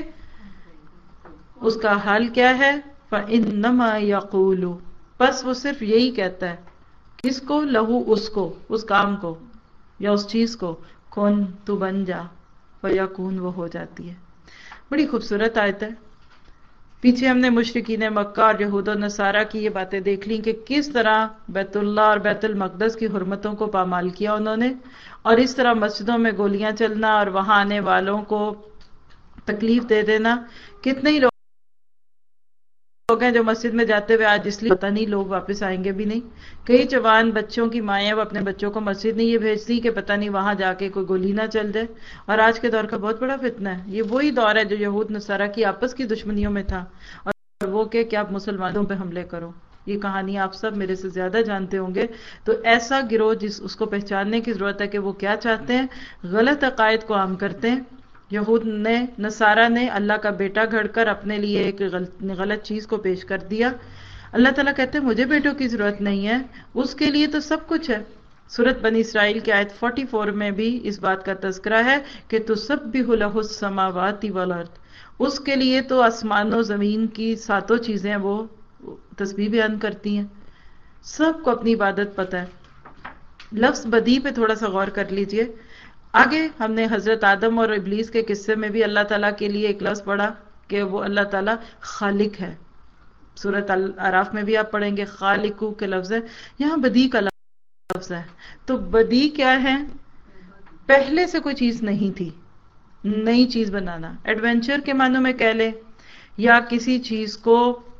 اس کا حال کیا ہے؟ فَإِنَّمَا يَقُولُ، بس وہ صرف یہی کہتا ہے، کس کو؟ لہو، اس کو، اس کام کو یا اس چیز کو، کون، تو بن جا، فیکون، وہ ہو جاتی ہے۔ بڑی خوبصورت آیت ہے۔ پیچھے ہم نے مشرکین مکہ اور یہود و نصارہ کی یہ باتیں دیکھ لیں کہ کس طرح بیت اللہ اور بیت المقدس کی حرمتوں کو پامال کیا انہوں نے، اور اس طرح مسجدوں میں گولیاں چلنا اور وہاں آنے والوں کو تکلیف دے دینا۔ کتنے ہی لوگ لوگ ہیں جو مسجد میں جاتے ہوئے آج اس لیے پتہ نہیں لوگ واپس آئیں گے بھی نہیں۔ کئی جوان بچوں کی مائیں وہ اپنے بچوں کو مسجد نہیں یہ بھیجتی کہ پتہ نہیں وہاں جا کے کوئی گولی نہ چل جائے، اور آج کے دور کا بہت بڑا فتنہ ہے۔ یہ وہی دور ہے جو یہود نصارہ کی آپس کی دشمنیوں میں تھا، اور وہ کہ کہ آپ مسلمانوں پہ حملے کرو۔ یہ کہانی آپ سب میرے سے زیادہ جانتے ہوں گے۔ تو ایسا گروہ جس اس کو پہچاننے کی ضرورت ہے کہ وہ کیا چاہتے ہیں، غلط عقائد کو عام کرتے ہیں۔ یہود نے، نصارہ نے اللہ کا بیٹا گھڑ کر اپنے لیے ایک غلط, غلط چیز کو پیش کر دیا۔ اللہ تعالیٰ کہتے ہیں مجھے بیٹوں کی ضرورت نہیں ہے، اس کے لیے تو سب کچھ ہے۔ سورۃ بنی اسرائیل کی آیت چوالیس میں بھی اس بات کا تذکرہ ہے کہ تسبح لہ السماوات والارض، اس کے لیے تو آسمان و زمین کی ساتوں چیزیں وہ تسبیح بیان کرتی ہیں۔ سب کو اپنی عبادت پتہ ہے۔ لفظ بدی پہ تھوڑا سا غور کر لیجئے۔ آگے ہم نے حضرت آدم اور ابلیس کے قصے میں بھی اللہ تعالیٰ کے لیے ایک لفظ پڑھا کہ وہ اللہ تعالیٰ خالق ہے۔ سورۃ الاعراف میں بھی آپ پڑھیں گے خالقو کے لفظ ہے، یہاں بدی کا لفظ ہے۔ تو بدی کیا ہے؟ پہلے سے کوئی چیز نہیں تھی، نئی چیز بنانا، ایڈونچر کے معنوں میں کہہ لیں، یا کسی چیز کو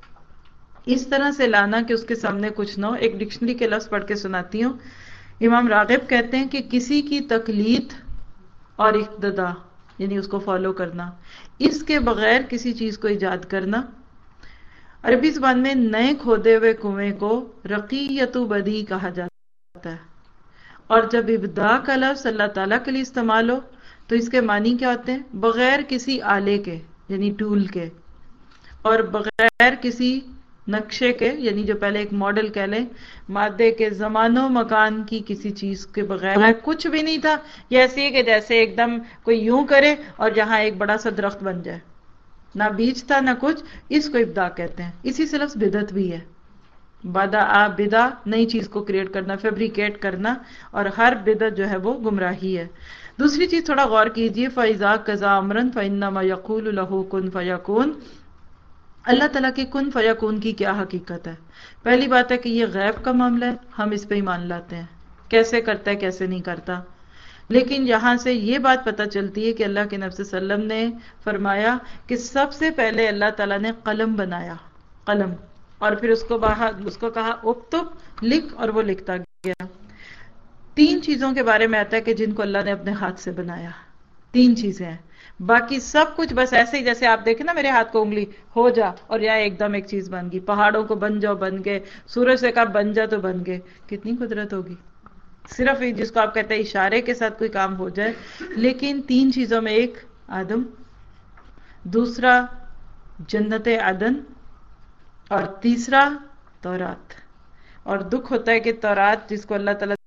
اس طرح سے لانا کہ اس کے سامنے کچھ نہ ہو۔ ایک ڈکشنری کے لفظ پڑھ کے سناتی ہوں۔ امام راغب کہتے ہیں کہ کسی کی تقلید اور اقتدا، یعنی اس کو فالو کرنا، اس کے بغیر کسی چیز کو ایجاد کرنا۔ عربی زبان میں نئے کھودے ہوئے کنویں کو رقیت بدی کہا جاتا ہے، اور جب ابداع کا لفظ اللہ تعالیٰ کے لیے استعمال ہو تو اس کے معنی کیا ہوتے ہیں؟ بغیر کسی آلے کے، یعنی ٹول کے، اور بغیر کسی نقشے کے، یعنی جو پہلے ایک ماڈل کہہ لیں، مادے کے زمان و مکان کی کسی چیز کے بغیر کچھ بھی نہیں تھا. یہ ایسی ہے کہ جیسے ایک دم کوئی یوں کرے اور جہاں ایک بڑا سا درخت بن جائے، نہ بیج تھا نہ کچھ. اس کو ابداع کہتے ہیں. اسی سے لفظ بدعت بھی ہے. بدا بدا، نئی چیز کو کریٹ کرنا، فیبریکیٹ کرنا، اور ہر بدعت جو ہے وہ گمراہی ہے. دوسری چیز تھوڑا غور کیجئے، فَإِذَا قَضَىٰ أَمْرًا فَإِنَّمَا يَقُولُ لَهُ كُن فَيَكُونُ. اللہ تعالیٰ کی کن فیکون کی کیا حقیقت ہے؟ پہلی بات ہے کہ یہ غیب کا معاملہ ہے، ہم اس پہ ایمان لاتے ہیں، کیسے کرتا ہے کیسے نہیں کرتا. لیکن یہاں سے یہ بات پتہ چلتی ہے کہ اللہ کے نبی صلی اللہ علیہ وسلم نے فرمایا کہ سب سے پہلے اللہ تعالیٰ نے قلم بنایا، قلم، اور پھر اس کو باہر اس کو کہا اکتب، لکھ، اور وہ لکھتا گیا. تین چیزوں کے بارے میں آتا ہے کہ جن کو اللہ نے اپنے ہاتھ سے بنایا. تین چیزیں ہیں، باقی سب کچھ بس ایسے ہی جیسے آپ دیکھیں نا میرے ہاتھ کو انگلی ہو جا اور یا ایک دم ایک چیز بن گئی. پہاڑوں کو بن جاؤ بن گئے، سورج سے کہا بن جا تو بن گئے. کتنی قدرت ہوگی صرف جس کو آپ کہتے ہیں اشارے کے ساتھ کوئی کام ہو جائے. لیکن تین چیزوں میں، ایک آدم، دوسرا جنت عدن، اور تیسرا تورات. اور دکھ ہوتا ہے کہ تورات جس کو اللہ تعالیٰ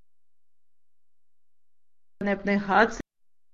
نے اپنے ہاتھ سے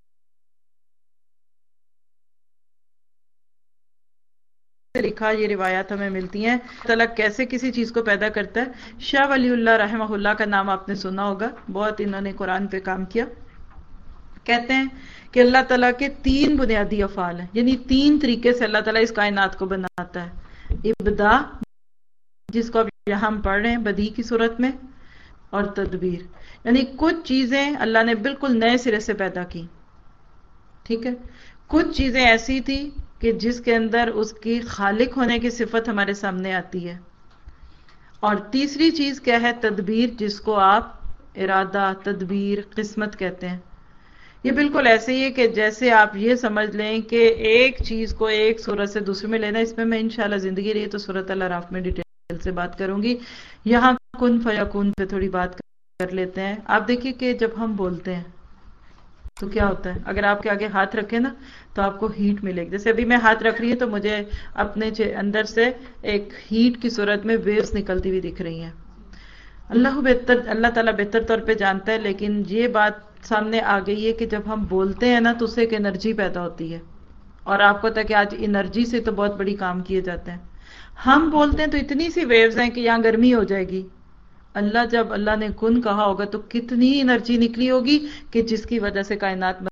لکھا، یہ روایات ہمیں ملتی ہیں تعالیٰ کیسے کسی چیز کو پیدا کرتا ہے. شاہ ولی اللہ رحمہ اللہ کا نام آپ نے سنا ہوگا، بہت انہوں نے قرآن پہ کام کیا. کہتے ہیں کہ اللہ تعالیٰ کے تین بنیادی افعال ہیں، یعنی تین طریقے سے اللہ تعالیٰ اس کائنات کو بناتا ہے. ابدا، جس کو اب یہاں ہم پڑھ رہے ہیں بدیع کی صورت میں، اور تدبیر، یعنی کچھ چیزیں اللہ نے بالکل نئے سرے سے پیدا کی. ٹھیک ہے، کچھ چیزیں ایسی تھی کہ جس کے اندر اس کی خالق ہونے کی صفت ہمارے سامنے آتی ہے. اور تیسری چیز کیا ہے؟ تدبیر، جس کو آپ ارادہ، تدبیر، قسمت کہتے ہیں. یہ بالکل ایسے ہی ہے کہ جیسے آپ یہ سمجھ لیں کہ ایک چیز کو ایک صورت سے دوسرے میں لینا. اس میں میں انشاءاللہ زندگی رہی تو سورۃ الاعراف میں ڈیٹیل سے بات کروں گی. یہاں کن فیکون پہ تھوڑی بات کر لیتے ہیں. آپ دیکھیے کہ جب ہم بولتے ہیں تو کیا ہوتا ہے؟ اگر آپ کے آگے ہاتھ رکھیں نا تو آپ کو ہیٹ ملے گی. جیسے ابھی میں ہاتھ رکھ رہی ہوں تو مجھے اپنے اندر سے ایک ہیٹ کی صورت میں ویوز نکلتی ہوئی دکھ رہی ہیں. اللہ بہتر، اللہ تعالیٰ بہتر طور پہ جانتا ہے. لیکن یہ بات سامنے آ گئی ہے کہ جب ہم بولتے ہیں نا تو اس سے ایک انرجی پیدا ہوتی ہے. اور آپ کو پتا ہے کہ آج انرجی سے تو بہت بڑی کام کیے جاتے ہیں. ہم بولتے ہیں تو اتنی سی ویوز ہیں کہ یہاں گرمی ہو جائے گی. اللہ جب اللہ نے کن کہا ہوگا تو کتنی انرجی نکلی ہوگی کہ جس کی وجہ سے کائنات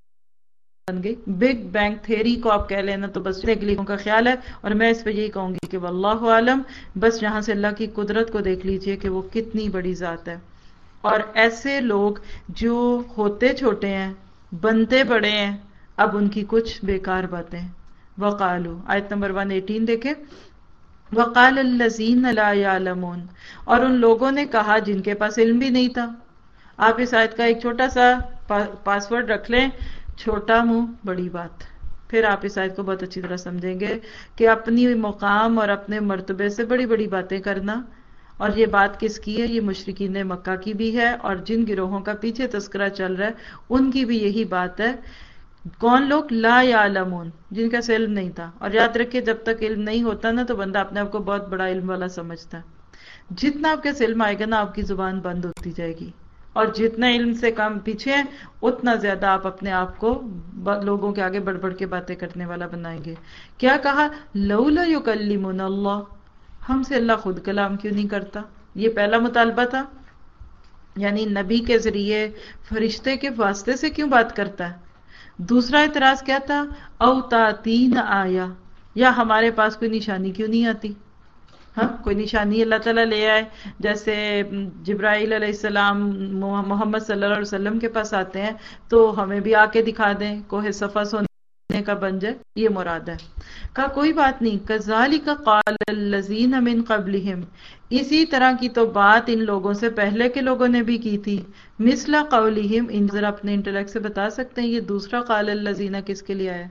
بن گئی. بگ بینگ تھیری کو آپ کہہ لینا تو بس لوگوں کا خیال ہے. اور میں اس پہ یہی کہوں گی کہ واللہ عالم، بس یہاں سے اللہ کی قدرت کو دیکھ لیجئے کہ وہ کتنی بڑی ذات ہے. اور ایسے لوگ جو ہوتے چھوٹے ہیں بنتے بڑے ہیں، اب ان کی کچھ بیکار باتیں. وقالو، آیت نمبر ایک سو اٹھارہ دیکھیں. وقال الذین لا یعلمون، اور ان لوگوں نے کہا جن کے پاس علم بھی نہیں تھا. آپ اس آیت کا ایک چھوٹا سا پاس ورڈ رکھ لیں، چھوٹا منہ بڑی بات. پھر آپ اس آیت کو بہت اچھی طرح سمجھیں گے کہ اپنی مقام اور اپنے مرتبے سے بڑی بڑی باتیں کرنا. اور یہ بات کس کی ہے؟ یہ مشرکین مکہ کی بھی ہے، اور جن گروہوں کا پیچھے تذکرہ چل رہا ہے ان کی بھی یہی بات ہے. کون لوگ؟ لا یعلمون، جن کا علم نہیں تھا. اور یاد رکھیں جب تک علم نہیں ہوتا نا تو بندہ اپنے آپ کو بہت بڑا علم والا سمجھتا ہے. جتنا آپ کے علم آئے گا نا آپ کی زبان بند ہوتی جائے گی، اور جتنا علم سے کم پیچھے ہیں اتنا زیادہ آپ اپنے آپ کو لوگوں کے آگے بڑھ بڑھ کے باتیں کرنے والا بنائیں گے. کیا کہا؟ لولا یکلمنا اللہ، ہم سے اللہ خود کلام کیوں نہیں کرتا؟ یہ پہلا مطالبہ تھا، یعنی نبی کے ذریعے فرشتے کے واسطے سے کیوں بات کرتا ہے. دوسرا اعتراض کیا تھا؟ او تاتین آیا، یا ہمارے پاس کوئی نشانی کیوں نہیں آتی؟ ہاں، کوئی نشانی اللہ تعالیٰ لے آئے. جیسے جبرائیل علیہ السلام محمد صلی اللہ علیہ وسلم کے پاس آتے ہیں تو ہمیں بھی آ کے دکھا دیں، کوہ صفا سونے کا بن جائے، یہ مراد ہے. کہا کوئی بات نہیں. کذالک قال الذین من قبلہم، اسی طرح کی تو بات ان لوگوں سے پہلے کے لوگوں نے بھی کی تھی. مثل قولہم، ان ذرا اپنے انٹلیکٹ سے بتا سکتے ہیں یہ دوسرا قال الذین کس کے لیے آیا؟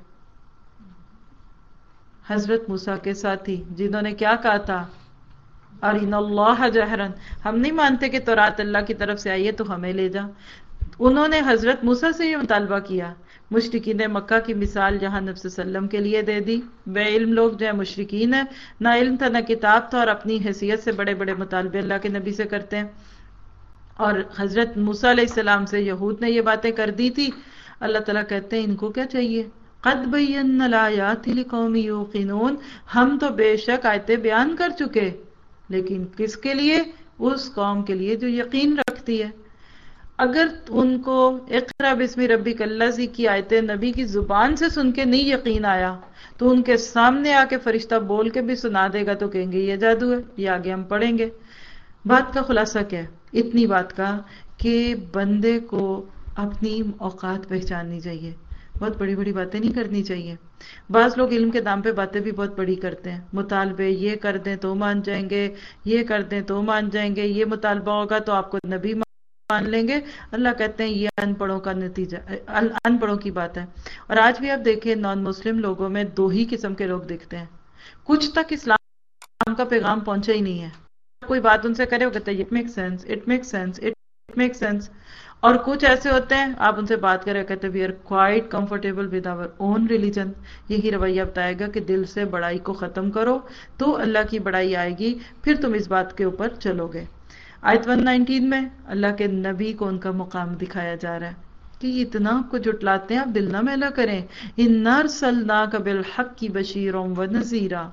حضرت موسیٰ کے ساتھی جنہوں نے کیا کہا تھا؟ ارنا اللہ جہرن، ہم نہیں مانتے کہ تورات اللہ کی طرف سے آئی ہے تو ہمیں لے جا. انہوں نے حضرت موسیٰ سے یہ مطالبہ کیا. مشرکین مکہ کی مثال جہاں نبی صلی اللہ علیہ وسلم کے لیے دے دی. بے علم لوگ جو ہے مشرکین ہیں، نہ علم تھا نہ کتاب تھا، اور اپنی حیثیت سے بڑے بڑے مطالبے اللہ کے نبی سے کرتے ہیں. اور حضرت موسیٰ علیہ السلام سے یہود نے یہ باتیں کر دی تھی. اللہ تعالیٰ کہتے ہیں ان کو کیا چاہیے؟ قد بینا الآیات لقوم یوقنون، ہم تو بے شک آیتیں بیان کر چکے، لیکن کس کے لیے؟ اس قوم کے لیے جو یقین رکھتی ہے. اگر ان کو اقرا بسم ربک الذی کی آیتیں نبی کی زبان سے سن کے نہیں یقین آیا تو ان کے سامنے آ کے فرشتہ بول کے بھی سنا دے گا تو کہیں گے یہ جادو ہے. یہ آگے ہم پڑھیں گے. بات کا خلاصہ کیا ہے؟ اتنی بات کا کہ بندے کو اپنی اوقات پہچاننی چاہیے، بہت بڑی بڑی باتیں نہیں کرنی چاہیے. بعض لوگ علم کے دام پہ باتیں بھی بہت بڑی کرتے ہیں. مطالبے یہ کر دیں تو مان جائیں گے، یہ کر دیں تو مان جائیں گے، یہ مطالبہ ہوگا تو آپ کو نبی مان لیں گے. اللہ کہتے ہیں یہ ان پڑھوں کا نتیجہ، ان پڑھوں کی بات ہے. اور آج بھی آپ دیکھیں نان مسلم لوگوں میں دو ہی قسم کے لوگ دکھتے ہیں. کچھ تک اسلام کا پیغام پہنچا ہی نہیں ہے. کوئی بات ان سے کرے وہ کہتے ہیں it make sense, it make sense, it make sense. اور کچھ ایسے ہوتے ہیں آپ ان سے بات کرے کہتے ہیں we are quite comfortable with our own religion. یہی رویہ بتائے گا کہ دل سے بڑائی کو ختم کرو تو اللہ کی بڑائی آئے گی، پھر تم اس بات کے اوپر چلو گے. آیت ایک سو انیس میں اللہ کے نبی کو ان کا مقام دکھایا جا رہا ہے کہ یہ اتنا آپ کو جٹلاتے ہیں، آپ دل نہ میلا کریں. اِنَّا أَرْسَلْنَاكَ بِالْحَقِّ بَشِيرًا وَنَذِيرًا،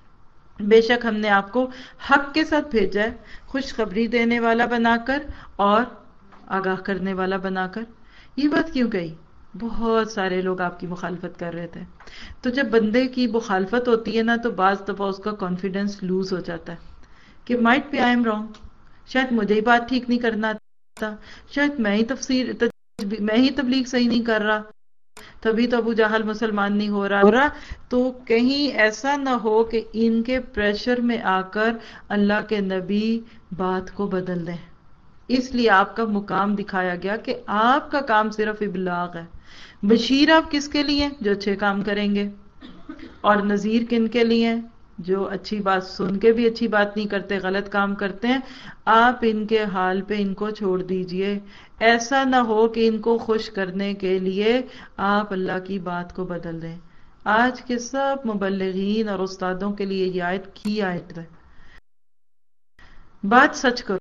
بے شک ہم نے آپ کو حق کے ساتھ بھیجا ہے، خوشخبری دینے والا بنا کر اور آگاہ کرنے والا بنا کر. یہ بات کیوں کہی؟ بہت سارے لوگ آپ کی مخالفت کر رہے تھے. تو جب بندے کی مخالفت ہوتی ہے نا تو بعض دفعہ اس کا کانفیڈنس لوز ہو جاتا ہے کہ might be I am wrong, شاید مجھے ہی بات ٹھیک نہیں کرنا تھا، شاید میں ہی تفسیر میں ہی تبلیغ صحیح نہیں کر رہا، تبھی تو ابو جہل مسلمان نہیں ہو رہا ہو رہا تو کہیں ایسا نہ ہو کہ ان کے پریشر میں آ کر اللہ کے نبی بات کو بدل دیں. اس لیے آپ کا مقام دکھایا گیا کہ آپ کا کام صرف ابلاغ ہے. بشیر آپ کس کے لیے؟ جو اچھے کام کریں گے. اور نذیر کن کے لیے؟ جو اچھی بات سن کے بھی اچھی بات نہیں کرتے، غلط کام کرتے ہیں. آپ ان کے حال پہ ان کو چھوڑ دیجئے. ایسا نہ ہو کہ ان کو خوش کرنے کے لیے آپ اللہ کی بات کو بدل دیں. آج کے سب مبلغین اور استادوں کے لیے یہ آیت کی آیت ہے. بات سچ کرو.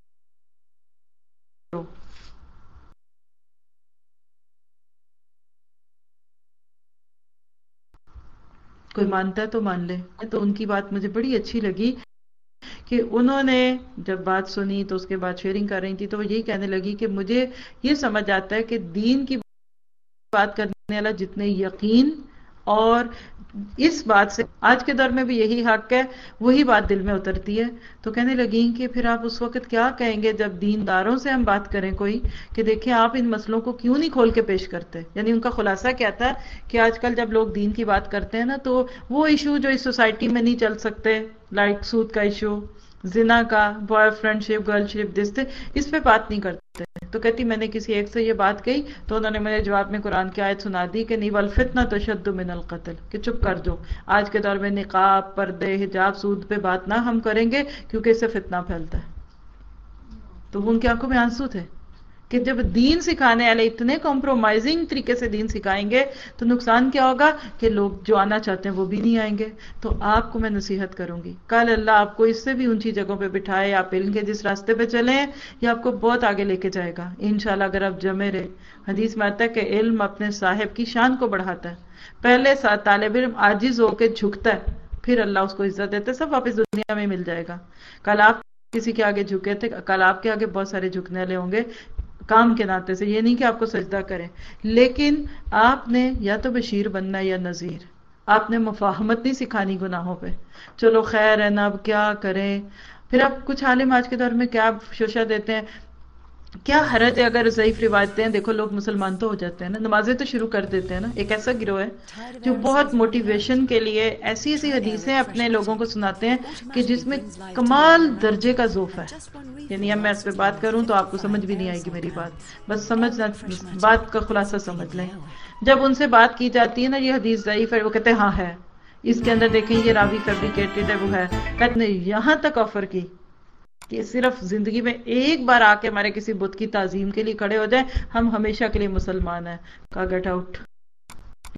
کوئی مانتا ہے تو مان لے. تو ان کی بات مجھے بڑی اچھی لگی کہ انہوں نے جب بات سنی تو اس کے بعد شیئرنگ کر رہی تھی تو وہ یہی کہنے لگی کہ مجھے یہ سمجھ آتا ہے کہ دین کی بات کرنے والا جتنے یقین اور اس بات سے آج کے دور میں بھی یہی حق ہے، وہی بات دل میں اترتی ہے. تو کہنے لگی کہ پھر آپ اس وقت کیا کہیں گے جب دینداروں سے ہم بات کریں کوئی کہ دیکھیں آپ ان مسئلوں کو کیوں نہیں کھول کے پیش کرتے. یعنی ان کا خلاصہ کیا تھا کہ آج کل جب لوگ دین کی بات کرتے ہیں نا تو وہ ایشو جو اس سوسائٹی میں نہیں چل سکتے، لائک سود کا ایشو، زنا کا، boy friend ship, girl ship, this اس پہ بات نہیں کرتے. تو کہتی میں نے کسی ایک سے یہ بات کہی تو انہوں نے میرے جواب میں قرآن کی آیت سنا دی کہ نہیں والفتنہ تشد من القتل، کہ چپ کر جو. آج کے دور میں نقاب، پردے، حجاب، سود پہ بات نہ ہم کریں گے کیونکہ اس سے فتنہ پھیلتا ہے. تو ان کی آنکھوں میں آنسو تھے کہ جب دین سکھانے والے اتنے کمپرومائزنگ طریقے سے دین سکھائیں گے تو نقصان کیا ہوگا کہ لوگ جو آنا چاہتے ہیں وہ بھی نہیں آئیں گے. تو آپ کو میں نصیحت کروں گی، کل اللہ آپ کو اس سے بھی اونچی جگہوں پہ بٹھائے، آپ علم کے جس راستے پہ چلیں یہ آپ کو بہت آگے لے کے جائے گا انشاءاللہ اگر آپ جمے رہے. حدیث میں آتا ہے کہ علم اپنے صاحب کی شان کو بڑھاتا ہے. پہلے طالب علم عاجز ہو کے جھکتا ہے، پھر اللہ اس کو عزت دیتا ہے، سب واپس دنیا میں مل جائے گا. کل آپ کسی کے آگے جھکے تھے، کل آپ کے آگے بہت سارے جھکنے والے ہوں گے کام کے ناطے سے. یہ نہیں کہ آپ کو سجدہ کریں، لیکن آپ نے یا تو بشیر بننا یا نذیر. آپ نے مفاہمت نہیں سکھانی گناہوں پہ. چلو خیر ہے نا، اب کیا کریں. پھر آپ کچھ عالم آج کے دور میں کیا شوشہ دیتے ہیں، کیا حرج ہے اگر ضعیف روایتیں ہیں، دیکھو لوگ مسلمان تو ہو جاتے ہیں نا، نمازیں تو شروع کر دیتے ہیں نا. ایک ایسا گروہ ہے جو بہت موٹیویشن کے لیے ایسی ایسی حدیثیں اپنے لوگوں کو سناتے ہیں کہ جس میں کمال درجے کا ذوف ہے. یعنی اب میں اس پہ بات کروں تو آپ کو سمجھ بھی نہیں آئے گی میری بات، بس سمجھنا، بات کا خلاصہ سمجھ لیں. جب ان سے بات کی جاتی ہے نا یہ حدیث ضعیف ہے، وہ کہتے ہیں ہاں ہے، اس کے اندر دیکھیں یہ راوی فیبریکیٹڈ ہے، وہ ہے. کہتے ہیں یہاں تک آفر کی کہ صرف زندگی میں ایک بار آ کے ہمارے کسی بت کی تعظیم کے لیے کھڑے ہو جائیں، ہم ہمیشہ کے لیے مسلمان ہیں. کہا گیٹ آؤٹ.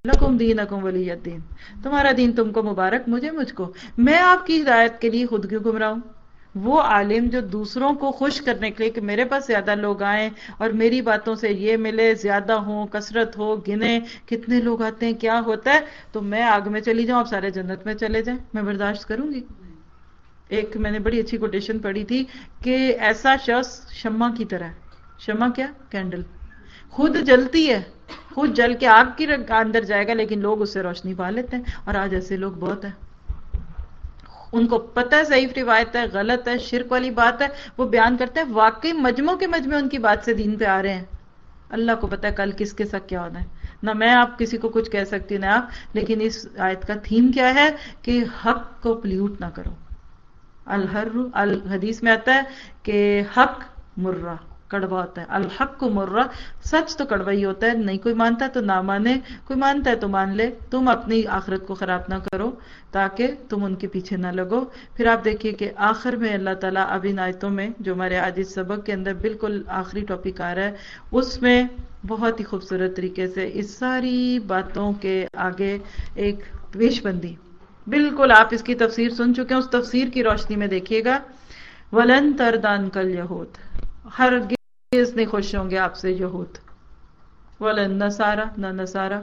لکم دینکم ولی الدین، تمہارا دین تم کو مبارک، مجھے مجھ کو، میں آپ کی ہدایت کے لیے خود کیوں گمراہ ہوں؟ وہ عالم جو دوسروں کو خوش کرنے کے لیے کہ میرے پاس زیادہ لوگ آئیں اور میری باتوں سے یہ ملے، زیادہ ہوں، کثرت ہو، گنے کتنے لوگ آتے ہیں، کیا ہوتا ہے، تو میں آگ میں چلی جاؤں، آپ سارے جنت میں چلے جائیں، میں برداشت کروں گی؟ ایک میں نے بڑی اچھی کوٹیشن پڑھی تھی کہ ایسا شخص شمع کی طرح، شمع کیا؟ کینڈل، خود جلتی ہے، خود جل کے آگ کی اندر جائے گا لیکن لوگ اس سے روشنی پا لیتے ہیں، اور آج ایسے لوگ بہت ہیں، ان کو پتہ ہے ضعیف روایت ہے، غلط ہے، شرک والی بات ہے، وہ بیان کرتے ہیں، واقعی مجموع کے مجموع ان کی بات سے دین پہ آ رہے ہیں۔ اللہ کو پتہ ہے کل کس کے ساتھ کیا ہونا ہے، نہ میں آپ کسی کو کچھ کہہ سکتی نہ آپ، لیکن اس آیت کا تھیم کیا ہے کہ حق کو پلیوٹ نہ کرو۔ الحر الحدیث میں آتا ہے کہ حق مرہ، کڑوا ہوتا ہے، الحق کو مرہ، سچ تو کڑوا ہی ہوتا ہے، نہیں کوئی مانتا تو نہ مانے، کوئی مانتا ہے تو مان لے، تم اپنی آخرت کو خراب نہ کرو تاکہ تم ان کے پیچھے نہ لگو۔ پھر آپ دیکھیے کہ آخر میں اللہ تعالیٰ اب ان آیتوں میں جو ہمارے آج اس سبق کے اندر بالکل آخری ٹاپک آ رہا ہے، اس میں بہت ہی خوبصورت طریقے سے اس ساری باتوں کے آگے ایک پیش بندی، بالکل آپ اس کی تفسیر سن چکے ہیں، اس تفسیر کی روشنی میں دیکھیے گا، وَلَن تَرْضَ عَنْكَ الْيَهُودُ، ہرگز نہیں خوش ہوں گے آپ سے یہود، وَلَن نَصَارَى، نہ نصارہ،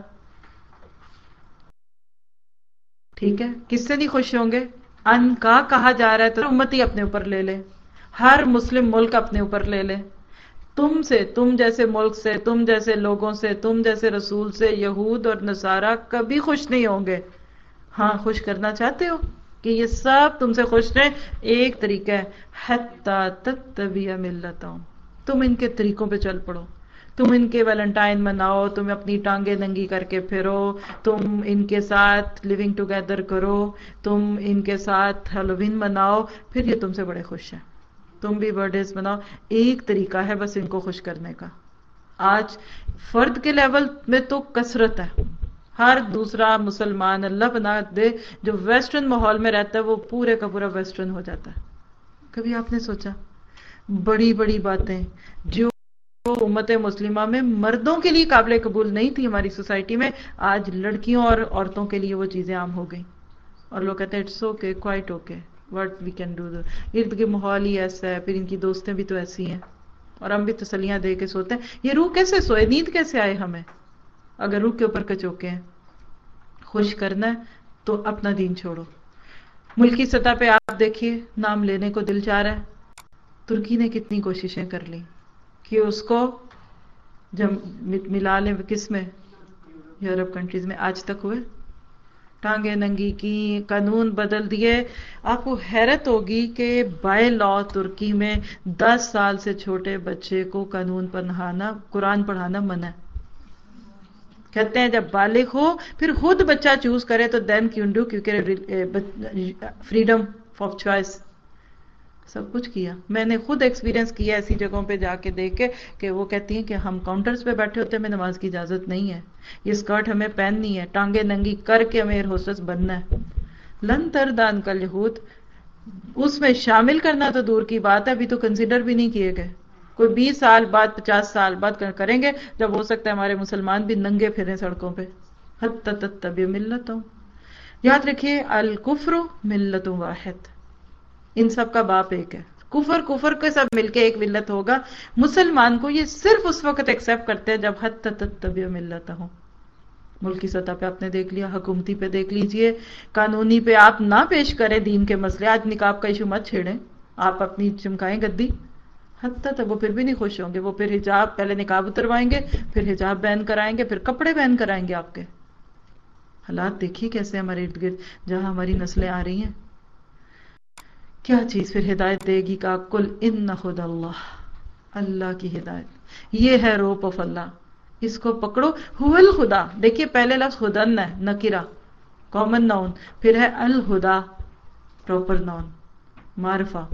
ٹھیک ہے، کس سے نہیں خوش ہوں گے؟ ان کا کہا جا رہا ہے تو امتی اپنے اوپر لے لے، ہر مسلم ملک اپنے اوپر لے لے، تم سے، تم جیسے ملک سے، تم جیسے لوگوں سے، تم جیسے رسول سے یہود اور نصارہ کبھی خوش نہیں ہوں گے۔ ہاں خوش کرنا چاہتے ہو کہ یہ سب تم سے خوش رہیں، ایک طریقہ ہے حتی تتبع ملتہم، تم ان کے طریقوں پہ چل پڑو، تم ان کے ویلنٹائن مناؤ، تم اپنی ٹانگیں ننگی کر کے پھرو، تم ان کے ساتھ لیونگ ٹوگیدر کرو، تم ان کے ساتھ ہیلووین مناؤ، پھر یہ تم سے بڑے خوش ہیں، تم بھی برتھڈیز مناؤ، ایک طریقہ ہے بس ان کو خوش کرنے کا۔ آج فرد کے لیول میں تو کثرت ہے، ہر دوسرا مسلمان اللہ بنا دے جو ویسٹرن ماحول میں رہتا ہے وہ پورے کا پورا ویسٹرن ہو جاتا ہے۔ کبھی آپ نے سوچا بڑی بڑی باتیں جو امت مسلمہ میں مردوں کے لیے قابل قبول نہیں تھی ہماری سوسائٹی میں، آج لڑکیوں اور عورتوں کے لیے وہ چیزیں عام ہو گئیں، اور لوگ کہتے ہیں it's okay, quite okay, what we can do, ارد گرد ماحول ہی ایسا ہے، پھر ان کی دوستیں بھی تو ایسی ہیں، اور ہم بھی تسلیاں دے کے سوتے ہیں، یہ روح کیسے سوئے، نیند کیسے آئے ہمیں اگر روح کے اوپر کچوکے ہیں؟ خوش کرنا ہے تو اپنا دین چھوڑو۔ ملکی سطح پہ آپ دیکھیے، نام لینے کو دل چاہ رہا ہے، ترکی نے کتنی کوششیں کر لی کہ اس کو جب ملا لیں، کس میں؟ یورپ کنٹریز میں، آج تک ہوئے، ٹانگیں ننگی کی، قانون بدل دیے۔ آپ کو حیرت ہوگی کہ بائی لا ترکی میں دس سال سے چھوٹے بچے کو قانون پڑھانا، قرآن پڑھانا منع ہے، کہتے ہیں جب بالغ ہو پھر خود بچہ چوز کرے تو دین کیوں ڈو، کیونکہ فریڈم آف چوائس، سب کچھ کیا۔ میں نے خود ایکسپیرینس کیا ایسی جگہوں پہ جا کے دیکھ کے کہ وہ کہتی ہیں کہ ہم کاؤنٹرز پہ بیٹھے ہوتے ہیں، ہمیں نماز کی اجازت نہیں ہے، یہ اسکرٹ ہمیں پہننی ہے، ٹانگیں ننگی کر کے ہمیں ایئر ہوسٹس بننا ہے۔ لن ترضی عنک الیہود، اس میں شامل کرنا تو دور کی بات ہے، ابھی تو کنسیڈر بھی نہیں کیے گئے، کوئی بیس سال بعد، پچاس سال بعد کریں گے، جب ہو سکتا ہے ہمارے مسلمان بھی ننگے پھریں سڑکوں پہ۔ حتی تتبع ملتہم، یاد رکھیے الکفر ملت واحد، ان سب کا باپ ایک ہے، کفر کفر کے سب مل کے ایک ملت ہوگا۔ مسلمان کو یہ صرف اس وقت ایکسیپٹ کرتے ہیں جب حتی تتبع ملتہم، ملکی سطح پہ آپ نے دیکھ لیا، حکومتی پہ دیکھ لیجئے، قانونی پہ آپ نہ پیش کریں دین کے مسئلے، آج نقاب کا ایشو مت چھیڑیں، آپ اپنی چمکائیں گدی، حتی تک وہ پھر بھی نہیں خوش ہوں گے، وہ پھر حجاب، پہلے نقاب اتروائیں گے، پھر حجاب بین کرائیں گے، پھر کپڑے بین کرائیں گے۔ آپ کے حالات دیکھیے کیسے ہمارے ارد گرد جہاں ہماری نسلیں آ رہی ہیں، کیا چیز پھر ہدایت دے گی کہ کل ان خدا اللہ، اللہ کی ہدایت، یہ ہے روپ آف اللہ، اس کو پکڑو، هو الخدا، دیکھیے پہلے لفظ خدن ہے، نکرہ، کامن ناؤن، پھر ہے الہدا، پراپر ناؤن، معرفہ،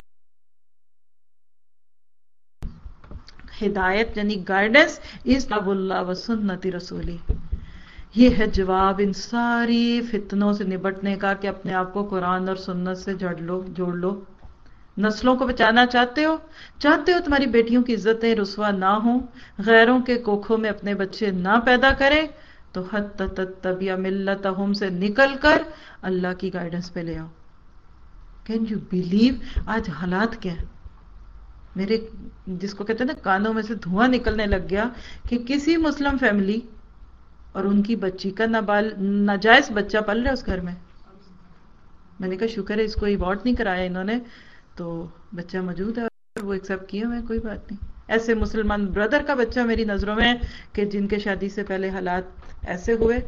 ہدایت یعنی گائیڈنس از کتاب اللہ و سنت رسولی، یہ ہے جواب ان ساری فتنوں سے نبٹنے کا کہ اپنے آپ کو قرآن اور سنت سے جڑ لو، جوڑ لو۔ نسلوں کو بچانا چاہتے ہو، چاہتے ہو تمہاری بیٹیوں کی عزتیں رسوا نہ ہوں، غیروں کے کوکھوں میں اپنے بچے نہ پیدا کریں، تو حتی تتبع ملتہم سے نکل کر اللہ کی گائیڈنس پہ لے آؤ. کین یو بلیو آج حالات کیا ہیں؟ میرے جس کو کہتے ہیں نا کانوں میں سے دھواں نکلنے لگ گیا کہ کسی مسلم فیملی اور ان کی بچی کا نابال ناجائز بچہ پل رہا ہے اس گھر میں. میں نے کہا شکر ہے اس کو ایبارٹ نہیں کرایا انہوں نے, تو بچہ موجود ہے اور وہ ایکسیپٹ کیا میں, کوئی بات نہیں. ایسے مسلمان بردر کا بچہ میری نظروں میں کہ جن کے شادی سے پہلے حالات ایسے ہوئے,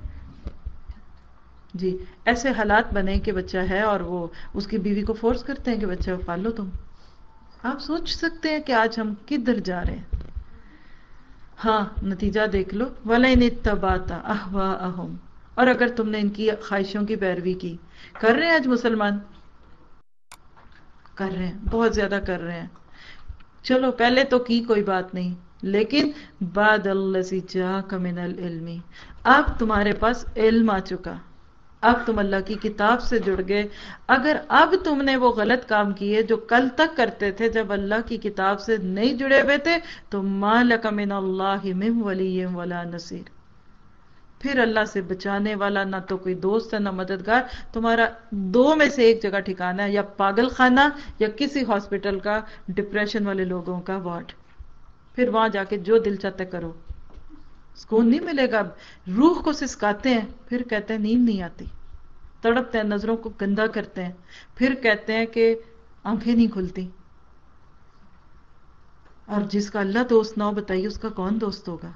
جی ایسے حالات بنے کہ بچہ ہے اور وہ اس کی بیوی کو فورس کرتے ہیں کہ بچہ پال لو تم. آپ سوچ سکتے ہیں کہ آج ہم کدھر جا رہے ہیں. ہاں نتیجہ دیکھ لو, وَلَئِنِ اتَّبَعْتَ أَهْوَاءَهُمْ, اور اگر تم نے ان کی خواہشوں کی پیروی کی. کر رہے ہیں آج مسلمان, کر رہے ہیں, بہت زیادہ کر رہے ہیں. چلو پہلے تو کی کوئی بات نہیں, لیکن بعد الذی جاءک من العلم, اب تمہارے پاس علم آ چکا, اب تم اللہ کی کتاب سے جڑ گئے. اگر اب تم نے وہ غلط کام کیے جو کل تک کرتے تھے جب اللہ کی کتاب سے نہیں جڑے ہوئے تھے, تو ما لک من اللہ من ولی ولا نصیر, پھر اللہ سے بچانے والا نہ تو کوئی دوست ہے نہ مددگار. تمہارا دو میں سے ایک جگہ ٹھکانا ہے, یا پاگل خانہ یا کسی ہاسپٹل کا ڈپریشن والے لوگوں کا وارڈ. پھر وہاں جا کے جو دل چاہتا کرو, سکون نہیں ملے گا. روح کو سسکاتے ہیں, پھر کہتے ہیں نیند نہیں آتی, تڑپتے ہیں, نظروں کو گندا کرتے ہیں, پھر کہتے ہیں کہ آنکھیں نہیں کھلتی. اور جس کا اللہ دوست نہ ہو بتائیے اس کا کون دوست ہوگا.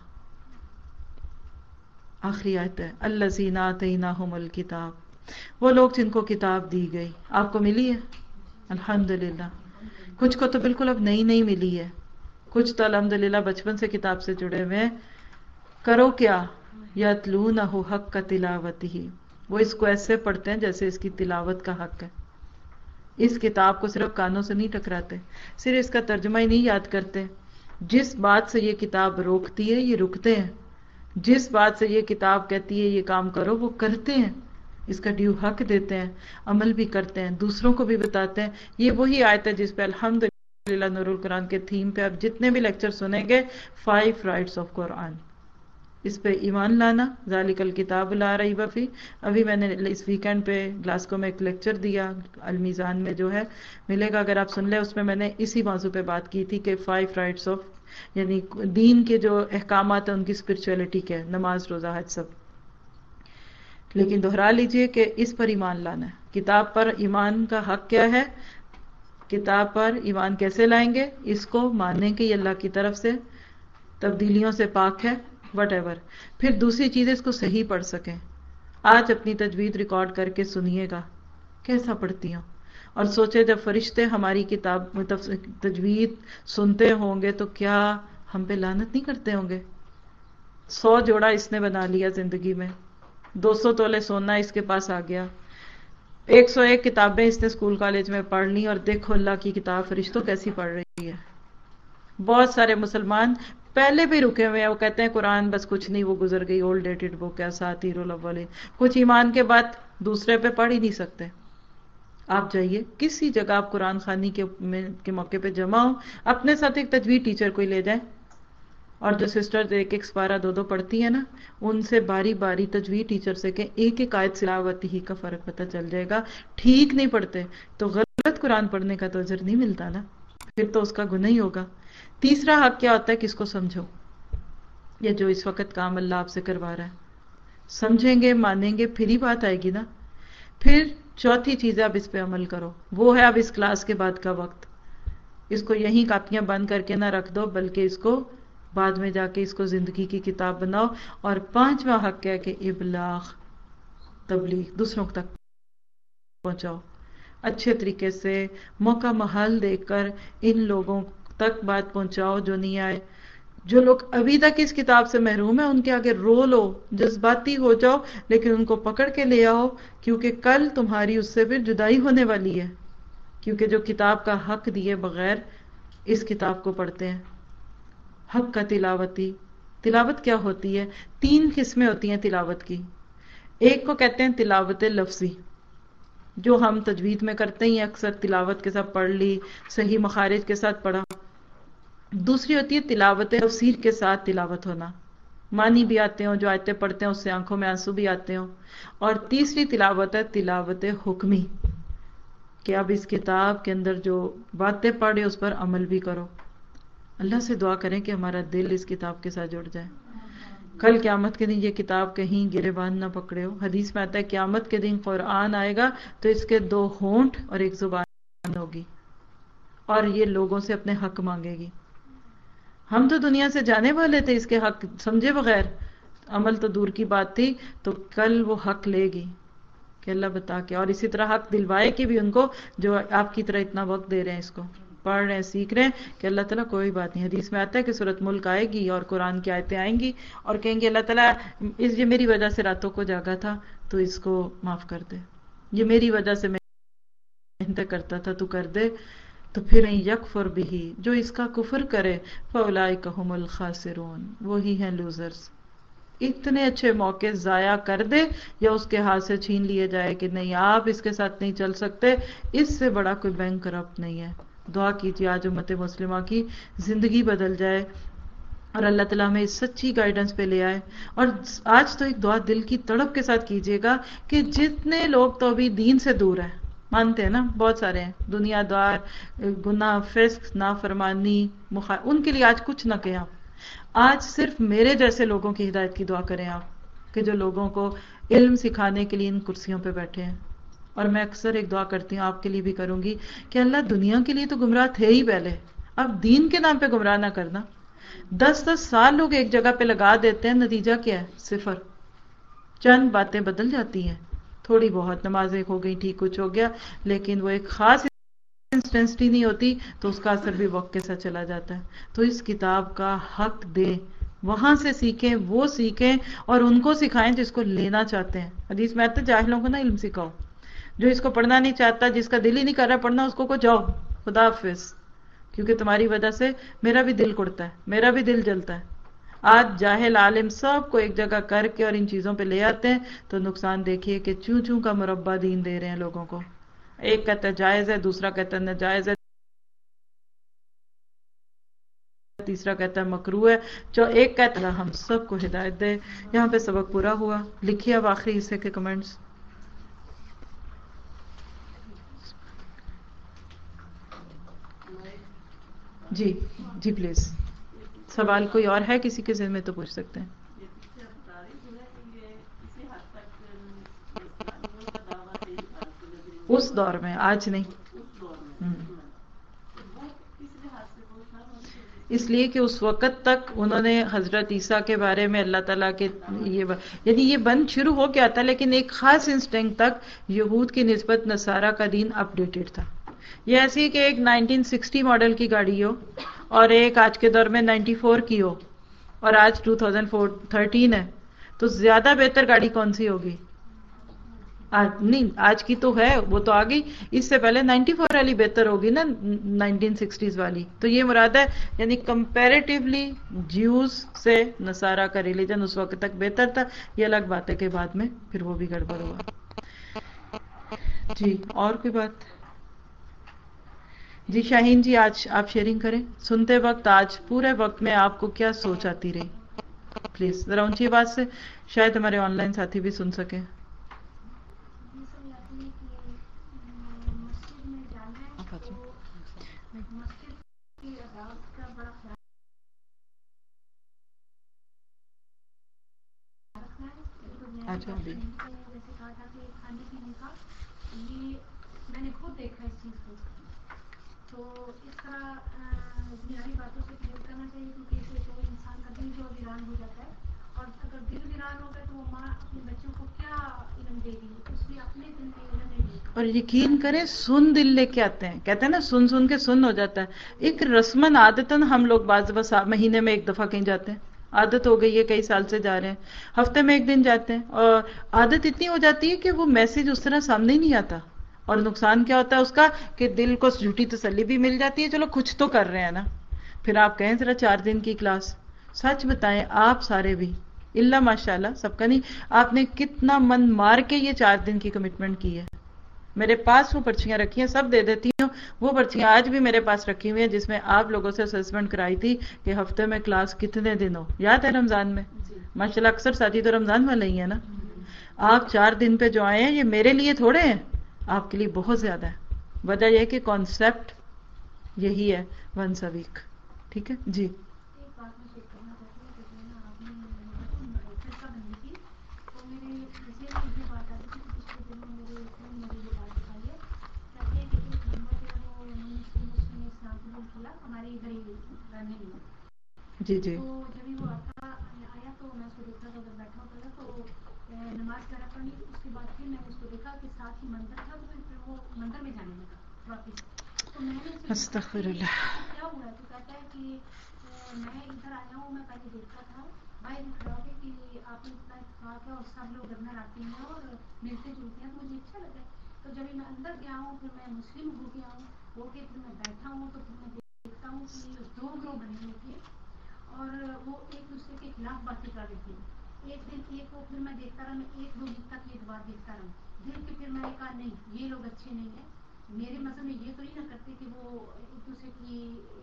آخری آیت ہے الذین آتیناہم الکتاب, وہ لوگ جن کو کتاب دی گئی. آپ کو ملی ہے الحمدللہ, کچھ کو تو بالکل اب نئی نئی ملی ہے, کچھ تو الحمدللہ بچپن سے کتاب سے جڑے ہوئے ہیں. کرو کیا, یتلونہ حق تلاوتہ, وہ اس کو ایسے پڑھتے ہیں جیسے اس کی تلاوت کا حق ہے. اس کتاب کو صرف کانوں سے نہیں ٹکراتے, صرف اس کا ترجمہ ہی نہیں یاد کرتے. جس بات سے یہ کتاب روکتی ہے یہ رکتے ہیں, جس بات سے یہ کتاب کہتی ہے یہ کام کرو وہ کرتے ہیں, اس کا ڈیو حق دیتے ہیں, عمل بھی کرتے ہیں, دوسروں کو بھی بتاتے ہیں. یہ وہی آیت ہے جس پہ الحمدللہ نور القرآن کے تھیم پہ آپ جتنے بھی لیکچر سنیں گے, فائیو رائٹس آف قرآن, اس پہ ایمان لانا, ذالک الکتاب لا ریب فیہ. ابھی میں نے اس ویکینڈ پہ گلاسکو میں ایک لیکچر دیا, المیزان میں جو ہے ملے گا اگر آپ سن لیں, اس میں میں نے اسی موضوع پہ بات کی تھی کہ فائیو رائٹس آف, یعنی دین کے جو احکامات ہیں ان کی اسپرچولیٹی کیا ہے, نماز روزہ حج سب. لیکن دہرا لیجئے کہ اس پر ایمان لانا ہے. کتاب پر ایمان کا حق کیا ہے, کتاب پر ایمان کیسے لائیں گے, اس کو مانیں کہ یہ اللہ کی طرف سے تبدیلیوں سے پاک ہے, وٹ ایور. پھر دوسری چیز اس کو صحیح پڑھ سکیں. آج اپنی تجوید ریکارڈ کر کے سنیے گا کیسا پڑھتی ہوں, اور سوچے جب فرشتے ہماری کتاب تجوید سنتے ہوں گے تو کیا ہم پہ لعنت نہیں کرتے ہوں گے. سو جوڑا اس نے بنا لیا زندگی میں, دو سو تولے سونا اس کے پاس آ گیا, ایک سو ایک کتابیں اس نے اسکول کالج میں پڑھ لی, اور دیکھو اللہ کی کتاب فرشتوں کیسی پڑھ رہی ہے. بہت سارے مسلمان پہلے بھی رکے ہوئے ہیں, وہ کہتے ہیں قرآن بس کچھ نہیں, وہ گزر گئی, اولڈ ڈیٹڈ بک ہے, اساطیر الاولین, کچھ ایمان کے بعد دوسرے پہ پڑھ ہی نہیں سکتے. آپ جائیے کسی جگہ, آپ قرآن خوانی کے, کے موقع پہ جمع ہو, اپنے ساتھ ایک تجوید ٹیچر کوئی لے جائیں, اور جو سسٹر ایک ایک سپارہ دو دو پڑھتی ہیں نا, ان سے باری باری تجوید ٹیچر سے کہ ایک ایک آیت تلاوت ہی کا فرق پتہ چل جائے گا. ٹھیک نہیں پڑھتے تو غلط قرآن پڑھنے کا تو اجر نہیں ملتا نا, پھر تو اس کا گناہ ہی ہوگا. تیسرا حق کیا ہوتا ہے کہ اس کو سمجھو, یہ جو اس وقت کام اللہ آپ سے کروا رہا ہے, سمجھیں گے مانیں گے پھر ہی بات آئے گی نا. پھر چوتھی چیز ہے اب اس پہ عمل کرو, وہ ہے اب اس کلاس کے بعد کا وقت. اس کو یہیں کاپیاں بند کر کے نہ رکھ دو, بلکہ اس کو بعد میں جا کے اس کو زندگی کی کتاب بناؤ. اور پانچواں حق ہے کہ ابلاغ, تبلیغ, دوسروں تک پہنچاؤ اچھے طریقے سے, موقع محل دیکھ کر ان لوگوں تک بات پہنچاؤ جو نہیں آئے. جو لوگ ابھی تک اس کتاب سے محروم ہیں ان کے آگے رو لو, جذباتی ہو جاؤ, لیکن ان کو پکڑ کے لے آؤ, کیونکہ کل تمہاری اس سے پھر جدائی ہونے والی ہے. کیونکہ جو کتاب کا حق دیے بغیر اس کتاب کو پڑھتے ہیں. حق کا تلاوتی, تلاوت کیا ہوتی ہے, تین قسمیں ہوتی ہیں تلاوت کی. ایک کو کہتے ہیں تلاوت لفظی, جو ہم تجوید میں کرتے ہیں اکثر, تلاوت کے ساتھ پڑھ لی, صحیح مخارج کے ساتھ پڑھا. دوسری ہوتی ہے تلاوت تفسیر کے ساتھ تلاوت ہونا, معنی بھی آتے ہوں، جو آیتیں پڑھتے ہیں اس سے آنکھوں میں آنسو بھی آتے ہوں. اور تیسری تلاوت ہے تلاوت حکمی، کہ اب اس کتاب کے اندر جو باتیں پڑھے اس پر عمل بھی کرو. اللہ سے دعا کریں کہ ہمارا دل اس کتاب کے ساتھ جڑ جائے. کل قیامت کے دن یہ کتاب کہیں گریبان نہ پکڑے ہو. حدیث میں آتا ہے قیامت کے دن قرآن آئے گا تو اس کے دو ہونٹ اور ایک زبان ہوگی، اور یہ لوگوں سے اپنے حق مانگے گی. ہم تو دنیا سے جانے والے تھے اس کے حق سمجھے بغیر، عمل تو دور کی بات تھی. تو کل وہ حق لے گی کہ اللہ بتا کے، اور اسی طرح حق دلوائے کہ بھی ان کو جو آپ کی طرح اتنا وقت دے رہے ہیں، اس کو پڑھ رہے ہیں، سیکھ رہے ہیں، کہ اللہ تعالیٰ کوئی بات نہیں. حدیث میں آتا ہے کہ سورۃ ملک آئے گی اور قرآن کی آیتیں آئیں گی اور کہیں گے اللہ تعالیٰ اس یہ میری وجہ سے راتوں کو جاگا تھا تو اس کو معاف کر دے، یہ میری وجہ سے میں محنت کرتا تھا تو کر دے. تو پھر یکفر بھی، جو اس کا کفر کرے، فاولئک ھم الخاسرون، وہی ہیں لوزرز. اتنے اچھے موقع ضائع کر دے یا اس کے ہاتھ سے چھین لیے جائے کہ نہیں آپ اس کے ساتھ نہیں چل سکتے، اس سے بڑا کوئی بینک کرپٹ نہیں ہے. دعا کیجیے آج امت مسلمہ کی زندگی بدل جائے اور اللہ تعالیٰ ہمیں اس سچی گائیڈنس پہ لے آئے. اور آج تو ایک دعا دل کی تڑپ کے ساتھ کیجیے گا کہ جتنے لوگ تو ابھی دین سے دور ہیں، مانتے ہیں نا بہت سارے ہیں، دنیا دار، گناہ، فسق، نافرمانی، مخا... ان کے لیے آج کچھ نہ کہیں آپ. آج صرف میرے جیسے لوگوں کی ہدایت کی دعا کریں آپ، کہ جو لوگوں کو علم سکھانے کے لیے ان کرسیوں پہ بیٹھے ہیں. اور میں اکثر ایک دعا کرتی ہوں، آپ کے لیے بھی کروں گی، کہ اللہ دنیا کے لیے تو گمراہ تھے ہی پہلے، اب دین کے نام پہ گمراہ نہ کرنا. دس دس سال لوگ ایک جگہ پہ لگا دیتے ہیں، نتیجہ کیا ہے؟ صفر. چند باتیں بدل جاتی ہیں، تھوڑی بہت نمازیں ہو گئی، ٹھیک کچھ ہو گیا، لیکن وہ ایک خاص انسٹنسٹی نہیں ہوتی تو اس کا اثر بھی وقت کے ساتھ چلا جاتا ہے. تو اس کتاب کا حق دیں، وہاں سے سیکھیں، وہ سیکھیں اور ان کو سکھائیں جس کو لینا چاہتے ہیں. حدیث میں آتا ہے جاہلوں کو نہ علم سکھاؤ، جو اس کو پڑھنا نہیں چاہتا، جس کا دل ہی نہیں کر رہا پڑھنا، اس کو کو جاؤ خدا حافظ، کیونکہ تمہاری وجہ سے میرا بھی دل کڑتا ہے، میرا بھی دل جلتا ہے. آج جاہل عالم سب کو ایک جگہ کر کے اور ان چیزوں پہ لے آتے ہیں تو نقصان دیکھیے کہ چوں چوں کا مربع دین دے رہے ہیں لوگوں کو. ایک کہتا ہے جائز ہے، دوسرا کہتا ہے ناجائز ہے، تیسرا کہتا ہے مکروہ ہے، جو ایک کہتا ہے ہم سب کو ہدایت دے. یہاں پہ سبق پورا ہوا. لکھیے اب آخری حصے کے کمنٹس. جی جی پلیز، سوال کوئی اور ہے کسی کے ذہن میں تو پوچھ سکتے ہیں. اس دور میں، آج نہیں. اس لیے کہ اس وقت تک انہوں نے حضرت عیسیٰ کے بارے میں اللہ تعالیٰ کے یہ یعنی یہ بند شروع ہو گیا تھا، لیکن ایک خاص انسٹنگ تک یہود کی نسبت نصارہ کا دین اپ ڈیٹڈ تھا. یہ ایسی کہ ایک نائنٹین سکسٹی ماڈل کی گاڑی ہو اور ایک آج کے دور میں نائنٹی فور کی ہو اور آج ٹو تھاؤزینڈ تھرٹین ہے، تو زیادہ بہتر گاڑی کون سی ہوگی؟ آج نہیں، آج کی تو ہے، وہ تو آ گئی. اس سے پہلے نائنٹی فور والی بہتر ہوگی نا نائنٹین سکسٹیز والی. تو یہ مراد ہے یعنی کمپیریٹیولی جیوز سے نصارہ کا ریلیجن اس وقت تک بہتر تھا. یہ الگ بات ہے کہ بعد میں پھر وہ بھی گڑبڑ ہوا. جی اور کوئی بات؟ جی شاہین جی آج آپ شیئرنگ کریں. سنتے وقت آج پورے وقت میں آپ کو کیا سوچ آتی رہی؟ پلیز ذرا اونچی آواز سے، شاید ہمارے آن لائن ساتھی بھی سن سکیں. اچھا بھی میں نے خود دیکھا اس چیز کو، تو اس طرح دنیاوی باتوں سے پرہیز کرنا چاہیے، کیونکہ اس سے تو انسان کا دل جو ویران ہو جاتا ہے. اور اگر دل ویران ہوگا تو وہ ماں اپنے بچوں کو کیا علم دے گی؟ اس لیے اپنے دل کے علم نہیں دے گی. اور یقین کریں سن دل لے کے آتے ہیں، کہتے ہیں نا سن سن کے سن ہو جاتا ہے. ایک رسمن عادتاً ہم لوگ بعض بس مہینے میں ایک دفعہ کہیں جاتے ہیں، عادت ہو گئی ہے، کئی سال سے جا رہے ہیں، ہفتے میں ایک دن جاتے ہیں، اور عادت اتنی ہو جاتی ہے کہ وہ میسج اس طرح سامنے ہی نہیں آتا. اور نقصان کیا ہوتا ہے اس کا کہ دل کو جھوٹی تسلی بھی مل جاتی ہے، چلو کچھ تو کر رہے ہیں نا. پھر آپ کہیں ذرا چار دن کی کلاس، سچ بتائیں آپ سارے بھی اللہ ماشاء اللہ سب کا نہیں، آپ نے کتنا من مار کے یہ چار دن کی کمٹمنٹ کی ہے. میرے پاس وہ پرچیاں رکھی ہیں، سب دے دیتی ہوں. وہ پرچیاں آج بھی میرے پاس رکھی ہوئی ہیں جس میں آپ لوگوں سے اسسمنٹ کرائی تھی کہ ہفتے میں کلاس کتنے دن ہو. یاد ہے رمضان میں؟ ماشاء اللہ اکثر ساتھی تو رمضان والے ہی ہیں نا. آپ چار دن پہ جو آئے ہیں یہ میرے لیے تھوڑے ہیں، آپ کے لیے بہت زیادہ ہے. وجہ یہ کہ کانسیپٹ یہی ہے ونس اے ویک. ٹھیک ہے جی. ایک بات میں شیئر کرنا چاہتی ہوں کہ نا آپ نے فرقہ بندی کی تو میرے ذہن میں یہ بات آتی تھی کہ پچھلے دنوں میرے فرینڈ مجھے یہ بات بتائی ہے. کہتے ہیں کہ ایک بندہ جو ہے وہ انہوں نے مسلم نے اسلام قبول کیا ہمارے ادھر ہی رہنے میں. جی جی. تو جب وہ آتا آیا تو میں اس کو دیکھا تو ادھر بیٹھا ہوتا تھا تو نماز وغیرہ پڑھی. اس کے بعد پھر میں نے اس کو دیکھا کہ ساتھ ہی مندر تھا تو پھر وہ مندر میں جانے لگا واپس. تو میں نے اسے استغفر اللہ. کیا ہوا ہے؟ تو کہتا ہے کہ میں ادھر آیا ہوں، میں پہلے دیکھتا تھا باہر کھڑا ہو کے کہ آپ نے اتنا اتفاق ہے اور سب لوگ اندر آتے ہیں اور ملتے جلتے ہیں تو مجھے اچھا لگا ہے. تو جب میں اندر گیا ہوں پھر میں مسلم ہو گیا ہوں ہو کے پھر میں بیٹھا ہوں تو پھر میں دیکھتا ہوں کہ دو گروہ بنے ہوئے تھے اور وہ ایک دوسرے کے خلاف باتیں کر رہے تھے. ایک دن ایک کو پھر میں دیکھتا رہا، میں ایک دو دن تک یہ بات دیکھتا رہا دیکھ کے پھر میں نے کہا نہیں یہ لوگ اچھے نہیں ہیں. میرے مذہب میں یہ تو ہی نہ کرتے کہ وہ ایک دوسرے کی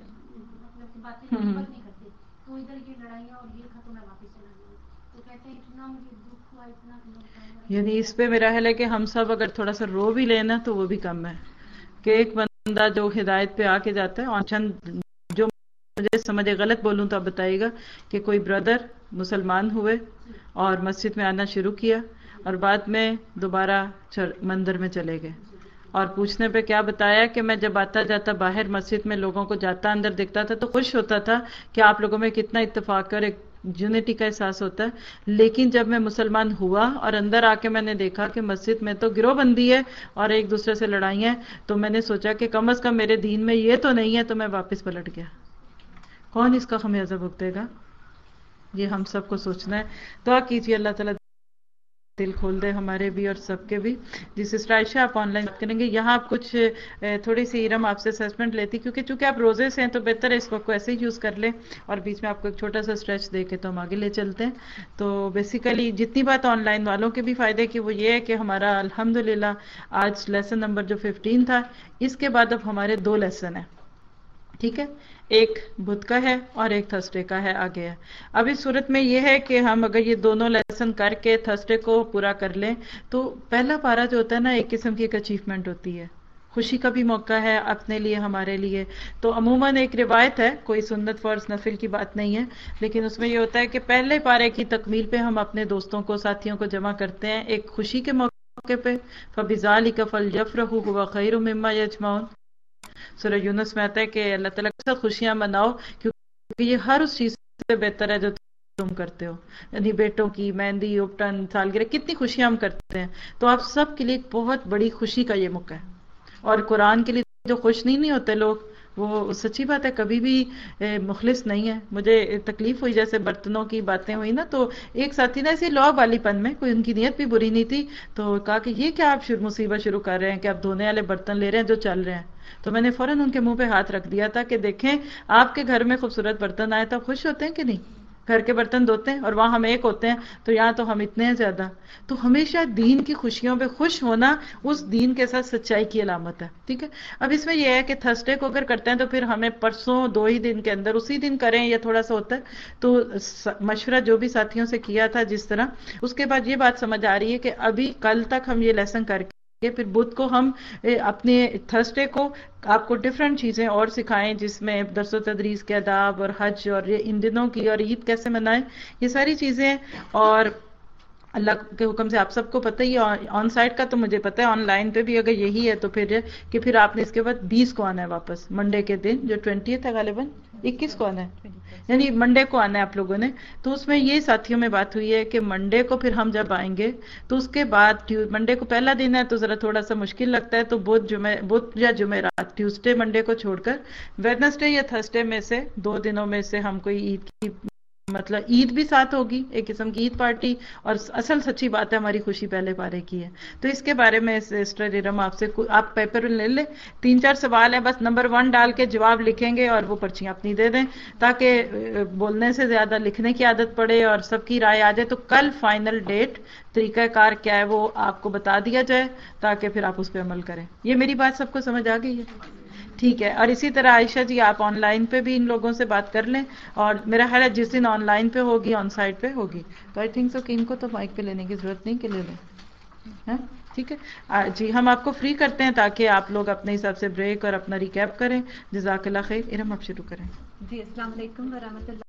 مطلب کہ باتیں غیبت نہیں کرتے. تو ادھر یہ لڑائیاں اور یہ تھا تو میں واپس چلا گیا. تو کہتے ہیں اتنا مجھے دکھ ہوا اتنا کہ میں یعنی اس پہ میرا خیال ہے کہ ہم سب اگر تھوڑا سا رو بھی لینا تو وہ بھی کم ہے کہ ایک بندہ جو ہدایت پہ آ کے جاتا ہے. اور چند جو مجھے سمجھے غلط بولوں تو آپ بتائیے گا کہ کوئی بردر مسلمان ہوئے اور مسجد میں آنا شروع کیا اور بعد میں دوبارہ مندر میں چلے گئے اور پوچھنے پہ کیا بتایا کہ میں جب آتا جاتا باہر مسجد میں لوگوں کو جاتا اندر دیکھتا تھا تو خوش ہوتا تھا کہ آپ لوگوں میں کتنا اتفاق اور ایک یونٹی کا احساس ہوتا ہے. لیکن جب میں مسلمان ہوا اور اندر آ کے میں نے دیکھا کہ مسجد میں تو گروہ بندی ہے اور ایک دوسرے سے لڑائیاں ہیں تو میں نے سوچا کہ کم از کم میرے دین میں یہ تو نہیں ہے. تو میں واپس پلٹ گیا. کون اس کا خمیازہ بھگتے گا؟ یہ ہم سب کو سوچنا ہے. دعا کیجیے اللہ تعالیٰ دل کھول دے ہمارے بھی اور سب کے بھی. جی سسٹر عائشہ آپ آن لائن بات کریں گے. یہاں آپ کچھ تھوڑی سی ارم آپ سے اسسمنٹ لیتی کیونکہ چونکہ آپ روزے سے ہیں تو بہتر ہے اس وقت کو ایسے ہی یوز کر لیں اور بیچ میں آپ کو ایک چھوٹا سا اسٹریچ دے کے تو ہم آگے لے چلتے ہیں. تو بیسیکلی جتنی بات آن لائن والوں کے بھی فائدے کی وہ یہ ہے کہ ہمارا الحمدللہ آج لیسن نمبر جو ففٹین تھا اس کے بعد اب ہمارے دو لیسن ہیں. ٹھیک ہے، ایک بدھ کا ہے اور ایک تھرسڈے کا ہے آگے ہے. اب اس صورت میں یہ ہے کہ ہم اگر یہ دونوں لیسن کر کے تھرسڈے کو پورا کر لیں تو پہلا پارا جو ہوتا ہے نا ایک قسم کی ایک اچیومنٹ ہوتی ہے، خوشی کا بھی موقع ہے اپنے لیے ہمارے لیے. تو عموماً ایک روایت ہے، کوئی سنت فرض نفل کی بات نہیں ہے، لیکن اس میں یہ ہوتا ہے کہ پہلے پارے کی تکمیل پہ ہم اپنے دوستوں کو ساتھیوں کو جمع کرتے ہیں ایک خوشی کے موقع پہ. فَبِذَلِكَ فَلْيَفْرَحُوا هُوَ خَيْرٌ مِّمَّا يَجْمَعُونَ. سورہ یونس میں آتا ہے کہ اللہ تعالیٰ کے ساتھ خوشیاں مناؤ کیونکہ یہ ہر اس چیز سے بہتر ہے جو تم کرتے ہو. یعنی بیٹوں کی مہندی، اپٹن، سالگرہ، کتنی خوشیاں ہم کرتے ہیں. تو آپ سب کے لیے ایک بہت بڑی خوشی کا یہ موقع ہے. اور قرآن کے لیے جو خوش نہیں نہیں ہوتے لوگ وہ سچی بات ہے کبھی بھی مخلص نہیں ہے. مجھے تکلیف ہوئی جیسے برتنوں کی باتیں ہوئی نا تو ایک ساتھی نا ایسی لو والی پن میں کوئی ان کی نیت بھی بری نہیں تھی تو کہا کہ یہ کیا آپ مصیبت شروع کر رہے ہیں کہ آپ دھونے والے برتن لے رہے ہیں جو چل رہے ہیں. تو میں نے فوراً ان کے منہ پہ ہاتھ رکھ دیا تھا کہ دیکھیں آپ کے گھر میں خوبصورت برتن آئے تو خوش ہوتے ہیں کہ نہیں؟ گھر کے برتن دھوتے ہیں اور وہاں ہم ایک ہوتے ہیں تو یہاں تو ہم اتنے ہیں زیادہ. تو ہمیشہ دین کی خوشیوں پہ خوش ہونا اس دین کے ساتھ سچائی کی علامت ہے. ٹھیک ہے، اب اس میں یہ ہے کہ تھرسڈے کو اگر کرتے ہیں تو پھر ہمیں پرسوں دو ہی دن کے اندر اسی دن کریں یا تھوڑا سا ہوتا ہے. تو مشورہ جو بھی ساتھیوں سے کیا تھا جس طرح اس کے بعد یہ بات سمجھ آ رہی ہے کہ ابھی کل تک ہم یہ لیسن کر کے پھر بدھ کو ہم اپنے تھرسڈے کو آپ کو ڈفرینٹ چیزیں اور سکھائیں جس میں درس و تدریس کے آداب اور حج اور یہ ان دنوں کی اور عید کیسے منائیں یہ ساری چیزیں. اور اللہ کے حکم سے آپ سب کو پتہ ہی ہے آن سائٹ کا تو مجھے پتہ ہے، آن لائن پہ بھی اگر یہی ہے تو پھر کہ پھر آپ نے اس کے بعد بیس کو آنا ہے واپس منڈے کے دن جو ٹوینٹیتھ ہے غالباً اکیس کو آنا ہے یعنی منڈے کو آنا ہے آپ لوگوں نے. تو اس میں یہ ساتھیوں میں بات ہوئی ہے کہ منڈے کو پھر ہم جب آئیں گے تو اس کے بعد منڈے کو پہلا دن ہے تو ذرا تھوڑا سا مشکل لگتا ہے تو بدھ جمعہ بدھ یا جمعرات ٹیوزڈے منڈے کو چھوڑ کر ویڈنسڈے یا تھرسڈے میں سے دو دنوں میں سے ہم کوئی عید کی مطلب عید بھی ساتھ ہوگی، ایک قسم کی عید پارٹی، اور اصل سچی بات ہے ہماری خوشی پہلے پارے کی ہے. تو اس کے بارے میں سسٹر ارم آپ سے آپ پیپر لے لیں، تین چار سوال ہے، بس نمبر ون ڈال کے جواب لکھیں گے اور وہ پرچیاں اپنی دے دیں، تاکہ بولنے سے زیادہ لکھنے کی عادت پڑے اور سب کی رائے آ جائے. تو کل فائنل ڈیٹ، طریقہ کار کیا ہے وہ آپ کو بتا دیا جائے تاکہ پھر آپ اس پہ عمل کریں. یہ میری بات سب کو سمجھ آ گئی ہے؟ ٹھیک ہے. اور اسی طرح عائشہ جی آپ آن لائن پہ بھی ان لوگوں سے بات کر لیں، اور میرا خیال ہے جس دن آن لائن پہ ہوگی آن سائٹ پہ ہوگی تو آئی تھنک سو کہ ان کو تو مائک پہ لینے کی ضرورت نہیں کہ لے لیں. ٹھیک ہے جی، ہم آپ کو فری کرتے ہیں تاکہ آپ لوگ اپنے حساب سے بریک اور اپنا ریکیپ کریں. جزاک اللہ خیر. ارم آپ شروع کریں. جی السلام علیکم ورحمۃ اللہ.